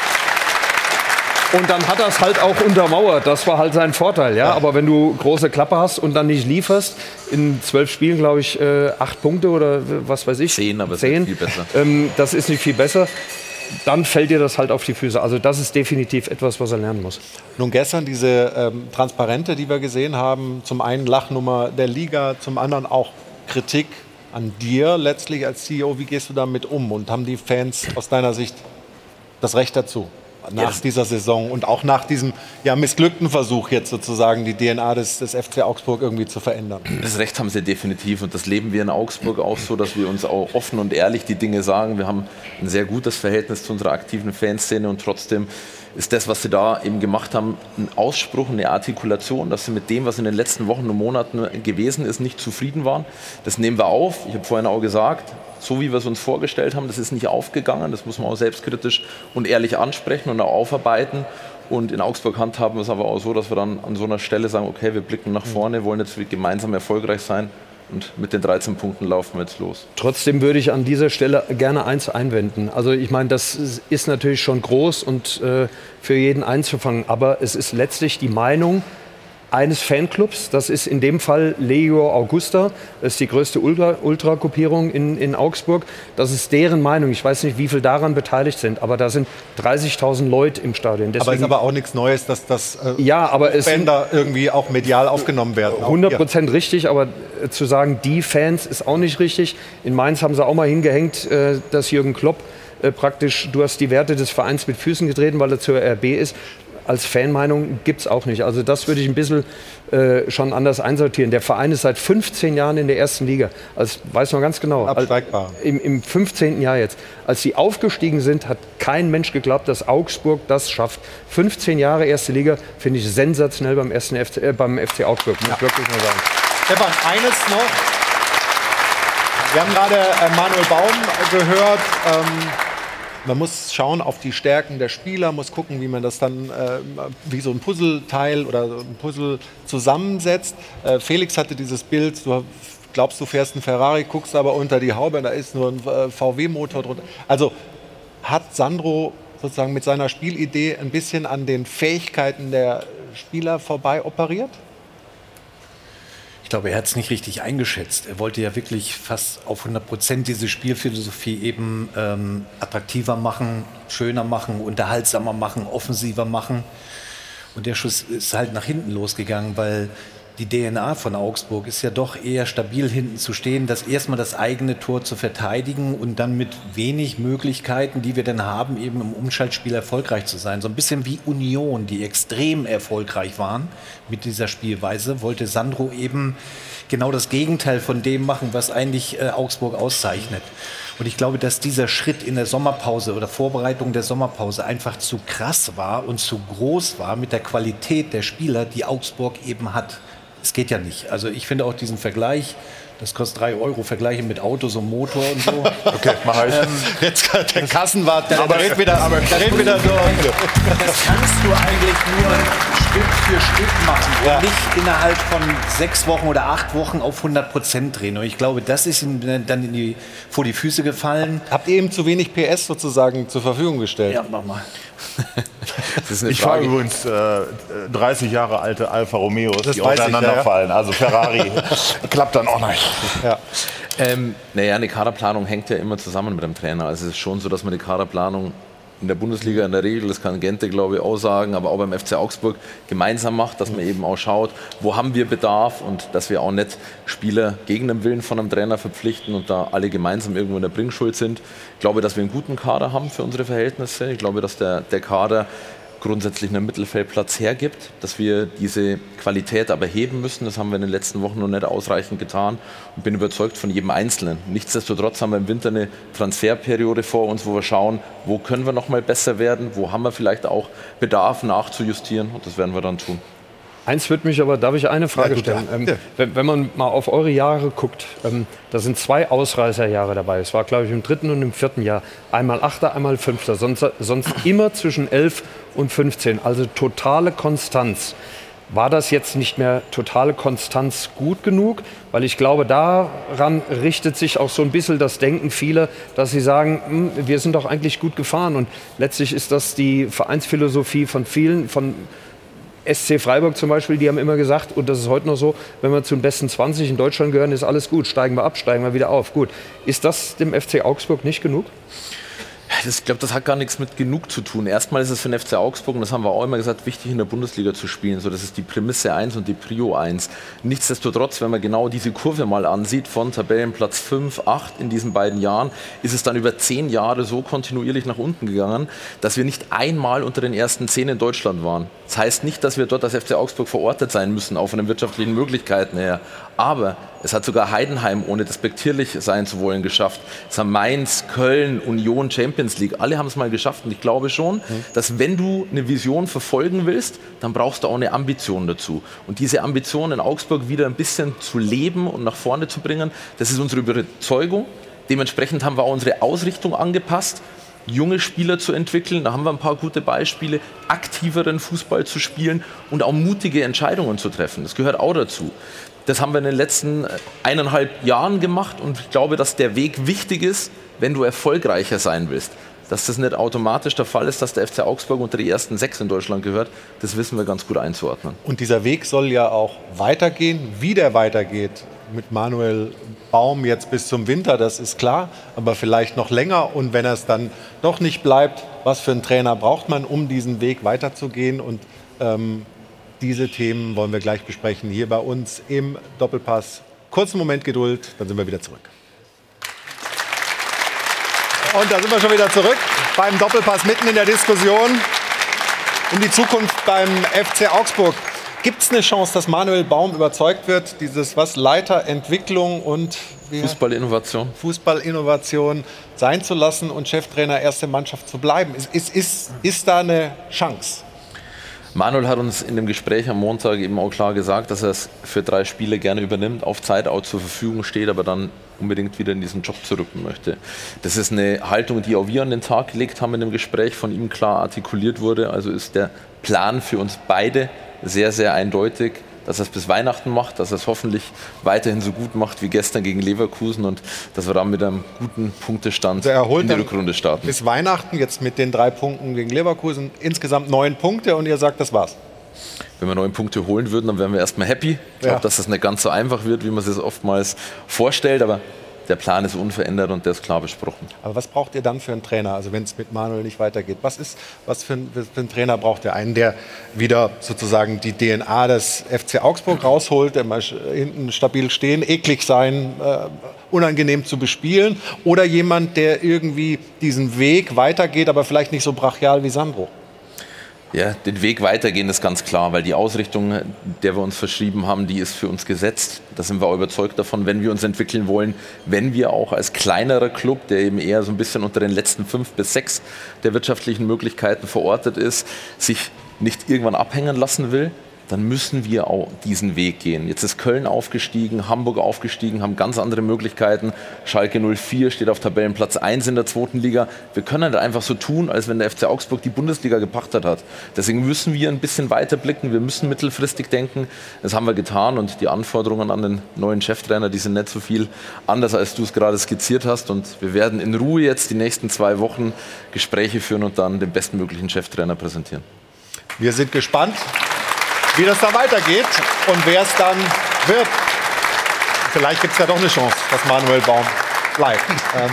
und dann hat er es halt auch untermauert. Das war halt sein Vorteil. Ja? Aber wenn du große Klappe hast und dann nicht lieferst, in zwölf Spielen, glaube ich, äh, acht Punkte oder was weiß ich. Zehn, aber zehn, viel besser. Ähm, das ist nicht viel besser. Dann fällt dir das halt auf die Füße. Also das ist definitiv etwas, was er lernen muss. Nun gestern diese ähm, Transparente, die wir gesehen haben, zum einen Lachnummer der Liga, zum anderen auch Kritik an dir letztlich als C E O. Wie gehst du damit um? Und haben die Fans aus deiner Sicht das Recht dazu, nach Ja. dieser Saison und auch nach diesem ja, missglückten Versuch jetzt sozusagen die D N A des, des F C Augsburg irgendwie zu verändern? Das Recht haben sie definitiv, und das leben wir in Augsburg auch so, dass wir uns auch offen und ehrlich die Dinge sagen. Wir haben ein sehr gutes Verhältnis zu unserer aktiven Fanszene, und trotzdem ist das, was sie da eben gemacht haben, ein Ausspruch, eine Artikulation, dass sie mit dem, was in den letzten Wochen und Monaten gewesen ist, nicht zufrieden waren. Das nehmen wir auf. Ich habe vorhin auch gesagt, so wie wir es uns vorgestellt haben, das ist nicht aufgegangen. Das muss man auch selbstkritisch und ehrlich ansprechen und auch aufarbeiten. Und in Augsburg handhaben wir es aber auch so, dass wir dann an so einer Stelle sagen, okay, wir blicken nach vorne, wollen jetzt gemeinsam erfolgreich sein. Und mit den dreizehn Punkten laufen wir jetzt los. Trotzdem würde ich an dieser Stelle gerne eins einwenden. Also ich meine, das ist natürlich schon groß und äh, für jeden einzufangen. Aber es ist letztlich die Meinung eines Fanclubs. Das ist in dem Fall Legio Augusta. Das ist die größte Ultra- Ultra-Gruppierung in, in Augsburg. Das ist deren Meinung. Ich weiß nicht, wie viele daran beteiligt sind. Aber da sind dreißigtausend Leute im Stadion. Deswegen, aber es ist aber auch nichts Neues, dass das äh, ja, aber es Bänder irgendwie auch medial aufgenommen werden. hundert Prozent richtig, aber äh, zu sagen, die Fans ist auch nicht richtig. In Mainz haben sie auch mal hingehängt, äh, dass Jürgen Klopp äh, praktisch, du hast die Werte des Vereins mit Füßen getreten, weil er zur R B ist. als Fanmeinung gibt es auch nicht. Also das würde ich ein bisschen äh, schon anders einsortieren. Der Verein ist seit fünfzehn Jahren in der ersten Liga. Also weiß man ganz genau. Absteigbar. Im, Im fünfzehnten Jahr jetzt. Als sie aufgestiegen sind, hat kein Mensch geglaubt, dass Augsburg das schafft. fünfzehn Jahre erste Liga finde ich sensationell beim, ersten F C, äh, beim F C Augsburg, muss ich wirklich mal sagen. Stefan, eines noch. Wir haben gerade äh, Manuel Baum gehört. Ähm, man muss schauen auf die Stärken der Spieler, muss gucken, wie man das dann äh, wie so ein Puzzleteil oder ein Puzzle zusammensetzt. Äh, Felix hatte dieses Bild, du glaubst, du fährst einen Ferrari, guckst aber unter die Haube, da ist nur ein äh, V W-Motor drunter. Also hat Sandro sozusagen mit seiner Spielidee ein bisschen an den Fähigkeiten der Spieler vorbei operiert? Ich glaube, er hat es nicht richtig eingeschätzt. Er wollte ja wirklich fast auf hundert Prozent diese Spielphilosophie eben ähm, attraktiver machen, schöner machen, unterhaltsamer machen, offensiver machen. Und der Schuss ist halt nach hinten losgegangen, weil die D N A von Augsburg ist ja doch eher stabil hinten zu stehen, das erstmal das eigene Tor zu verteidigen und dann mit wenig Möglichkeiten, die wir dann haben, eben im Umschaltspiel erfolgreich zu sein. So ein bisschen wie Union, die extrem erfolgreich waren mit dieser Spielweise, wollte Sandro eben genau das Gegenteil von dem machen, was eigentlich äh, Augsburg auszeichnet. Und ich glaube, dass dieser Schritt in der Sommerpause oder Vorbereitung der Sommerpause einfach zu krass war und zu groß war mit der Qualität der Spieler, die Augsburg eben hat. Es geht ja nicht. Also ich finde auch diesen Vergleich, das kostet drei Euro, vergleichen mit Autos und Motor und so. Okay, mach ich. Ähm, Jetzt der Kassenwart, der, der redet wieder, aber der redet wieder so. Das kannst du eigentlich nur Stück für Stück machen und Ja. nicht innerhalb von sechs Wochen oder acht Wochen auf hundert Prozent drehen. Und ich glaube, das ist ihm dann in die, vor die Füße gefallen. Habt ihr ihm zu wenig P S sozusagen zur Verfügung gestellt? Ja, mach mal. Das ist eine ich fahre übrigens äh, dreißig Jahre alte Alfa Romeos, Das die weiß ich, auseinanderfallen. ja, ja. Also Ferrari klappt dann auch nicht. Ja. Ähm, naja, eine Kaderplanung hängt ja immer zusammen mit dem Trainer. Also es ist schon so, dass man die Kaderplanung in der Bundesliga in der Regel, das kann Gente, glaube ich, auch sagen, aber auch beim F C Augsburg gemeinsam macht, dass man eben auch schaut, wo haben wir Bedarf und dass wir auch nicht Spieler gegen den Willen von einem Trainer verpflichten und da alle gemeinsam irgendwo in der Bringschuld sind. Ich glaube, dass wir einen guten Kader haben für unsere Verhältnisse. Ich glaube, dass der, der Kader grundsätzlich einen Mittelfeldplatz hergibt, dass wir diese Qualität aber heben müssen. Das haben wir in den letzten Wochen noch nicht ausreichend getan und bin überzeugt von jedem Einzelnen. Nichtsdestotrotz haben wir im Winter eine Transferperiode vor uns, wo wir schauen, wo können wir noch mal besser werden, wo haben wir vielleicht auch Bedarf nachzujustieren und das werden wir dann tun. Eins wird mich aber, darf ich eine Frage Ja, stellen? ja. Ähm, wenn, wenn man mal auf eure Jahre guckt, ähm, da sind zwei Ausreißerjahre dabei. Es war, glaube ich, im dritten und im vierten Jahr. Einmal Achter, einmal Fünfter. Sonst, sonst immer zwischen elf und fünfzehn. Also totale Konstanz. War das jetzt nicht mehr totale Konstanz gut genug? Weil ich glaube, daran richtet sich auch so ein bisschen das Denken vieler, dass sie sagen, hm, wir sind doch eigentlich gut gefahren. Und letztlich ist das die Vereinsphilosophie von vielen, von S C Freiburg zum Beispiel, die haben immer gesagt, und das ist heute noch so, wenn wir zu den besten zwanzig in Deutschland gehören, ist alles gut, steigen wir ab, steigen wir wieder auf. Gut, ist das dem F C Augsburg nicht genug? Ich glaube, das hat gar nichts mit genug zu tun. Erstmal ist es für den F C Augsburg, und das haben wir auch immer gesagt, wichtig in der Bundesliga zu spielen. So, das ist die Prämisse eins und die Prio eins. Nichtsdestotrotz, wenn man genau diese Kurve mal ansieht, von Tabellenplatz fünf, acht in diesen beiden Jahren, ist es dann über zehn Jahre so kontinuierlich nach unten gegangen, dass wir nicht einmal unter den ersten zehn in Deutschland waren. Das heißt nicht, dass wir dort als F C Augsburg verortet sein müssen, auch von den wirtschaftlichen Möglichkeiten her. Aber es hat sogar Heidenheim, ohne despektierlich sein zu wollen, geschafft. Es haben Mainz, Köln, Union, Champions League, alle haben es mal geschafft. Und ich glaube schon, mhm. dass wenn du eine Vision verfolgen willst, dann brauchst du auch eine Ambition dazu. Und diese Ambition in Augsburg wieder ein bisschen zu leben und nach vorne zu bringen, das ist unsere Überzeugung. Dementsprechend haben wir auch unsere Ausrichtung angepasst, junge Spieler zu entwickeln. Da haben wir ein paar gute Beispiele, aktiveren Fußball zu spielen und auch mutige Entscheidungen zu treffen. Das gehört auch dazu. Das haben wir in den letzten eineinhalb Jahren gemacht und ich glaube, dass der Weg wichtig ist, wenn du erfolgreicher sein willst. Dass das nicht automatisch der Fall ist, dass der F C Augsburg unter die ersten sechs in Deutschland gehört, das wissen wir ganz gut einzuordnen. Und dieser Weg soll ja auch weitergehen. Wie der weitergeht mit Manuel Baum jetzt bis zum Winter, das ist klar, aber vielleicht noch länger. Und wenn es dann doch nicht bleibt, was für einen Trainer braucht man, um diesen Weg weiterzugehen? Und ähm, diese Themen wollen wir gleich besprechen hier bei uns im Doppelpass. Kurzen Moment Geduld, dann sind wir wieder zurück. Und da sind wir schon wieder zurück beim Doppelpass mitten in der Diskussion. um die Zukunft beim F C Augsburg. Gibt es eine Chance, dass Manuel Baum überzeugt wird, dieses was Leiterentwicklung und Fußballinnovation. Fußballinnovation sein zu lassen und Cheftrainer erste Mannschaft zu bleiben? Ist, ist, ist, ist da eine Chance? Manuel hat uns in dem Gespräch am Montag eben auch klar gesagt, dass er es für drei Spiele gerne übernimmt, auf Zeit auch zur Verfügung steht, aber dann unbedingt wieder in diesen Job zurück möchte. Das ist eine Haltung, die auch wir an den Tag gelegt haben in dem Gespräch, von ihm klar artikuliert wurde. Also ist der Plan für uns beide sehr, sehr eindeutig, dass er es bis Weihnachten macht, dass er es hoffentlich weiterhin so gut macht wie gestern gegen Leverkusen und dass wir dann mit einem guten Punktestand also in die Rückrunde starten. Bis Weihnachten jetzt mit den drei Punkten gegen Leverkusen insgesamt neun Punkte und ihr sagt, das war's. Wenn wir neun Punkte holen würden, dann wären wir erstmal happy. Ich glaube, ja. dass das nicht ganz so einfach wird, wie man sich das oftmals vorstellt, aber der Plan ist unverändert und der ist klar besprochen. Aber was braucht ihr dann für einen Trainer, also wenn es mit Manuel nicht weitergeht? Was, ist, was für, ein, für einen Trainer braucht ihr? Einen, der wieder sozusagen die D N A des F C Augsburg rausholt, der mal hinten stabil stehen, eklig sein, äh, unangenehm zu bespielen? Oder jemand, der irgendwie diesen Weg weitergeht, aber vielleicht nicht so brachial wie Sandro? Ja, den Weg weitergehen ist ganz klar, weil die Ausrichtung, der wir uns verschrieben haben, die ist für uns gesetzt. Da sind wir auch überzeugt davon, wenn wir uns entwickeln wollen, wenn wir auch als kleinerer Club, der eben eher so ein bisschen unter den letzten fünf bis sechs der wirtschaftlichen Möglichkeiten verortet ist, sich nicht irgendwann abhängen lassen will, dann müssen wir auch diesen Weg gehen. Jetzt ist Köln aufgestiegen, Hamburg aufgestiegen, haben ganz andere Möglichkeiten. Schalke null vier steht auf Tabellenplatz eins in der zweiten Liga. Wir können halt einfach so tun, als wenn der F C Augsburg die Bundesliga gepachtet hat. Deswegen müssen wir ein bisschen weiter blicken, wir müssen mittelfristig denken. Das haben wir getan und die Anforderungen an den neuen Cheftrainer, die sind nicht so viel anders, als du es gerade skizziert hast. Und wir werden in Ruhe jetzt die nächsten zwei Wochen Gespräche führen und dann den bestmöglichen Cheftrainer präsentieren. Wir sind gespannt, wie das da weitergeht und wer es dann wird. Vielleicht gibt es ja doch eine Chance, dass Manuel Baum bleibt. Ähm,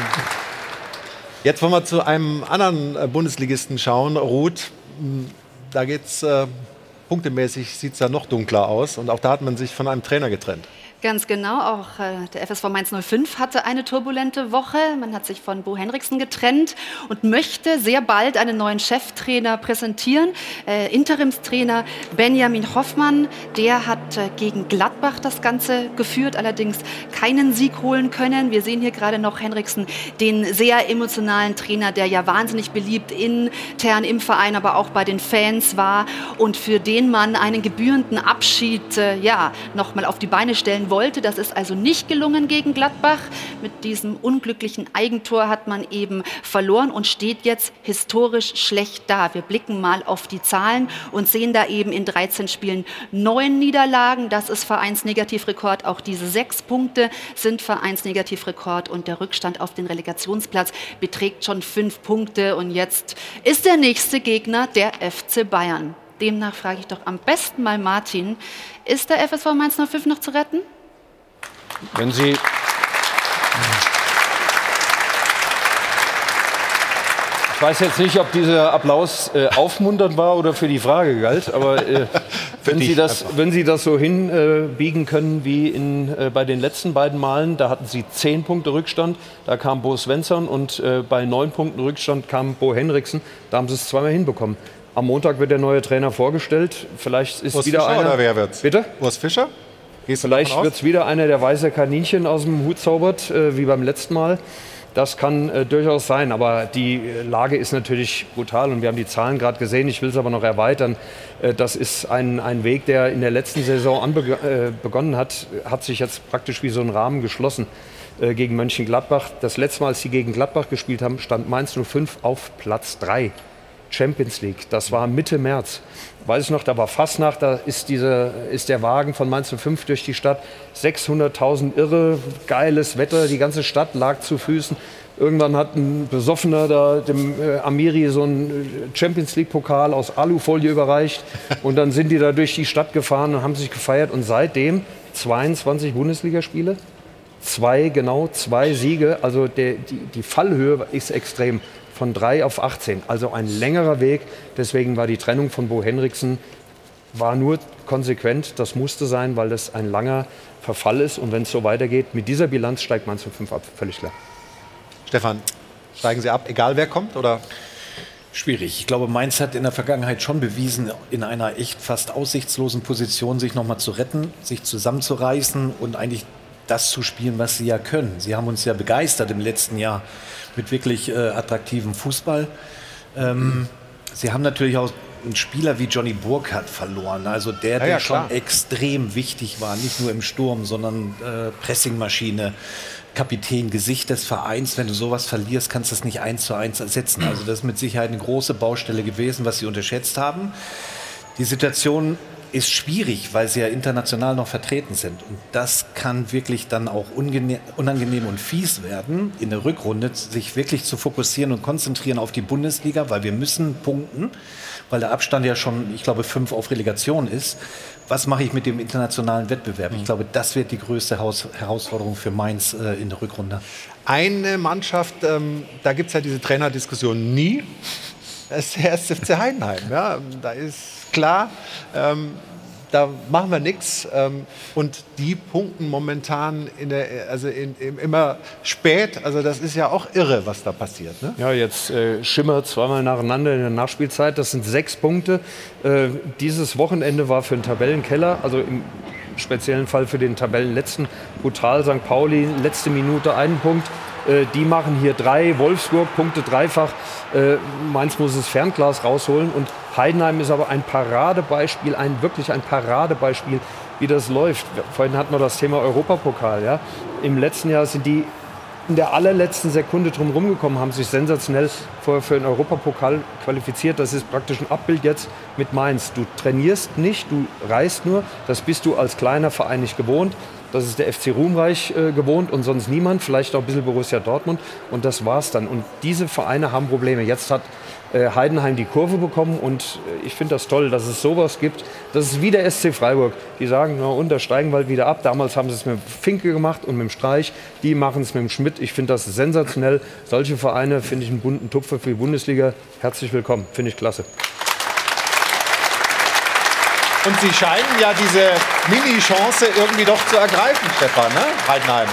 jetzt wollen wir zu einem anderen äh, Bundesligisten schauen, Ruth. Da geht's äh, punktemäßig, sieht es da noch dunkler aus. Und auch da hat man sich von einem Trainer getrennt. Ganz genau, auch äh, der F S V Mainz null fünf hatte eine turbulente Woche. Man hat sich von Bo Henriksen getrennt und möchte sehr bald einen neuen Cheftrainer präsentieren. Äh, Interimstrainer Benjamin Hoffmann, der hat äh, gegen Gladbach das Ganze geführt, allerdings keinen Sieg holen können. Wir sehen hier gerade noch Henriksen, den sehr emotionalen Trainer, der ja wahnsinnig beliebt intern im Verein, aber auch bei den Fans war und für den man einen gebührenden Abschied äh, ja, noch mal auf die Beine stellen wollte. Das ist also nicht gelungen gegen Gladbach. Mit diesem unglücklichen Eigentor hat man eben verloren und steht jetzt historisch schlecht da. Wir blicken mal auf die Zahlen und sehen da eben in dreizehn Spielen neun Niederlagen. Das ist Vereinsnegativrekord. Auch diese sechs Punkte sind Vereinsnegativrekord und der Rückstand auf den Relegationsplatz beträgt schon fünf Punkte. Und jetzt ist der nächste Gegner der F C Bayern. Demnach frage ich doch am besten mal Martin, ist der F S V Mainz null fünf noch zu retten? Wenn Sie, ich weiß jetzt nicht, ob dieser Applaus äh, aufmunternd war oder für die Frage galt, aber äh, wenn, Sie das, wenn Sie das so hinbiegen äh, können wie in, äh, bei den letzten beiden Malen, da hatten Sie zehn Punkte Rückstand, da kam Bo Svensson und äh, bei neun Punkten Rückstand kam Bo Henriksen, da haben Sie es zweimal hinbekommen. Am Montag wird der neue Trainer vorgestellt. Vielleicht ist Urs wieder Fischer einer. Oder wer wird's? Bitte? Urs Fischer? Gehst Vielleicht wird es wieder einer, der weiße Kaninchen aus dem Hut zaubert, äh, wie beim letzten Mal. Das kann äh, durchaus sein. Aber die Lage ist natürlich brutal und wir haben die Zahlen gerade gesehen. Ich will es aber noch erweitern. Äh, das ist ein, ein Weg, der in der letzten Saison anbe- äh, begonnen hat, hat sich jetzt praktisch wie so ein Rahmen geschlossen. Gegen Mönchengladbach. Das letzte Mal, als sie gegen Gladbach gespielt haben, stand Mainz null fünf auf Platz drei. Champions League. Das war Mitte März. Weiß ich noch, da war Fastnacht, da ist, diese, ist der Wagen von Mainz null fünf durch die Stadt. sechshunderttausend irre, geiles Wetter, die ganze Stadt lag zu Füßen. Irgendwann hat ein Besoffener da dem äh, Amiri so einen Champions League Pokal aus Alufolie überreicht. Und dann sind die da durch die Stadt gefahren und haben sich gefeiert. Und seitdem zweiundzwanzig Bundesligaspiele, zwei, genau zwei Siege. Also der, die, die Fallhöhe ist extrem. Von drei auf achtzehn, also ein längerer Weg. Deswegen war die Trennung von Bo Henriksen war nur konsequent. Das musste sein, weil das ein langer Verfall ist. Und wenn es so weitergeht, mit dieser Bilanz steigt Mainz null fünf ab. Völlig klar. Stefan, steigen Sie ab, egal wer kommt? Oder? Schwierig. Ich glaube, Mainz hat in der Vergangenheit schon bewiesen, in einer echt fast aussichtslosen Position sich nochmal zu retten, sich zusammenzureißen und eigentlich das zu spielen, was sie ja können. Sie haben uns ja begeistert im letzten Jahr mit wirklich äh, attraktivem Fußball. Ähm, sie haben natürlich auch einen Spieler wie Johnny Burkhardt verloren, also der, ja, der ja, schon klar. extrem wichtig war, nicht nur im Sturm, sondern äh, Pressingmaschine, Kapitän, Gesicht des Vereins. Wenn du sowas verlierst, kannst du das nicht eins zu eins ersetzen. Also das ist mit Sicherheit eine große Baustelle gewesen, was sie unterschätzt haben. Die Situation ist schwierig, weil sie ja international noch vertreten sind. Und das kann wirklich dann auch unangenehm und fies werden, in der Rückrunde sich wirklich zu fokussieren und konzentrieren auf die Bundesliga, weil wir müssen punkten, weil der Abstand ja schon, ich glaube, fünf auf Relegation ist. Was mache ich mit dem internationalen Wettbewerb? Ich glaube, das wird die größte Haus- Herausforderung für Mainz äh, in der Rückrunde. Eine Mannschaft, ähm, da gibt es ja diese Trainerdiskussion nie, das ist der erste F C Heidenheim. Ja, da ist klar, ähm, da machen wir nichts. Ähm, und die punkten momentan in der, also in, in, immer spät. Also das ist ja auch irre, was da passiert. Ne? Ja, jetzt äh, Schimmer zweimal nacheinander in der Nachspielzeit. Das sind sechs Punkte. Äh, dieses Wochenende war für den Tabellenkeller, also im speziellen Fall für den Tabellenletzten, brutal. Sankt Pauli, letzte Minute einen Punkt. Äh, die machen hier drei. Wolfsburg, Punkte dreifach. Äh, Mainz muss das Fernglas rausholen. Und Heidenheim ist aber ein Paradebeispiel, ein wirklich ein Paradebeispiel, wie das läuft. Vorhin hatten wir das Thema Europapokal. Ja? Im letzten Jahr sind die in der allerletzten Sekunde drum rumgekommen, haben sich sensationell für, für den Europapokal qualifiziert. Das ist praktisch ein Abbild jetzt mit Mainz. Du trainierst nicht, du reist nur. Das bist du als kleiner Verein nicht gewohnt. Das ist der F C Ruhmreich äh, gewohnt und sonst niemand. Vielleicht auch ein bisschen Borussia Dortmund. Und das war's dann. Und diese Vereine haben Probleme. Jetzt hat äh, Heidenheim die Kurve bekommen. Und äh, ich finde das toll, dass es sowas gibt. Das ist wie der S C Freiburg. Die sagen, na und, da steigen wir wieder ab. Damals haben sie es mit dem Finke gemacht und mit dem Streich. Die machen es mit dem Schmidt. Ich finde das sensationell. Solche Vereine finde ich einen bunten Tupfer für die Bundesliga. Herzlich willkommen. Finde ich klasse. Und sie scheinen ja diese Mini-Chance irgendwie doch zu ergreifen, Stefan, ne? Heidenheim.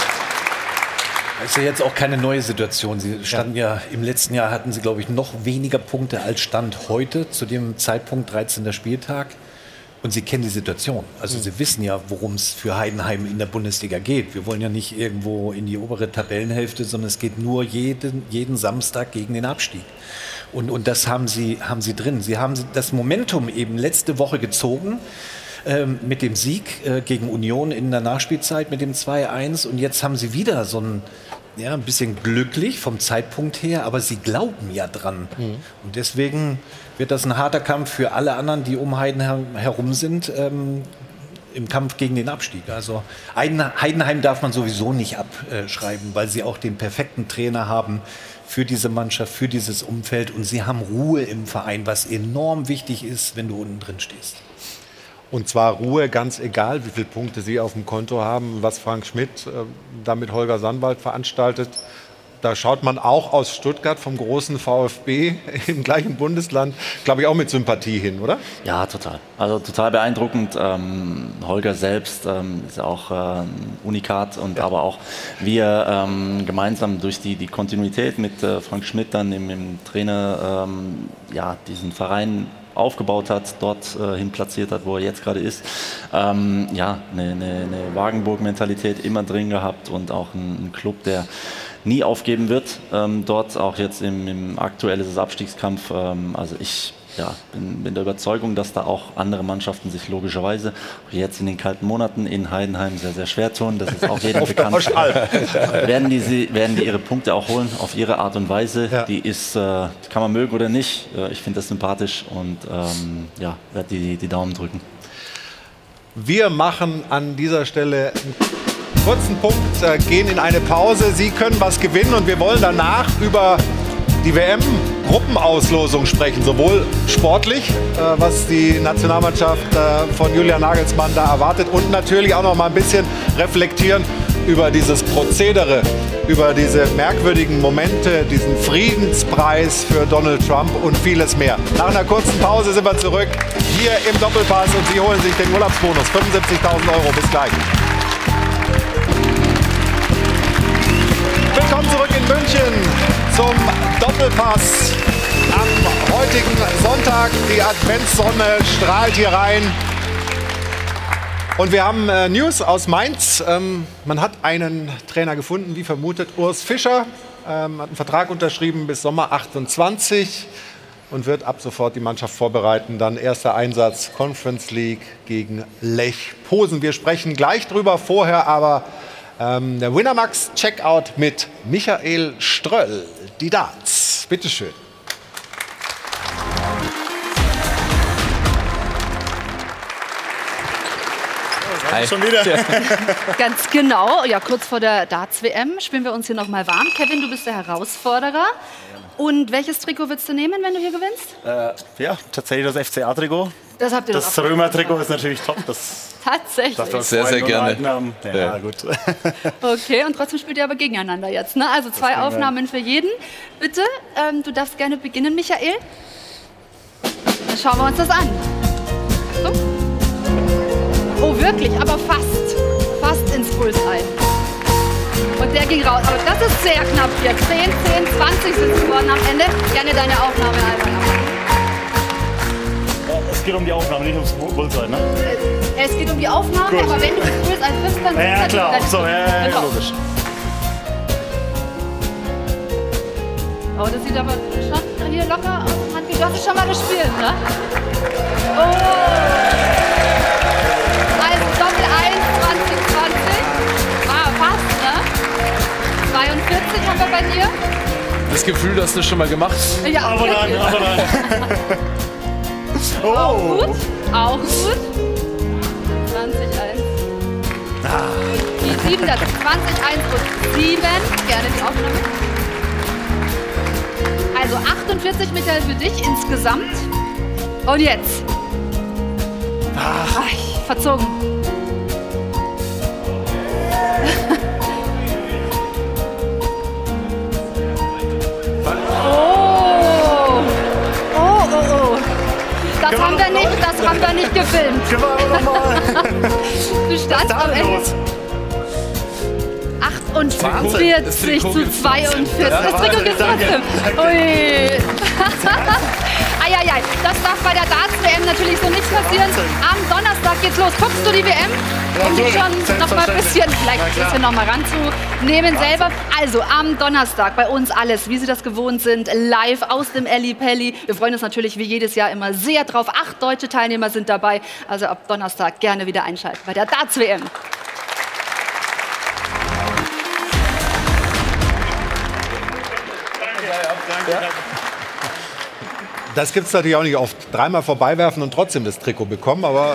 Das ist ja jetzt auch keine neue Situation. Sie standen ja, ja im letzten Jahr hatten sie, glaube ich, noch weniger Punkte als Stand heute, zu dem Zeitpunkt dreizehnter Spieltag. Und sie kennen die Situation. Also mhm. sie wissen ja, worum es für Heidenheim in der Bundesliga geht. Wir wollen ja nicht irgendwo in die obere Tabellenhälfte, sondern es geht nur jeden, jeden Samstag gegen den Abstieg. Und, und das haben sie, haben sie drin. Sie haben das Momentum eben letzte Woche gezogen ähm, mit dem Sieg äh, gegen Union in der Nachspielzeit mit dem zwei eins. Und jetzt haben sie wieder so ein, ja, ein bisschen glücklich vom Zeitpunkt her, aber sie glauben ja dran. Mhm. Und deswegen wird das ein harter Kampf für alle anderen, die um Heidenheim herum sind, ähm, im Kampf gegen den Abstieg. Also Heidenheim darf man sowieso nicht abschreiben, weil sie auch den perfekten Trainer haben für diese Mannschaft, für dieses Umfeld. Und sie haben Ruhe im Verein, was enorm wichtig ist, wenn du unten drin stehst. Und zwar Ruhe, ganz egal, wie viele Punkte sie auf dem Konto haben, was Frank Schmidt äh, da mit Holger Sandwald veranstaltet. Da schaut man auch aus Stuttgart vom großen VfB im gleichen Bundesland, glaube ich, auch mit Sympathie hin, oder? Ja, total. Also total beeindruckend. Ähm, Holger selbst ähm, ist auch äh, ein Unikat und ja. aber auch wir ähm, gemeinsam durch die, die Kontinuität mit äh, Frank Schmidt dann im, im Trainer ähm, ja, diesen Verein aufgebaut hat, dort äh, hin platziert hat, wo er jetzt gerade ist. Ähm, ja, eine, eine, eine Wagenburg-Mentalität immer drin gehabt und auch ein, ein Club, der nie aufgeben wird. Ähm, dort auch jetzt im, im aktuellen Abstiegskampf. Ähm, also ich ja, bin, bin der Überzeugung, dass da auch andere Mannschaften sich logischerweise jetzt in den kalten Monaten in Heidenheim sehr, sehr schwer tun. Das ist auch jedem bekannt. werden, die, sie, werden die ihre Punkte auch holen, auf ihre Art und Weise. Ja. Die ist, äh, die kann man mögen oder nicht. Äh, ich finde das sympathisch und ähm, ja, werde die, die Daumen drücken. Wir machen an dieser Stelle einen kurzen Punkt, äh, gehen in eine Pause. Sie können was gewinnen und wir wollen danach über die W M-Gruppenauslosung sprechen, sowohl sportlich, äh, was die Nationalmannschaft äh, von Julian Nagelsmann da erwartet, und natürlich auch noch mal ein bisschen reflektieren über dieses Prozedere, über diese merkwürdigen Momente, diesen Friedenspreis für Donald Trump und vieles mehr. Nach einer kurzen Pause sind wir zurück hier im Doppelpass und Sie holen sich den Urlaubsbonus, fünfundsiebzigtausend Euro. Bis gleich. Willkommen zurück in München zum Doppelpass am heutigen Sonntag. Die Adventssonne strahlt hier rein. Und wir haben äh, News aus Mainz. Ähm, man hat einen Trainer gefunden, wie vermutet, Urs Fischer. Ähm, hat einen Vertrag unterschrieben bis Sommer achtundzwanzig und wird ab sofort die Mannschaft vorbereiten. Dann erster Einsatz Conference League gegen Lech Posen. Wir sprechen gleich drüber, vorher aber ähm, der Winamax Checkout mit Michael Ströll. Die Darts. Bitteschön. Hi. Schon wieder. Ganz genau. Ja, kurz vor der Darts-W M spielen wir uns hier noch mal warm. Kevin, du bist der Herausforderer. Und welches Trikot würdest du nehmen, wenn du hier gewinnst? Äh, ja, tatsächlich das F C A-Trikot. Das habt ihr Das doch Römer-Trikot ist natürlich top. Das, Tatsächlich. das wir Sehr, sehr gerne. Haben. Ja, Ja. gut. Okay, und trotzdem spielt ihr aber gegeneinander jetzt, ne? Also zwei kann Aufnahmen für jeden. Bitte, ähm, du darfst gerne beginnen, Michael. Dann schauen wir uns das an. So. Oh, wirklich, aber fast. Fast ins Bullseye. Und der ging raus. Aber das ist sehr knapp hier. zehn, zehn, zwanzig sind es geworden am Ende. Gerne deine Aufnahme einmal ab. Es geht um die Aufnahme, nicht ums Bullseye, ne? Es geht um die Aufnahme, Gut. aber wenn du das Bullseye triffst, dann... Ja, ja, klar. dann So, ja, ja, genau. logisch. Oh, das sieht aber schon hier locker aus. Du hast es schon mal gespielt, ne? Oh! Also Doppel eins, zwanzig, zwanzig. Ah, fast, ne? zweiundvierzig haben wir bei dir. Das Gefühl, dass du das schon mal gemacht. Ja, Aber nein, wirklich. aber nein. Auch Oh. gut, auch gut. zwanzig, eins. Ah. Die sieben, das zwanzig, eins und sieben. Gerne die Aufnahme. Also achtundvierzig Meter für dich insgesamt. Und jetzt. Ach, verzogen. Oh. Oh, oh, oh. Das haben wir nicht, das haben wir nicht gefilmt. Du standst am Ende. achtundvierzig zu zweiundvierzig. Das Trikot gibt trotzdem. Ui. Eieiei, das darf bei der Darts-W M natürlich so nicht passieren. Am Donnerstag geht's los. Guckst du die W M? Um dich schon noch mal ein bisschen, vielleicht ein bisschen noch mal ranzunehmen selber. Also am Donnerstag bei uns alles, wie Sie das gewohnt sind, live aus dem Elli Pelli. Wir freuen uns natürlich wie jedes Jahr immer sehr drauf. Acht deutsche Teilnehmer sind dabei. Also ab Donnerstag gerne wieder einschalten bei der Darts-W M. Das gibt es natürlich auch nicht oft. Dreimal vorbeiwerfen und trotzdem das Trikot bekommen, aber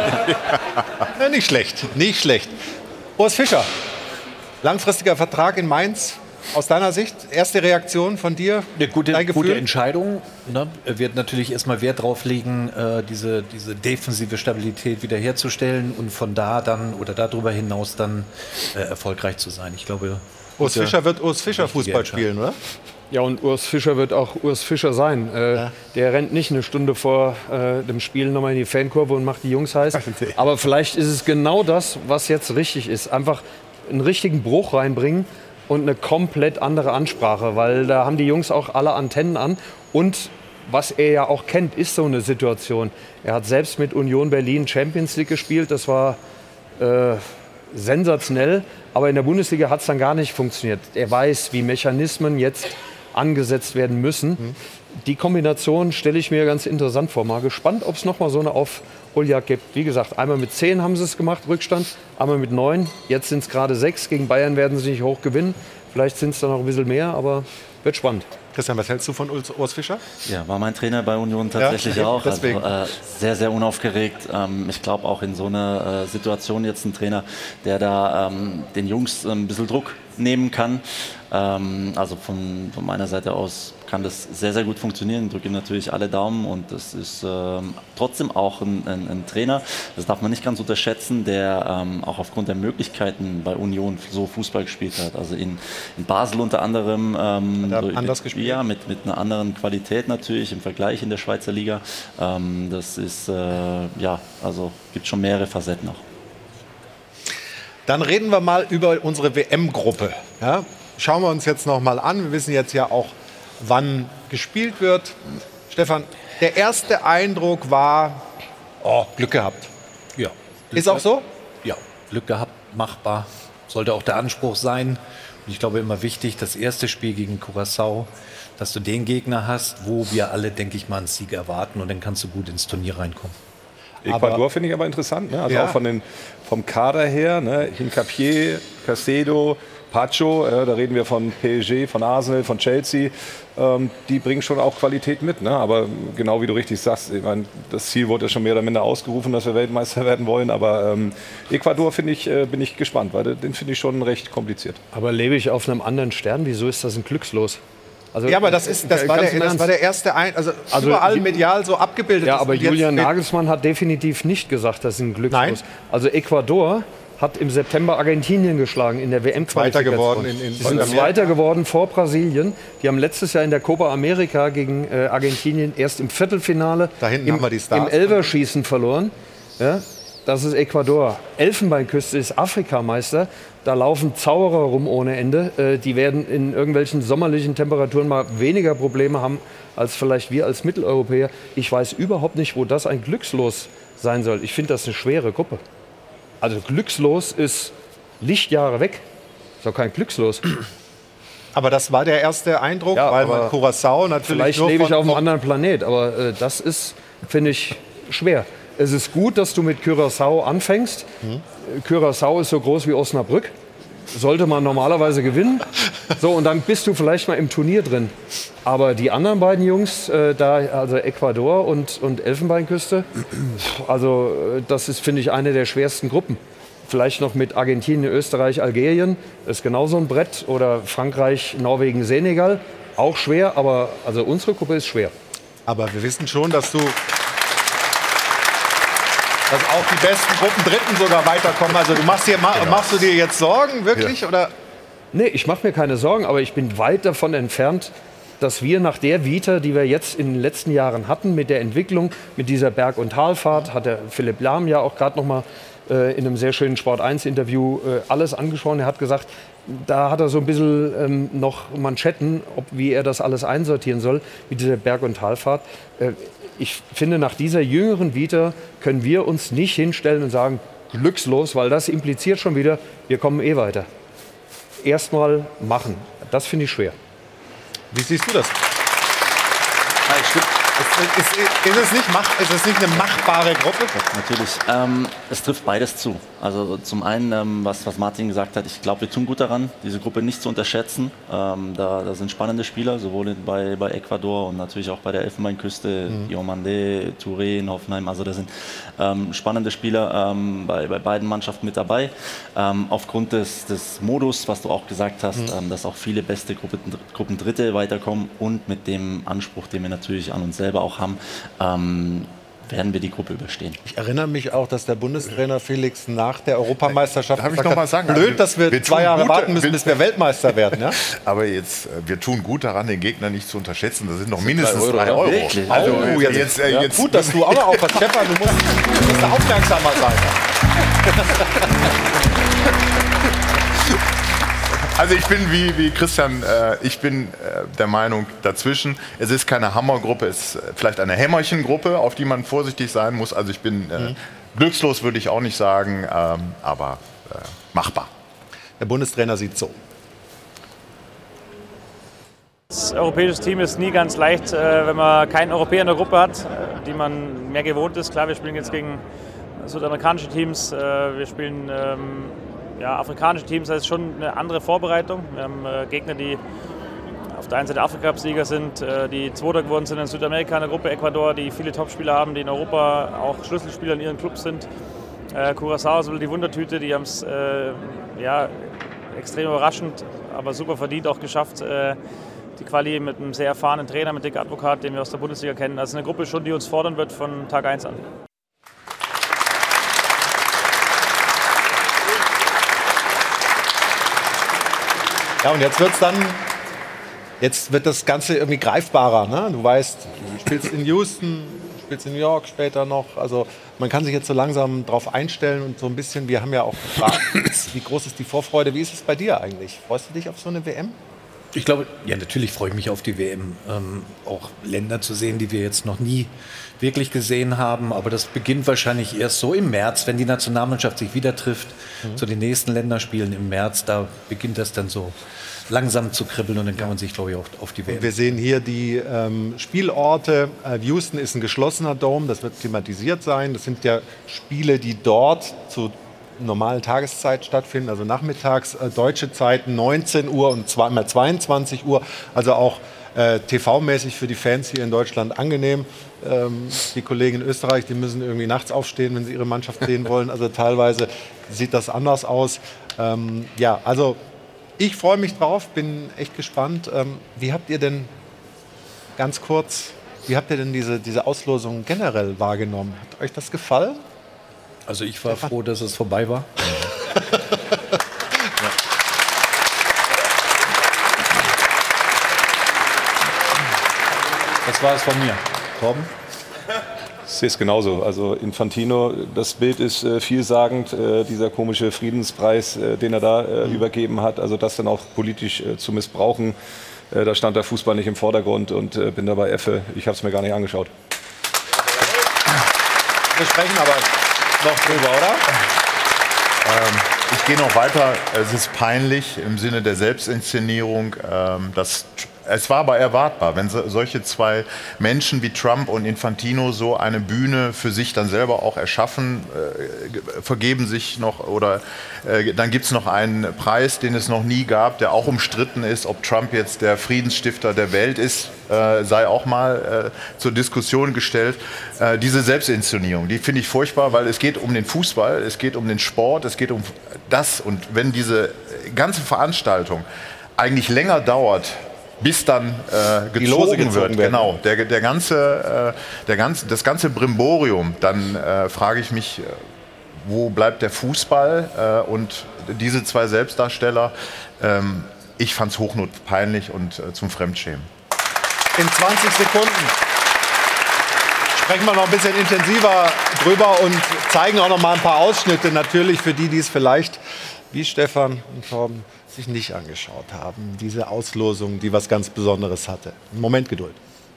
ja, nicht schlecht, nicht schlecht. Urs Fischer, langfristiger Vertrag in Mainz. Aus deiner Sicht, erste Reaktion von dir? Eine gute, dein Gefühl? gute Entscheidung. Ne? Er wird natürlich erstmal Wert drauf legen, äh, diese, diese defensive Stabilität wiederherzustellen und von da dann oder darüber hinaus dann äh, erfolgreich zu sein. Ich glaube, Urs Fischer wird Urs Fischer Fußball spielen, oder? Ja, und Urs Fischer wird auch Urs Fischer sein. Äh, ja. Der rennt nicht eine Stunde vor äh, dem Spiel nochmal in die Fankurve und macht die Jungs heiß. Aber vielleicht ist es genau das, was jetzt richtig ist. Einfach einen richtigen Bruch reinbringen und eine komplett andere Ansprache. Weil da haben die Jungs auch alle Antennen an. Und was er ja auch kennt, ist so eine Situation. Er hat selbst mit Union Berlin Champions League gespielt. Das war äh, sensationell. Aber in der Bundesliga hat es dann gar nicht funktioniert. Er weiß, wie Mechanismen jetzt angesetzt werden müssen. Mhm. Die Kombination stelle ich mir ganz interessant vor. Mal gespannt, ob es noch mal so eine Aufholjagd gibt. Wie gesagt, einmal mit zehn haben sie es gemacht, Rückstand, einmal mit neun. Jetzt sind es gerade sechs. Gegen Bayern werden sie nicht hoch gewinnen. Vielleicht sind es dann noch ein bisschen mehr, aber wird spannend. Christian, was hältst du von Urs Fischer? Ja, war mein Trainer bei Union tatsächlich ja, auch. Also, äh, sehr, sehr unaufgeregt. Ähm, ich glaube auch in so einer äh, Situation jetzt ein Trainer, der da ähm, den Jungs ein bisschen Druck nehmen kann. Ähm, also von, von meiner Seite aus kann das sehr, sehr gut funktionieren. Ich drücke ihm natürlich alle Daumen und das ist ähm, trotzdem auch ein, ein, ein Trainer, das darf man nicht ganz unterschätzen, der ähm, auch aufgrund der Möglichkeiten bei Union so Fußball gespielt hat. Also in, in Basel unter anderem ähm, hat er so, anders gespielt? Ja, mit, mit einer anderen Qualität natürlich im Vergleich in der Schweizer Liga. Ähm, das ist, äh, ja, also gibt schon mehrere Facetten noch. Dann reden wir mal über unsere W M-Gruppe. Ja? Schauen wir uns jetzt noch mal an. Wir wissen jetzt ja auch, wann gespielt wird. Stefan, der erste Eindruck war, oh, Glück gehabt. Ja. Glück Ist auch so? Ja, Glück gehabt, machbar. Sollte auch der Anspruch sein. Und ich glaube, immer wichtig, das erste Spiel gegen Curaçao, dass du den Gegner hast, wo wir alle, denke ich mal, einen Sieg erwarten. Und dann kannst du gut ins Turnier reinkommen. Ecuador finde ich aber interessant. Ne? Also Ja. auch von den, vom Kader her. Ne? Hincapié, Caicedo, Pacho, äh, da reden wir von P S G, von Arsenal, von Chelsea. Ähm, die bringen schon auch Qualität mit. Ne? Aber genau wie du richtig sagst, ich mein, das Ziel wurde ja schon mehr oder minder ausgerufen, dass wir Weltmeister werden wollen. Aber ähm, Ecuador finde ich, äh, bin ich gespannt, weil den finde ich schon recht kompliziert. Aber lebe ich auf einem anderen Stern? Wieso ist das ein Glückslos? Also, Ja, aber das, ist, das, war, ganz der, im das Ernst. war der erste, ein, also, Also, überall die- medial so abgebildet. Ja, ist. aber Und jetzt Julian steht- Nagelsmann hat definitiv nicht gesagt, das ist ein Glückslos. Nein. Also Ecuador hat im September Argentinien geschlagen in der W M-Qualifikation. Zweiter geworden in- in Sie sind Südamerika. Zweiter geworden vor Brasilien. Die haben letztes Jahr in der Copa America gegen äh, Argentinien erst im Viertelfinale Da hinten im, haben wir die Stars. im Elverschießen verloren. Ja, das ist Ecuador. Elfenbeinküste ist Afrikameister. Da laufen Zauberer rum ohne Ende. Äh, die werden in irgendwelchen sommerlichen Temperaturen mal weniger Probleme haben als vielleicht wir als Mitteleuropäer. Ich weiß überhaupt nicht, wo das ein Glückslos sein soll. Ich finde das eine schwere Gruppe. Also glückslos ist Lichtjahre weg. Ist doch kein Glückslos. Aber das war der erste Eindruck, Ja, weil man aber Curaçao natürlich Vielleicht nur lebe ich von- auf einem anderen Planet, aber äh, das ist, finde ich, schwer. Es ist gut, dass du mit Curaçao anfängst. Mhm. Curaçao ist so groß wie Osnabrück. Sollte man normalerweise gewinnen. So, und dann bist du vielleicht mal im Turnier drin. Aber die anderen beiden Jungs, äh, da, also Ecuador und, und Elfenbeinküste, also äh, das ist, finde ich, eine der schwersten Gruppen. Vielleicht noch mit Argentinien, Österreich, Algerien, ist genauso ein Brett. Oder Frankreich, Norwegen, Senegal, auch schwer. Aber also unsere Gruppe ist schwer. Aber wir wissen schon, dass du dass auch die besten Gruppen Dritten sogar weiterkommen. Also du machst, hier, ma- Genau. machst du dir jetzt Sorgen, wirklich? Oder? Nee, ich mache mir keine Sorgen, aber ich bin weit davon entfernt, dass wir nach der Vita, die wir jetzt in den letzten Jahren hatten, mit der Entwicklung, mit dieser Berg- und Talfahrt, hat der Philipp Lahm ja auch gerade noch mal äh, in einem sehr schönen Sport eins Interview äh, alles angesprochen. Er hat gesagt, da hat er so ein bisschen ähm, noch Manschetten, ob, wie er das alles einsortieren soll mit dieser Berg- und Talfahrt. Äh, ich finde, nach dieser jüngeren Vita können wir uns nicht hinstellen und sagen, glückslos, weil das impliziert schon wieder, wir kommen eh weiter. Erstmal machen. Das finde ich schwer. Wie siehst du das? Ist, ist, ist, es nicht mach, ist es nicht eine machbare Gruppe? Natürlich. Ähm, es trifft beides zu. Also zum einen, ähm, was, was Martin gesagt hat, ich glaube, wir tun gut daran, diese Gruppe nicht zu unterschätzen. Ähm, da, da sind spannende Spieler, sowohl bei, bei Ecuador und natürlich auch bei der Elfenbeinküste, Mhm. Diomande, Touré in Hoffenheim. Also da sind ähm, spannende Spieler ähm, bei, bei beiden Mannschaften mit dabei. Ähm, aufgrund des, des Modus, was du auch gesagt hast, Mhm. ähm, dass auch viele beste Gruppen, Gruppendritte weiterkommen und mit dem Anspruch, den wir natürlich an uns selber auch haben, ähm, werden wir die Gruppe überstehen. Ich erinnere mich auch, dass der Bundestrainer Felix nach der Europameisterschaft Darf ich gesagt noch mal hat, sagen, blöd, also dass wir, wir zwei tun Jahre gute- warten müssen, wir- bis wir Weltmeister werden. Ja? Aber jetzt, äh, wir tun gut daran, den Gegner nicht zu unterschätzen. Das sind noch Das sind mindestens drei drei Euro, Euro. ja. Wirklich? Also Oh, jetzt, jetzt- jetzt, äh, ja, jetzt gut, dass du auch noch aufpasst. Stefan, du musst, du musst da aufmerksamer sein. Also ich bin wie, wie Christian, äh, ich bin äh, der Meinung dazwischen, es ist keine Hammergruppe, es ist äh, vielleicht eine Hämmerchengruppe, auf die man vorsichtig sein muss. Also ich bin äh, Mhm. glückslos, würde ich auch nicht sagen, ähm, aber äh, machbar. Der Bundestrainer sieht so. Das europäische Team ist nie ganz leicht, äh, wenn man keinen Europäer in der Gruppe hat, äh, die man mehr gewohnt ist. Klar, wir spielen jetzt gegen südamerikanische Teams, äh, wir spielen ähm, ja, afrikanische Teams, das ist schon eine andere Vorbereitung. Wir haben äh, Gegner, die auf der einen Seite Afrika-Cup-Sieger sind, äh, die Zweiter geworden sind in Südamerika in der Gruppe, Ecuador, die viele Topspieler haben, die in Europa auch Schlüsselspieler in ihren Clubs sind. Äh, Curaçao ist die Wundertüte, die haben es äh, ja, extrem überraschend, aber super verdient auch geschafft. Äh, die Quali mit einem sehr erfahrenen Trainer, mit Dick Advokat, den wir aus der Bundesliga kennen. Das ist eine Gruppe schon, die uns fordern wird von Tag eins an. Ja, und jetzt wird's dann, jetzt wird das Ganze irgendwie greifbarer. Ne? Du weißt, du spielst in Houston, du spielst in New York später noch. Also man kann sich jetzt so langsam drauf einstellen und so ein bisschen, wir haben ja auch gefragt, wie groß ist die Vorfreude? Wie ist es bei dir eigentlich? Freust du dich auf so eine W M? Ich glaube, ja, natürlich freue ich mich auf die W M. Ähm, auch Länder zu sehen, die wir jetzt noch nie wirklich gesehen haben. Aber das beginnt wahrscheinlich erst so im März, wenn die Nationalmannschaft sich wieder trifft. Mhm. Zu den nächsten Länderspielen im März, da beginnt das dann so langsam zu kribbeln und dann kann man sich, glaube ich, auch auf die W M. Und wir sehen hier die ähm, Spielorte. Äh, Houston ist ein geschlossener Dom, das wird klimatisiert sein. Das sind ja Spiele, die dort zu normalen Tageszeit stattfinden, also nachmittags, äh, deutsche Zeiten neunzehn Uhr und zweimal zweiundzwanzig Uhr, also auch äh, T V-mäßig für die Fans hier in Deutschland angenehm. Ähm, die Kollegen in Österreich, die müssen irgendwie nachts aufstehen, wenn sie ihre Mannschaft sehen wollen, also teilweise sieht das anders aus. Ähm, ja, also ich freue mich drauf, bin echt gespannt. Ähm, wie habt ihr denn, ganz kurz, wie habt ihr denn diese, diese Auslosung generell wahrgenommen? Hat euch das gefallen? Also ich war froh, dass es vorbei war. Das war es von mir. Torben? Ich sehe es genauso. Also Infantino, das Bild ist äh, vielsagend. Äh, dieser komische Friedenspreis, äh, den er da äh, mhm. übergeben hat, also das dann auch politisch äh, zu missbrauchen, äh, da stand der Fußball nicht im Vordergrund und äh, bin dabei Effe. Ich habe es mir gar nicht angeschaut. Wir sprechen aber noch drüber, oder? Ähm, ich gehe noch weiter. Es ist peinlich im Sinne der Selbstinszenierung, ähm, dass es war aber erwartbar, wenn so, solche zwei Menschen wie Trump und Infantino so eine Bühne für sich dann selber auch erschaffen, äh, vergeben sich noch oder äh, dann gibt es noch einen Preis, den es noch nie gab, der auch umstritten ist, ob Trump jetzt der Friedensstifter der Welt ist, äh, sei auch mal äh, zur Diskussion gestellt. Äh, diese Selbstinszenierung, die finde ich furchtbar, weil es geht um den Fußball, es geht um den Sport, es geht um das und wenn diese ganze Veranstaltung eigentlich länger dauert, bis dann äh, gezogen, gezogen wird. Werden. Genau, der, der ganze, äh, der ganze, das ganze Brimborium, dann äh, frage ich mich, äh, wo bleibt der Fußball? Äh, und diese zwei Selbstdarsteller, ähm, ich fand es hochnotpeinlich und äh, zum Fremdschämen. In zwanzig Sekunden sprechen wir noch ein bisschen intensiver drüber und zeigen auch noch mal ein paar Ausschnitte, natürlich für die, die es vielleicht, wie Stefan und Torben, sich nicht angeschaut haben. Diese Auslosung, die was ganz Besonderes hatte. Einen Moment Geduld.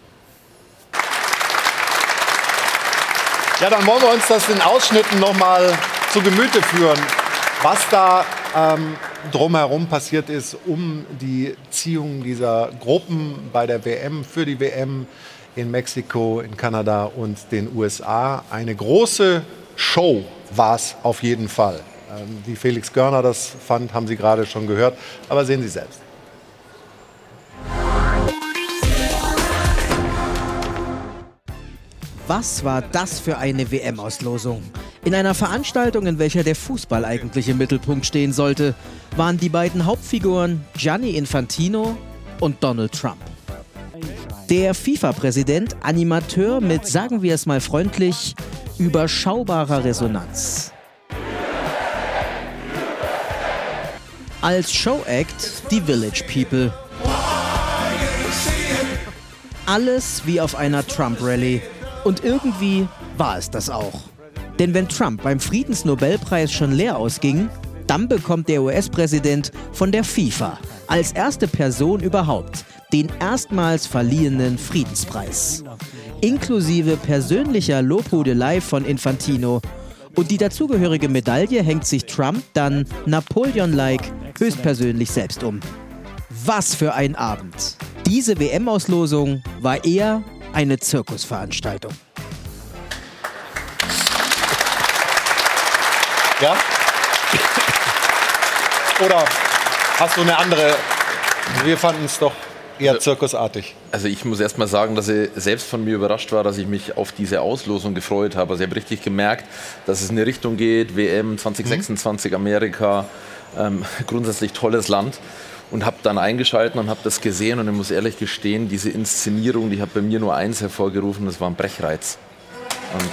Ja, dann wollen wir uns das in Ausschnitten noch mal zu Gemüte führen, was da ähm, drumherum passiert ist, um die Ziehung dieser Gruppen bei der W M, für die W M in Mexiko, in Kanada und den U S A. Eine große Show war es auf jeden Fall. Wie Felix Görner das fand, haben Sie gerade schon gehört. Aber sehen Sie selbst. Was war das für eine W M-Auslosung? In einer Veranstaltung, in welcher der Fußball eigentlich im Mittelpunkt stehen sollte, waren die beiden Hauptfiguren Gianni Infantino und Donald Trump. Der FIFA-Präsident, Animateur mit, sagen wir es mal freundlich, überschaubarer Resonanz. Als Showact die Village People. Alles wie auf einer Trump-Rallye. Und irgendwie war es das auch. Denn wenn Trump beim Friedensnobelpreis schon leer ausging, dann bekommt der U S-Präsident von der FIFA als erste Person überhaupt den erstmals verliehenen Friedenspreis. Inklusive persönlicher Lobhudelei von Infantino. Und die dazugehörige Medaille hängt sich Trump dann Napoleon-like höchstpersönlich selbst um. Was für ein Abend! Diese W M-Auslosung war eher eine Zirkusveranstaltung. Ja? Oder hast du eine andere? Wir fanden es doch eher zirkusartig. Also ich muss erst mal sagen, dass ich selbst von mir überrascht war, dass ich mich auf diese Auslosung gefreut habe. Also ich habe richtig gemerkt, dass es in eine Richtung geht, W M zwanzig sechsundzwanzig mhm. Amerika, ähm, grundsätzlich tolles Land. Und habe dann eingeschaltet und habe das gesehen und ich muss ehrlich gestehen, diese Inszenierung, die hat bei mir nur eins hervorgerufen, das war ein Brechreiz. Und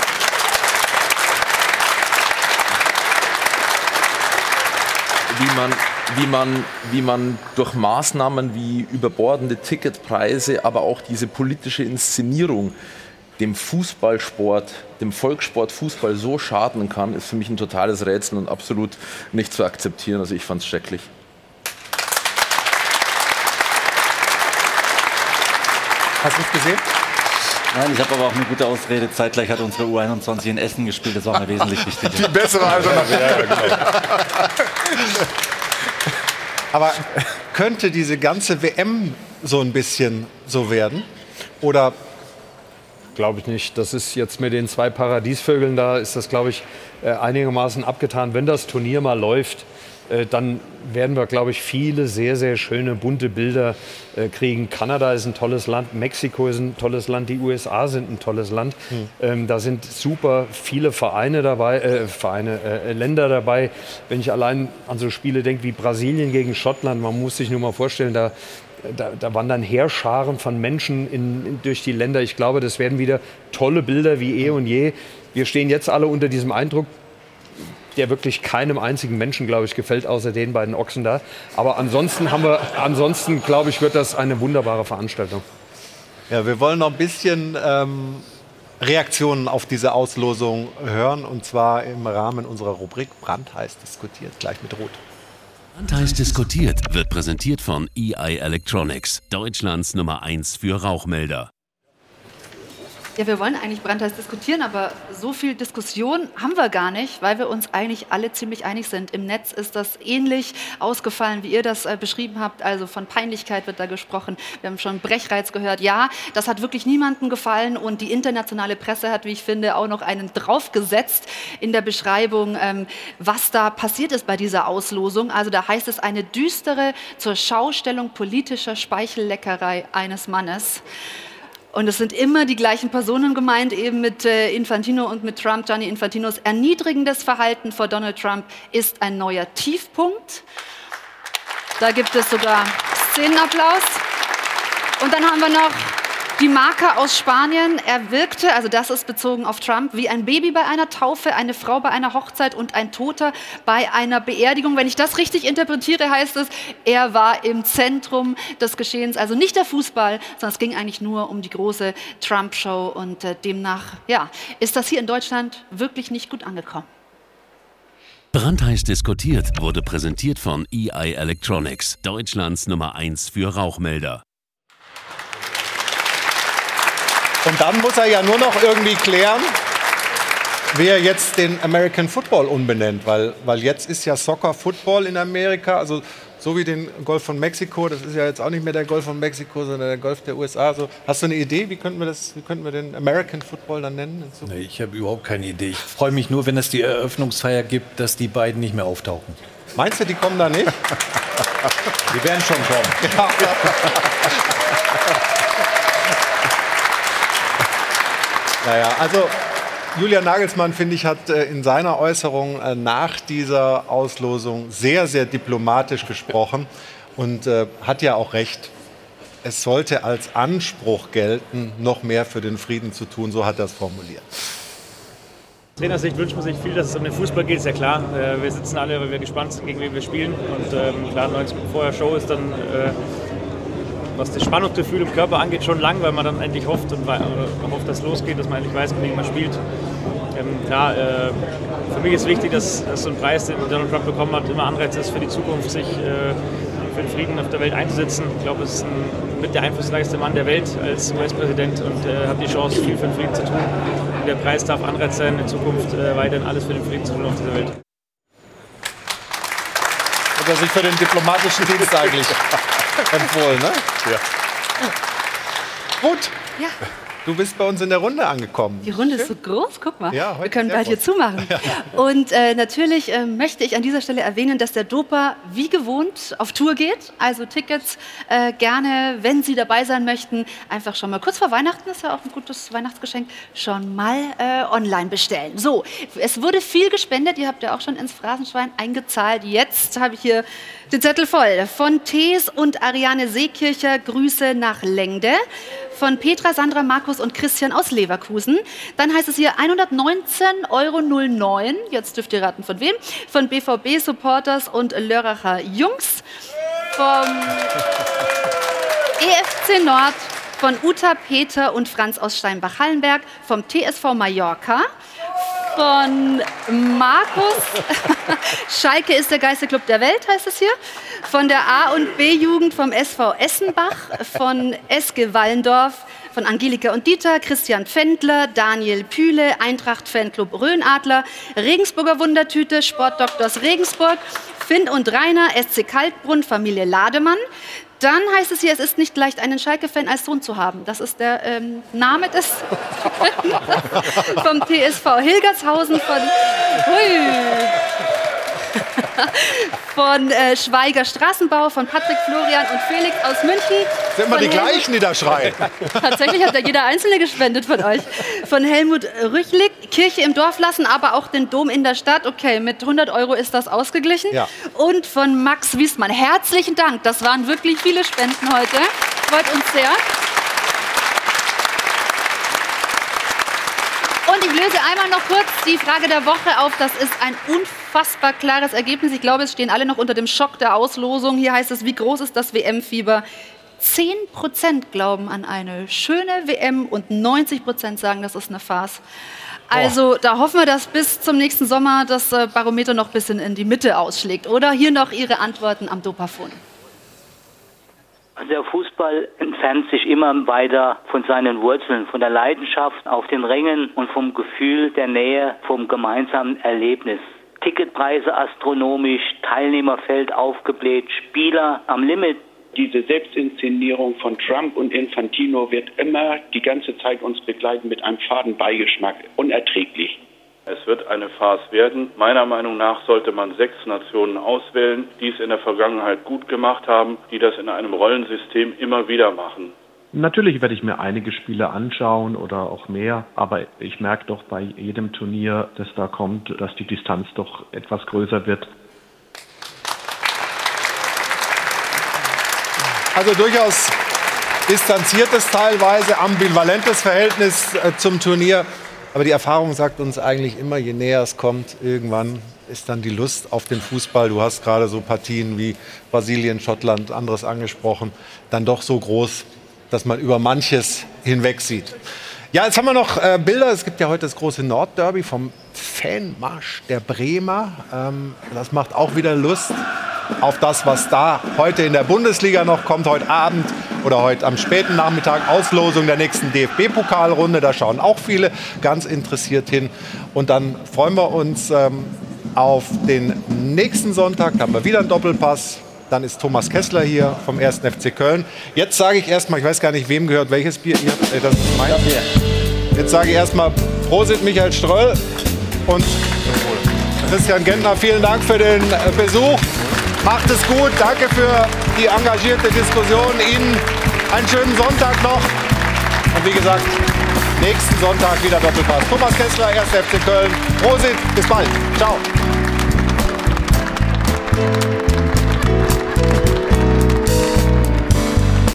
wie man, wie, man, wie man durch Maßnahmen wie überbordende Ticketpreise, aber auch diese politische Inszenierung dem Fußballsport, dem Volkssport Fußball so schaden kann, ist für mich ein totales Rätsel und absolut nicht zu akzeptieren. Also ich fand es schrecklich. Hast du es gesehen? Nein, ich habe aber auch eine gute Ausrede. Zeitgleich hat unsere U einundzwanzig in Essen gespielt. Das war mir wesentlich wichtiger. Die bessere Alternative. Ja, genau. Aber könnte diese ganze W M so ein bisschen so werden? Oder? Glaube ich nicht. Das ist jetzt mit den zwei Paradiesvögeln da, ist das, glaube ich, einigermaßen abgetan. Wenn das Turnier mal läuft, dann werden wir, glaube ich, viele sehr, sehr schöne, bunte Bilder äh, kriegen. Kanada ist ein tolles Land, Mexiko ist ein tolles Land, die U S A sind ein tolles Land. Hm. Ähm, da sind super viele Vereine dabei, äh, Vereine, äh, Länder dabei. Wenn ich allein an so Spiele denke wie Brasilien gegen Schottland, man muss sich nur mal vorstellen, da, da, da wandern Heerscharen von Menschen in, in, durch die Länder. Ich glaube, das werden wieder tolle Bilder wie eh und je. Wir stehen jetzt alle unter diesem Eindruck, der wirklich keinem einzigen Menschen, glaube ich, gefällt, außer den beiden Ochsen da. Aber ansonsten haben wir, ansonsten, glaube ich, wird das eine wunderbare Veranstaltung. Ja, wir wollen noch ein bisschen ähm, Reaktionen auf diese Auslosung hören, und zwar im Rahmen unserer Rubrik Brandheiß diskutiert, gleich mit Rot. Brandheiß diskutiert wird präsentiert von E I Electronics, Deutschlands Nummer eins für Rauchmelder. Ja, wir wollen eigentlich brandheiß diskutieren, aber so viel Diskussion haben wir gar nicht, weil wir uns eigentlich alle ziemlich einig sind. Im Netz ist das ähnlich ausgefallen, wie ihr das äh, beschrieben habt. Also von Peinlichkeit wird da gesprochen. Wir haben schon Brechreiz gehört. Ja, das hat wirklich niemandem gefallen, und die internationale Presse hat, wie ich finde, auch noch einen draufgesetzt in der Beschreibung, ähm, was da passiert ist bei dieser Auslosung. Also da heißt es, eine düstere zur Schaustellung politischer Speichelleckerei eines Mannes. Und es sind immer die gleichen Personen gemeint, eben mit äh, Infantino und mit Trump. Gianni Infantinos erniedrigendes Verhalten vor Donald Trump ist ein neuer Tiefpunkt. Da gibt es sogar Szenenapplaus. Und dann haben wir noch die Marke aus Spanien. Er wirkte, also das ist bezogen auf Trump, wie ein Baby bei einer Taufe, eine Frau bei einer Hochzeit und ein Toter bei einer Beerdigung. Wenn ich das richtig interpretiere, heißt es, er war im Zentrum des Geschehens. Also nicht der Fußball, sondern es ging eigentlich nur um die große Trump-Show. Und äh, demnach, ja, ist das hier in Deutschland wirklich nicht gut angekommen. Brandheiß diskutiert wurde präsentiert von E I Electronics, Deutschlands Nummer eins für Rauchmelder. Und dann muss er ja nur noch irgendwie klären, wer jetzt den American Football umbenennt, weil, weil jetzt ist ja Soccer Football in Amerika, also so wie den Golf von Mexiko, das ist ja jetzt auch nicht mehr der Golf von Mexiko, sondern der Golf der U S A. Also, hast du eine Idee, wie könnten wir, das, wie könnten wir den American Football dann nennen? Nee, ich habe überhaupt keine Idee. Ich freue mich nur, wenn es die Eröffnungsfeier gibt, dass die beiden nicht mehr auftauchen. Meinst du, die kommen da nicht? Die werden schon kommen. Ja. Naja, also Julian Nagelsmann, finde ich, hat äh, in seiner Äußerung äh, nach dieser Auslosung sehr, sehr diplomatisch gesprochen und äh, hat ja auch recht. Es sollte als Anspruch gelten, noch mehr für den Frieden zu tun, so hat er es formuliert. Aus Trainersicht wünscht man sich viel, dass es um den Fußball geht, ist ja klar. Äh, wir sitzen alle, weil wir gespannt sind, gegen wen wir spielen. Und ähm, klar, neunzig Minuten vorher Show ist dann, äh, was das Spannungsgefühl im Körper angeht, schon lang, weil man dann endlich hofft und äh, hofft, dass es losgeht, dass man endlich weiß, gegen wen man spielt. Ähm, klar, äh, für mich ist wichtig, dass, dass so ein Preis, den Donald Trump bekommen hat, immer Anreiz ist für die Zukunft, sich äh, für den Frieden auf der Welt einzusetzen. Ich glaube, es ist ein, mit der einflussreichste Mann der Welt als U S-Präsident und äh, hat die Chance, viel für den Frieden zu tun. Und der Preis darf Anreiz sein, in Zukunft äh, weiterhin alles für den Frieden zu tun auf dieser Welt. Hat er sich für den diplomatischen Dienst eigentlich empfohlen, ne? Ja. Gut. Ja. Du bist bei uns in der Runde angekommen. Die Runde ist so groß, guck mal. Ja, wir können sehr bald hier groß. zumachen. Ja. Und äh, natürlich äh, möchte ich an dieser Stelle erwähnen, dass der Dopa wie gewohnt auf Tour geht. Also Tickets äh, gerne, wenn Sie dabei sein möchten, einfach schon mal kurz vor Weihnachten, ist ja auch ein gutes Weihnachtsgeschenk, schon mal äh, online bestellen. So, es wurde viel gespendet. Ihr habt ja auch schon ins Phrasenschwein eingezahlt. Jetzt habe ich hier den Zettel voll. Von Thees und Ariane Seekircher, Grüße nach Lengde. Von Petra, Sandra, Markus und Christian aus Leverkusen. Dann heißt es hier hundertneunzehn Euro null neun. Jetzt dürft ihr raten, von wem. Von B V B-Supporters und Lörracher Jungs. Vom E F C Nord. Von Uta, Peter und Franz aus Steinbach-Hallenberg. Vom T S V Mallorca. Von Markus. Schalke ist der geilste Club der Welt, heißt es hier. Von der A- und B-Jugend vom S V Essenbach. Von S G Wallendorf. Von Angelika und Dieter, Christian Pfändler, Daniel Pühle, Eintracht-Fanclub Rhönadler, Regensburger Wundertüte, Sportdoktors Regensburg, Finn und Rainer, S C Kaltbrunn, Familie Lademann. Dann heißt es hier, es ist nicht leicht, einen Schalke-Fan als Sohn zu haben. Das ist der ähm, Name des vom T S V Hilgertshausen, von, hui, von äh, Schweiger Straßenbau, von Patrick, Florian und Felix aus München. Sind immer die Helmut, gleichen, die da schreien. Tatsächlich hat ja jeder Einzelne gespendet von euch. Von Helmut Rüchlig, Kirche im Dorf lassen, aber auch den Dom in der Stadt. Okay, mit hundert Euro ist das ausgeglichen. Ja. Und von Max Wiesmann. Herzlichen Dank, das waren wirklich viele Spenden heute. Freut uns sehr. Und ich löse einmal noch kurz die Frage der Woche auf. Das ist ein unfassbar klares Ergebnis. Ich glaube, es stehen alle noch unter dem Schock der Auslosung. Hier heißt es, wie groß ist das W M-Fieber? zehn Prozent glauben an eine schöne W M und neunzig Prozent sagen, das ist eine Farce. Also da hoffen wir, dass bis zum nächsten Sommer das Barometer noch ein bisschen in die Mitte ausschlägt. Oder hier noch Ihre Antworten am Dopafon. Der Fußball entfernt sich immer weiter von seinen Wurzeln, von der Leidenschaft auf den Rängen und vom Gefühl der Nähe, vom gemeinsamen Erlebnis. Ticketpreise astronomisch, Teilnehmerfeld aufgebläht, Spieler am Limit. Diese Selbstinszenierung von Trump und Infantino wird immer die ganze Zeit uns begleiten mit einem faden Beigeschmack. Unerträglich. Es wird eine Farce werden. Meiner Meinung nach sollte man sechs Nationen auswählen, die es in der Vergangenheit gut gemacht haben, die das in einem Rollensystem immer wieder machen. Natürlich werde ich mir einige Spiele anschauen oder auch mehr, aber ich merke doch bei jedem Turnier, das da kommt, dass die Distanz doch etwas größer wird. Also durchaus distanziertes, teilweise ambivalentes Verhältnis äh, zum Turnier. Aber die Erfahrung sagt uns eigentlich immer, je näher es kommt, irgendwann ist dann die Lust auf den Fußball. Du hast gerade so Partien wie Brasilien, Schottland, anderes angesprochen, dann doch so groß, dass man über manches hinweg sieht. Ja, jetzt haben wir noch äh, Bilder. Es gibt ja heute das große Nordderby vom Fanmarsch der Bremer. Ähm, das macht auch wieder Lust auf das, was da heute in der Bundesliga noch kommt, heute Abend oder heute am späten Nachmittag. Auslosung der nächsten D F B-Pokalrunde, da schauen auch viele ganz interessiert hin. Und dann freuen wir uns ähm, auf den nächsten Sonntag, da haben wir wieder einen Doppelpass. Dann ist Thomas Kessler hier vom ersten F C Köln. Jetzt sage ich erstmal, ich weiß gar nicht, wem gehört welches Bier. Ihr habt, äh, das ist mein. Jetzt sage ich erstmal Prosit Michael Ströll und Christian Gentner. Vielen Dank für den Besuch. Macht es gut. Danke für die engagierte Diskussion. Ihnen einen schönen Sonntag noch. Und wie gesagt, nächsten Sonntag wieder Doppelpass. Thomas Kessler, erster F C Köln. Prosit, bis bald. Ciao.